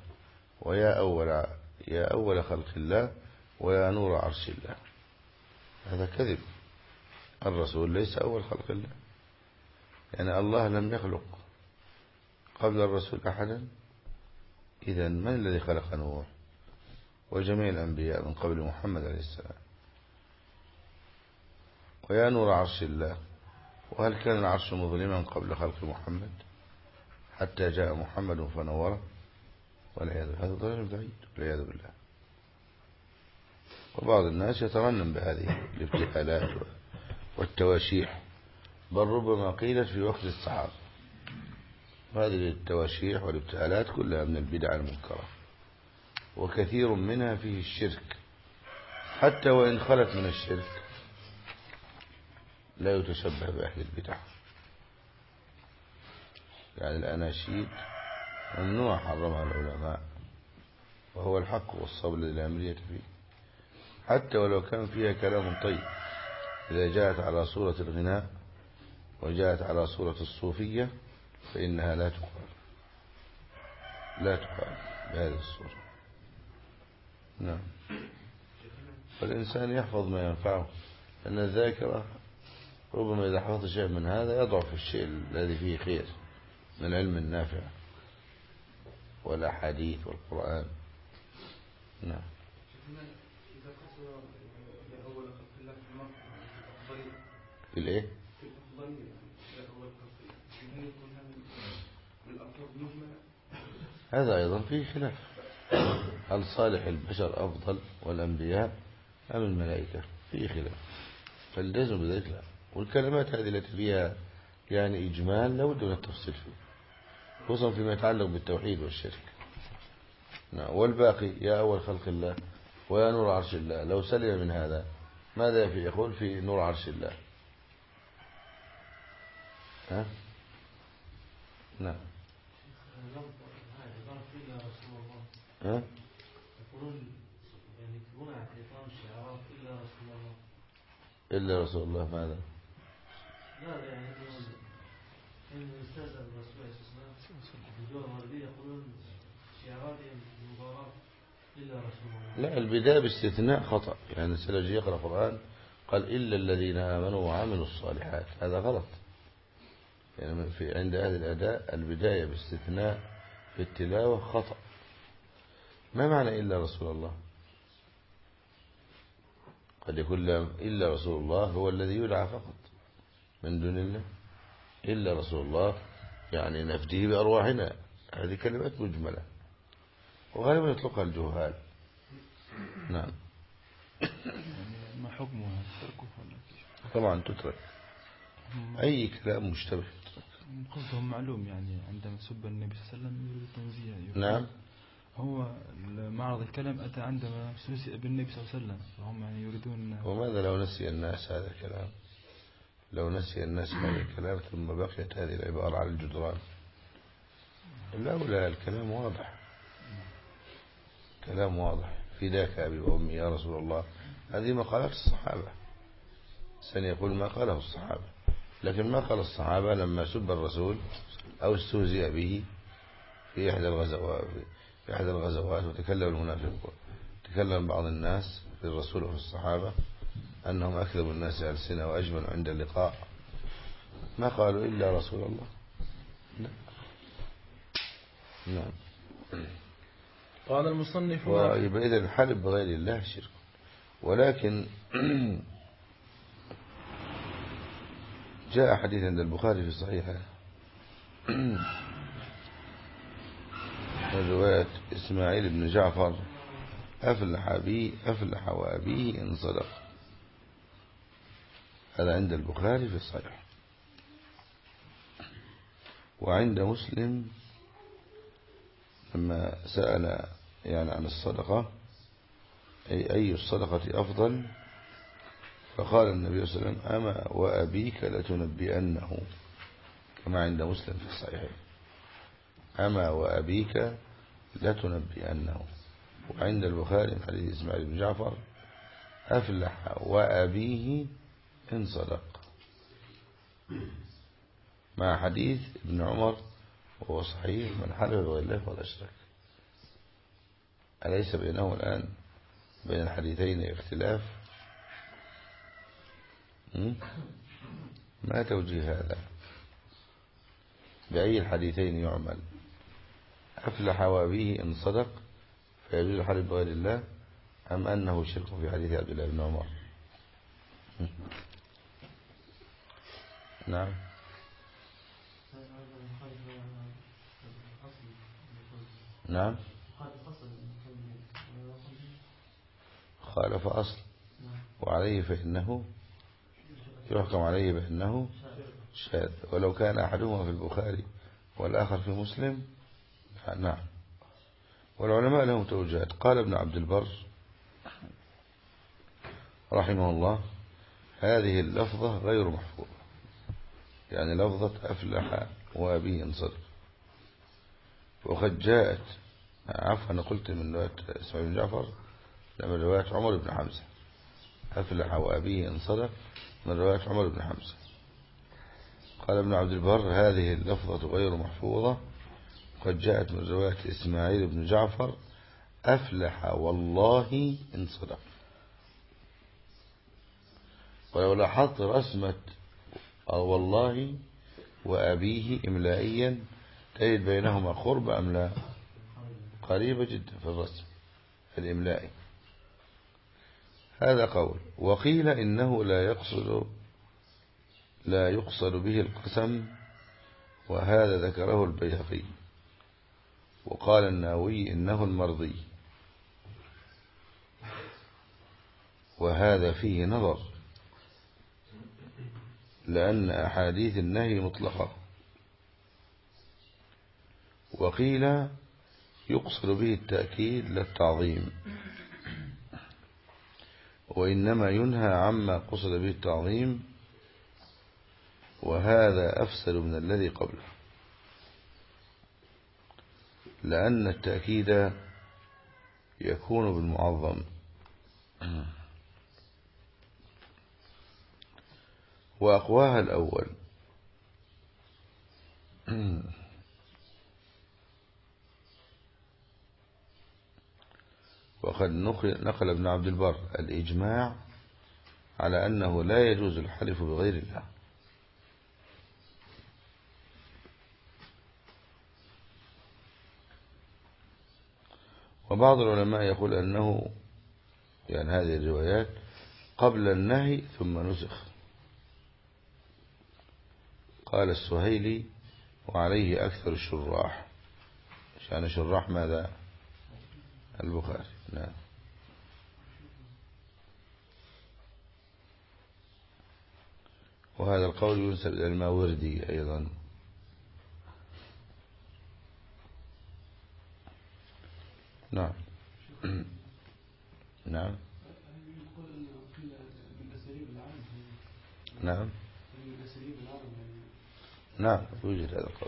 Speaker 1: يا أول خلق الله ويا نور عرش الله. هذا كذب، الرسول ليس أول خلق الله، يعني الله لم يخلق قبل الرسول أحدا. إذن من الذي خلق نوح وجميع الأنبياء من قبل محمد عليه السلام؟ ويا نور عرش الله، وهل كان العرش مظلما قبل خلق محمد حتى جاء محمد فنوره؟ والعياذ بالله، هذا ضلال بعيد والعياذ بالله. وبعض الناس يترنم بهذه الابتهالات والتواشيح، بل ربما قيلت في وقت السحر. هذه التواشيح والابتهالات كلها من البدع المنكرة، وكثير منها فيه الشرك، حتى وإن خلت من الشرك لا يتشبه بأهل البدع. يعني الأناشيد ممنوع حرمها العلماء، وهو الحق والصواب الذي لا مرية فيه، حتى ولو كان فيها كلام طيب، إذا جاءت على صورة الغناء وجاءت على صورة الصوفية فإنها لا تقال بهذه الصورة. نعم. فالإنسان يحفظ ما ينفعه، أن الذاكرة ربما إذا حفظ شيء من هذا يضعف الشيء الذي فيه خير من العلم النافع والأحاديث والقرآن. نعم.
Speaker 4: إذا قصر أول خلق الله في المرء
Speaker 1: في الإيه؟
Speaker 4: في الأفضلية أول خلق الله، هل يكون هذا من الألفاظ مجملة؟
Speaker 1: هذا أيضا فيه خلاف، هل صالح البشر أفضل والأنبياء أم الملائكة؟ فيه خلاف، فالجزم بذلك لا. والكلمات هذه التي فيها يعني إجمال لا بد من التفصيل فيه، خصوصا فيما يتعلق بالتوحيد والشرك. والباقي يا أول خلق الله ويا نور عرش الله، لو سلم من هذا ماذا يقول في نور عرش الله؟ ها؟ نعم. ها؟
Speaker 3: يقولون يعني يكتبون اعتراف الشعراء إلا رسول الله.
Speaker 1: إلا رسول الله ماذا؟
Speaker 3: لا يعني إن استاذ الرسول عليه الصلاة والسلام في الدول الغربية يقولون شعاراتهم المباراة إلا رسول الله.
Speaker 1: لا، البداية باستثناء خطأ، يعني سلجي يقرأ القرآن قال إلا الذين آمنوا وعملوا الصالحات، هذا غلط. يعني عند أهل الأداء البداية باستثناء في التلاوة خطأ. ما معنى إلا رسول الله؟ قد يكون إلا رسول الله هو الذي يدعى فقط من دون الله، إلا رسول الله يعني نفديه بأرواحنا، هذه كلمات مجملة وغالبا يطلقها الجهال. نعم.
Speaker 5: ما حكمها تركه ولا
Speaker 1: طبعا تترك، أي كلام مشتبه يترك.
Speaker 5: قصدهم معلوم، يعني عندما سب النبي صلى الله عليه وسلم يريد تنزيه.
Speaker 1: نعم.
Speaker 5: هو معرض الكلام أتى عندما سوسئ بالنبي صلى الله عليه وسلم، فهم يعني يريدون.
Speaker 1: وماذا لو نسي الناس هذا الكلام؟ لو نسي الناس هذا الكلام ثم بقيت هذه العبارة على الجدران، لا الكلام واضح، كلام واضح. فداك أبي وأمي يا رسول الله، هذه مقالات الصحابة، سنقول ما قاله الصحابة، لكن ما قال الصحابة لما سب الرسول أو استهزئ به في إحدى الغزوات وتكلم المنافقون، تكلم بعض الناس في الرسول وفي الصحابة أنهم أكذب الناس ألسنة وأجمل عند اللقاء، ما قالوا إلا رسول الله. نعم.
Speaker 2: قال المصنف
Speaker 1: ويبقى إذن الحلف بغير الله شرك. ولكن جاء حديث عند البخاري في صحيحه من رواية إسماعيل بن جعفر أفلح وأبيه إن صدق، هذا عند البخاري في الصحيح. وعند مسلم لما سأل يعني عن الصدقة أي الصدقة أفضل، فقال النبي صلى الله عليه وسلم أما وأبيك لتنبئنه، كما عند مسلم في الصحيح، أما وأبيك لتنبئنه. وعند البخاري من حديث إسماعيل بن جعفر أفلح وأبيه إن صدق، مع حديث ابن عمر وهو صحيح من حلف بغير الله فقد أشرك. أليس بينه الآن بين الحديثين اختلاف؟ ما توجيه هذا؟ بأي الحديثين يعمل؟ أفلح وأبيه إن صدق فيجوز الحلف بغير الله، أم أنه شرك في حديث عبد الله بن عمر؟ نعم. نعم. خالف أصل، وعليه فإنه يحكم عليه بأنه شاذ. ولو كان أحدهما في البخاري والآخر في مسلم نعم. والعلماء لهم توجيهات. قال ابن عبد البر رحمه الله: هذه اللفظة غير محفوظة، يعني لفظة أفلح وأبيه انصرف. وقد جاءت، عفوا أنا قلت من رواية إسماعيل بن جعفر، لا، من رواية عمر بن حمزة. أفلح وأبيه انصرف من رواية عمر بن حمزة. قال ابن عبد البر: هذه اللفظة غير محفوظة، قد جاءت من رواية إسماعيل بن جعفر: أفلح والله إن صدق. ولو لاحظت رسمة والله وأبيه إملائيا تجد بينهما قرب أم لا؟ قريبة جدا في الرسم الإملائي. هذا قول. وقيل إنه لا يقصد به القسم، وهذا ذكره البيهقي. وقال النووي إنه المرضي، وهذا فيه نظر، لأن أحاديث النهي مطلقة. وقيل يقصد به التأكيد لا التعظيم، وإنما ينهى عما قصد به التعظيم، وهذا أفسد من الذي قبله، لأن التأكيد يكون بالمعظم. وأقواها الأول. وقد نقل ابن عبد البر الإجماع على أنه لا يجوز الحلف بغير الله. وبعض العلماء يقول أنه يعني هذه الروايات قبل النهي ثم نسخ. قال السهيلي: وعليه أكثر الشراح. يعني شراح ماذا؟ البخاري. نعم. وهذا القول ينسب إلى الماوردي أيضا. نعم. نعم. نعم. نعم يوجد هذا القول،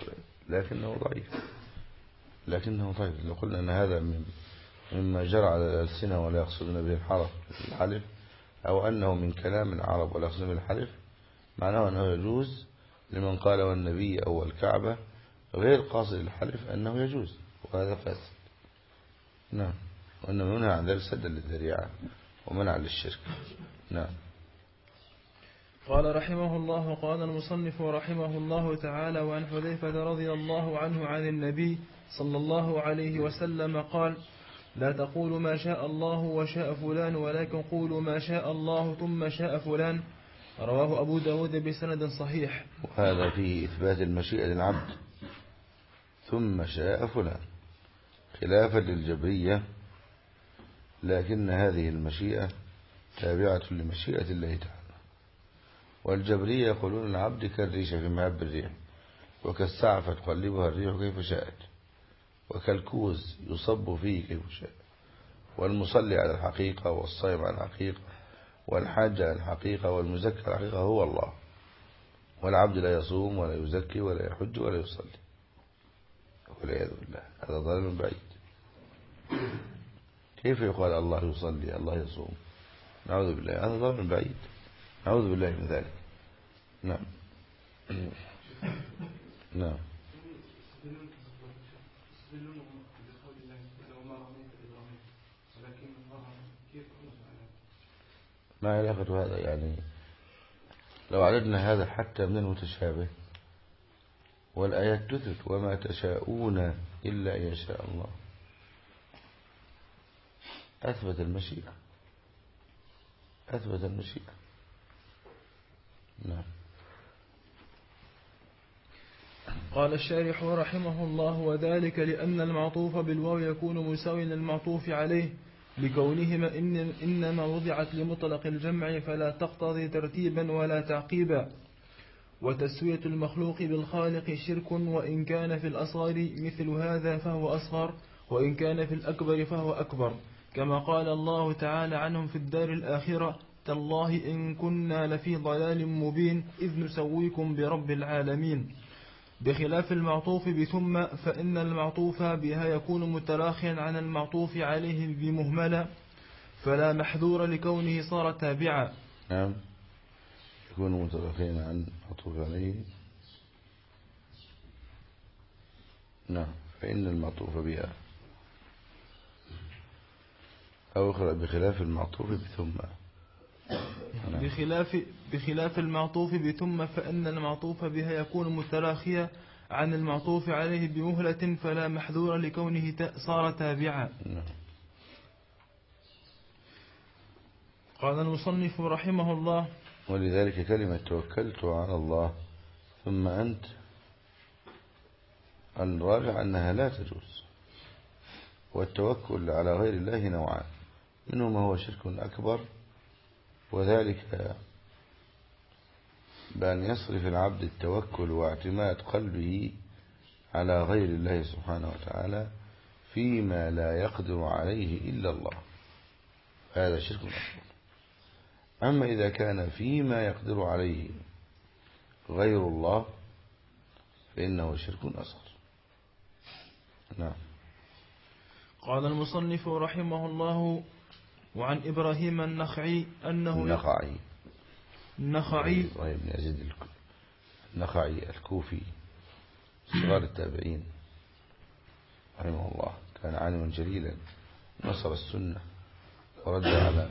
Speaker 1: لكنه ضعيف. لو قلنا أن هذا مما جرى على الألسنة ولا يقصدون به الحلف، أو أنه من كلام العرب ولا يقصدون به الحلف، معناه أنه يجوز لمن قال والنبي أو الكعبة غير قاصد الحلف أنه يجوز، وهذا فاسد. نعم. وأنه منها عن ذلك سدا للذريعة ومنع للشرك. نعم.
Speaker 2: قال رحمه الله: قال المصنف رحمه الله تعالى: وعن حذيفة رضي الله عنه عن النبي صلى الله عليه وسلم قال: لا تقولوا ما شاء الله وشاء فلان، ولكن قولوا ما شاء الله ثم شاء فلان. رواه أبو داود بسند صحيح.
Speaker 1: وهذا فيه إثبات المشيئة للعبد ثم شاء فلان، خلافا للجبرية، لكن هذه المشيئة تابعة لمشيئة الله تعالى. والجبرية يقولون العبد كالريشة في مهب الريح، وكالسعفة تقلبها الريح كيف شاءت، وكالكوز يصب فيه كيف شاء. والمصلي على الحقيقة، والصائم على الحقيقة، والحاج على الحقيقة، والمزكي على الحقيقة هو الله. والعبد لا يصوم ولا يزكي ولا يحج ولا يصلي، والعياذ بالله. هذا ضلال بعيد. كيف يقال الله يصلي الله يصوم؟ نعوذ بالله، هذا ضلال بعيد، نعوذ بالله من ذلك. نعم. نعم. ما علاقة هذا؟ يعني لو عددنا هذا حتى من المتشابه، والآيات تثبت وما تشاءون إلا أن يشاء الله، أثبت المشيئة. نعم.
Speaker 2: قال الشارح رحمه الله: وذلك لأن المعطوف بالواو يكون مساويا للمعطوف عليه، لكونهما إنما وضعت لمطلق الجمع فلا تقتضي ترتيبا ولا تعقيبا. وتسوية المخلوق بالخالق شرك، وإن كان في الأصغر مثل هذا فهو أصغر، وإن كان في الأكبر فهو أكبر، كما قال الله تعالى عنهم في الدار الآخرة: تالله إن كنا لفي ضلال مبين إذ نسويكم برب العالمين. بخلاف المعطوف بثم، فإن المعطوف بها يكون متراخيا عن المعطوف عليه بمهملة، فلا محذور لكونه صار تابعا.
Speaker 1: نعم، يكون متراخيا عن المعطوف عليه. نعم، فإن المعطوف بها، أو بخلاف المعطوف بثم.
Speaker 2: بخلاف المعطوف بثم، فإن المعطوف بها يكون متراخيا عن المعطوف عليه بمهلة، فلا محذور لكونه صار تابعا. قال المصنف رحمه الله:
Speaker 1: ولذلك كلمة توكلت على الله ثم أنت، الراجع أنها لا تجوز. والتوكل على غير الله نوعان، منه ما هو شرك أكبر، وذلك بأن يصرف العبد التوكل واعتماد قلبه على غير الله سبحانه وتعالى فيما لا يقدر عليه إلا الله، هذا شرك أكبر. أما إذا كان فيما يقدر عليه غير الله فإنه شرك أصغر. نعم.
Speaker 2: قال المصنف رحمه الله: وعن إبراهيم النخعي أنه النخعي
Speaker 1: بن يزيد النخعي الكوفي صغار التابعين رحمه الله، كان عالما جليلا، نصر السنة ورد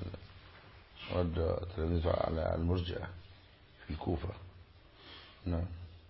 Speaker 1: تلاميذه على المرجئة في الكوفة. نعم.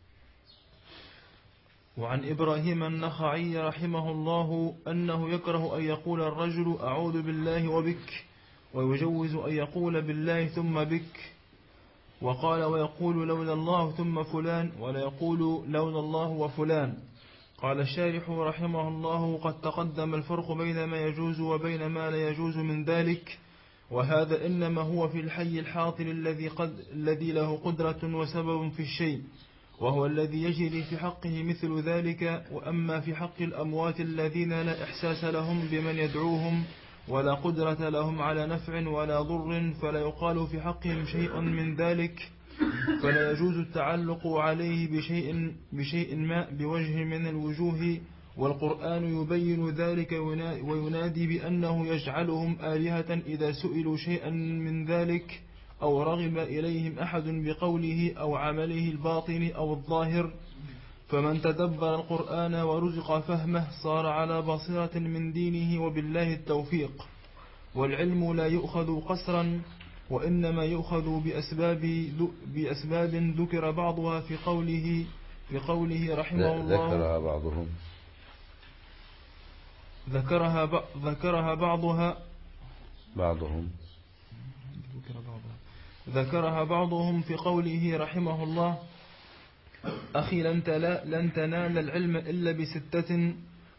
Speaker 2: وعن إبراهيم النخعي رحمه الله أنه يكره أن يقول الرجل أعوذ بالله وبك، ويجوز أن يقول بالله ثم بك. وقال: ويقول لولا الله ثم فلان، ولا يقول لولا الله وفلان. قال الشارح رحمه الله: قد تقدم الفرق بين ما يجوز وبين ما لا يجوز من ذلك، وهذا إنما هو في الحي الحاضر الذي له قدرة وسبب في الشيء، وهو الذي يجري في حقه مثل ذلك. وأما في حق الأموات الذين لا إحساس لهم بمن يدعوهم ولا قدرة لهم على نفع ولا ضر، فلا يقال في حقهم شيء من ذلك، فلا يجوز التعلق عليه بشيء ما بوجه من الوجوه. والقرآن يبين ذلك وينادي بأنه يجعلهم آلهة إذا سئلوا شيئا من ذلك أو رغب إليهم أحد بقوله أو عمله الباطن أو الظاهر. فمن تدبر القرآن ورزق فهمه صار على بصيرة من دينه، وبالله التوفيق. والعلم لا يؤخذ قسرا، وإنما يؤخذ بأسباب ذكر بعضها في قوله رحمه الله. ذكرها بعضهم في قوله رحمه الله: أخي لن تنال العلم إلا بستة،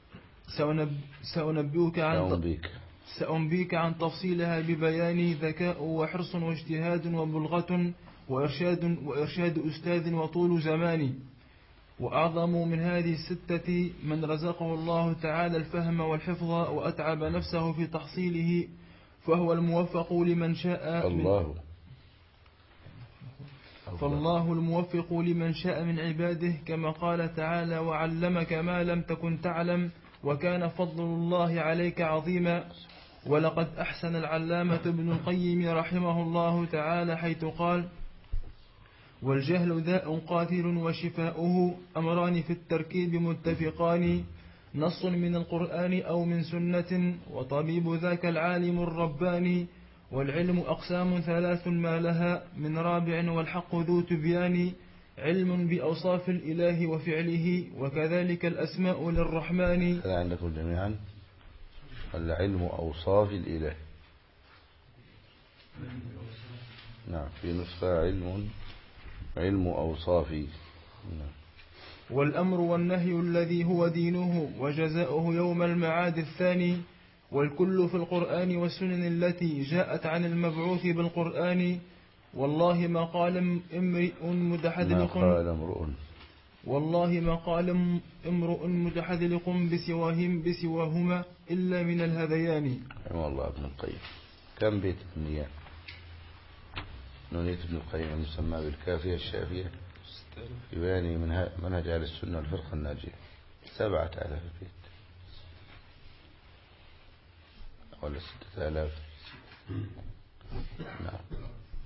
Speaker 2: سأنبيك عن تفصيلها ببيان: ذكاء وحرص واجتهاد وبلغة وإرشاد أستاذ وطول زمان. وأعظم من هذه الستة من رزقه الله تعالى الفهم والحفظ وأتعب نفسه في تحصيله، فهو الموفق لمن شاء فالله الموفق لمن شاء من عباده، كما قال تعالى: وعلمك ما لم تكن تعلم وكان فضل الله عليك عظيما. ولقد أحسن العلامة ابن القيم رحمه الله تعالى حيث قال: والجهل داء قاتل وشفاؤه أمران في التركيب متفقان، نص من القرآن أو من سنة، وطبيب ذاك العالم الرباني. والعلم أقسام ثلاث ما لها من رابع، والحق ذو تبيان: علم بأوصاف الإله وفعله، وكذلك الأسماء للرحمن.
Speaker 1: هذا عندكم جميعا العلم أوصاف الإله. نعم، في نسخة علم أوصافي.
Speaker 2: والأمر والنهي الذي هو دينه وجزاؤه يوم المعاد الثاني، والكل في القرآن والسنن التي جاءت عن المبعوث بالقرآن. والله ما قال امرؤ متحذلق بسواهما إلا من الهذيان.
Speaker 1: رحمه الله ابن القيم. كم بيت النية؟ نونية ابن القيم المسمى بالكافية الشافية في بيان منهج أهل السنة والفرقة الناجية. 7000 بيت ولا 6000؟ نعم.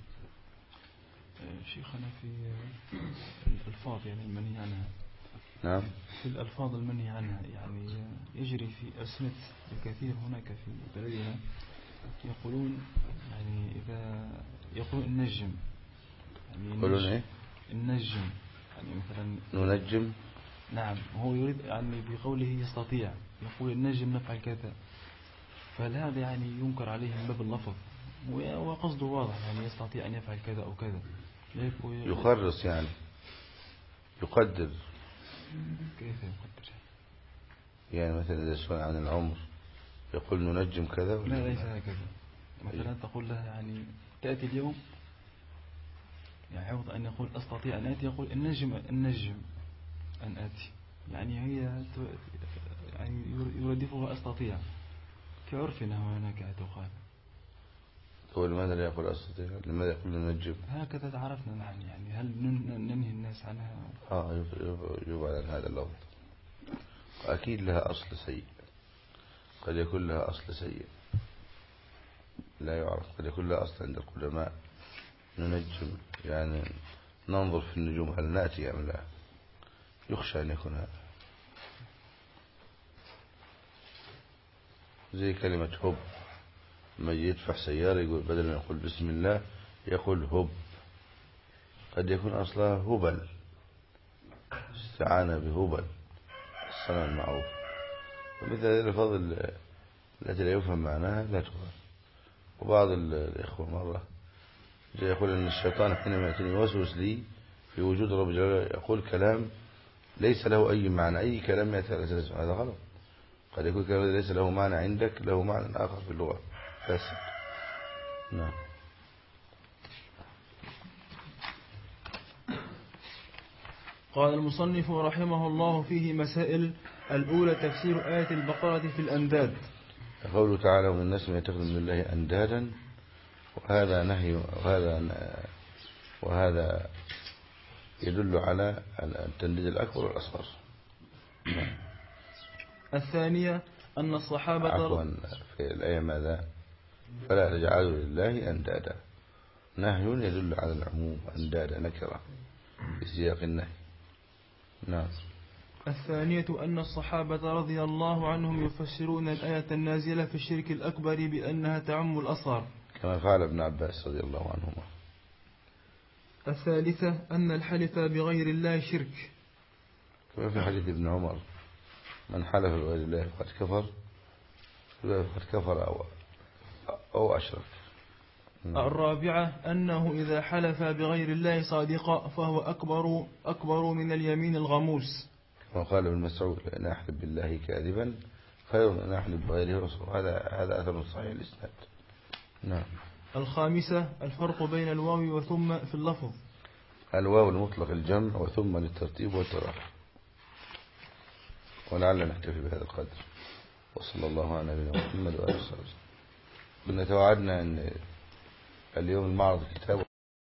Speaker 5: شيخنا في الألفاظ يعني المنهي عنها.
Speaker 1: نعم.
Speaker 5: في الألفاظ المنهي عنها يعني يجري في ألسنة الكثير هناك في بلدنا يقولون يعني إذا يقولون النجم يعني
Speaker 1: يقولون إيه؟
Speaker 5: النجم يعني مثلا
Speaker 1: ننجم.
Speaker 5: نعم هو يريد يعني بقوله يستطيع يقول النجم نفعل كذا، فهل هذا يعني ينكر عليه من باب اللفظ وقصده واضح يعني يستطيع أن يفعل كذا أو كذا؟
Speaker 1: يخرص يعني يقدر.
Speaker 5: كيف يقدر؟
Speaker 1: يعني مثلا إذا سئل عن العمر يقول ننجم كذا ولا
Speaker 5: لا ليس هكذا. مثلا تقول له يعني تأتي اليوم يعني عوض أن يقول أستطيع أن آتي يقول النجم أن آتي، يعني هي يعني يردفها أستطيع كعرفنا هناك تقال.
Speaker 1: هو لماذا لا يقول أستطيع؟ لماذا يقول ننجم؟
Speaker 5: هكذا تعرفنا نحن يعني هل ننهي الناس عنها؟
Speaker 1: يبعد عن هذا اللفظ. أكيد لها أصل سيء، قد يكون لها أصل سيء لا يعرف، قد يكون لها أصل عند القدماء. ننجم يعني ننظر في النجوم هل نأتي أم لا، يخشى أن يكون هذا. زي كلمة هب، ما يدفع سيارة يقول بدل ما يقول بسم الله يقول هب، قد يكون أصلها هبل، استعانة بهبل الصنم المعروف. ومثل هذه الألفاظ التي لا يفهم معناها لا تفهم. وبعض الإخوة مرة جاء يقول أن الشيطان حينما يأتيني يوسوس لي في وجود رب جلاله يقول كلام ليس له أي معنى، أي كلام يأتي على أساس هذا غلط. قد يكون كلام ليس له معنى عندك له معنى آخر في اللغة فاسد. نعم.
Speaker 2: قال المصنف رحمه الله فيه مسائل. الأولى تفسير آية البقرة في الأنداد.
Speaker 1: قوله تعالى ومن الناس من يتخذ من الله أندادا، وهذا نهي وهذا يدل على التنديد الأكبر والأصغر.
Speaker 2: الثانية أن الصحابة
Speaker 1: عفوا في الآية ماذا؟ فلا تجعلوا لله أندادا، نهي يدل على العموم، أندادا نكرة في سياق النهي. نعم.
Speaker 2: الثانية أن الصحابة رضي الله عنهم يفسرون الآية النازلة في الشرك الأكبر بأنها تعم الأصغر
Speaker 1: كما فعل ابن عباس رضي الله عنهما.
Speaker 2: الثالثة أن الحلف بغير الله شرك،
Speaker 1: كما في حديث ابن عمر من حلف بغير الله فقد كفر أو أشرك.
Speaker 2: الرابعة أنه إذا حلف بغير الله صادقا فهو أكبر من اليمين الغموس،
Speaker 1: كما قال ابن مسعود لأن أحلف بالله كاذبا خير من أن أحلف بغيره رسول. هذا أثر صحيح الإسناد. نعم.
Speaker 2: الخامسة الفرق بين الواو وثم في اللفظ.
Speaker 1: الواو المطلق الجمع وثم للترتيب والتراخي. ولعل نكتفي بهذا القدر، وصلى الله على نبينا محمد وآله وصحبه. كنا توعدنا أن اليوم المعرض الكتاب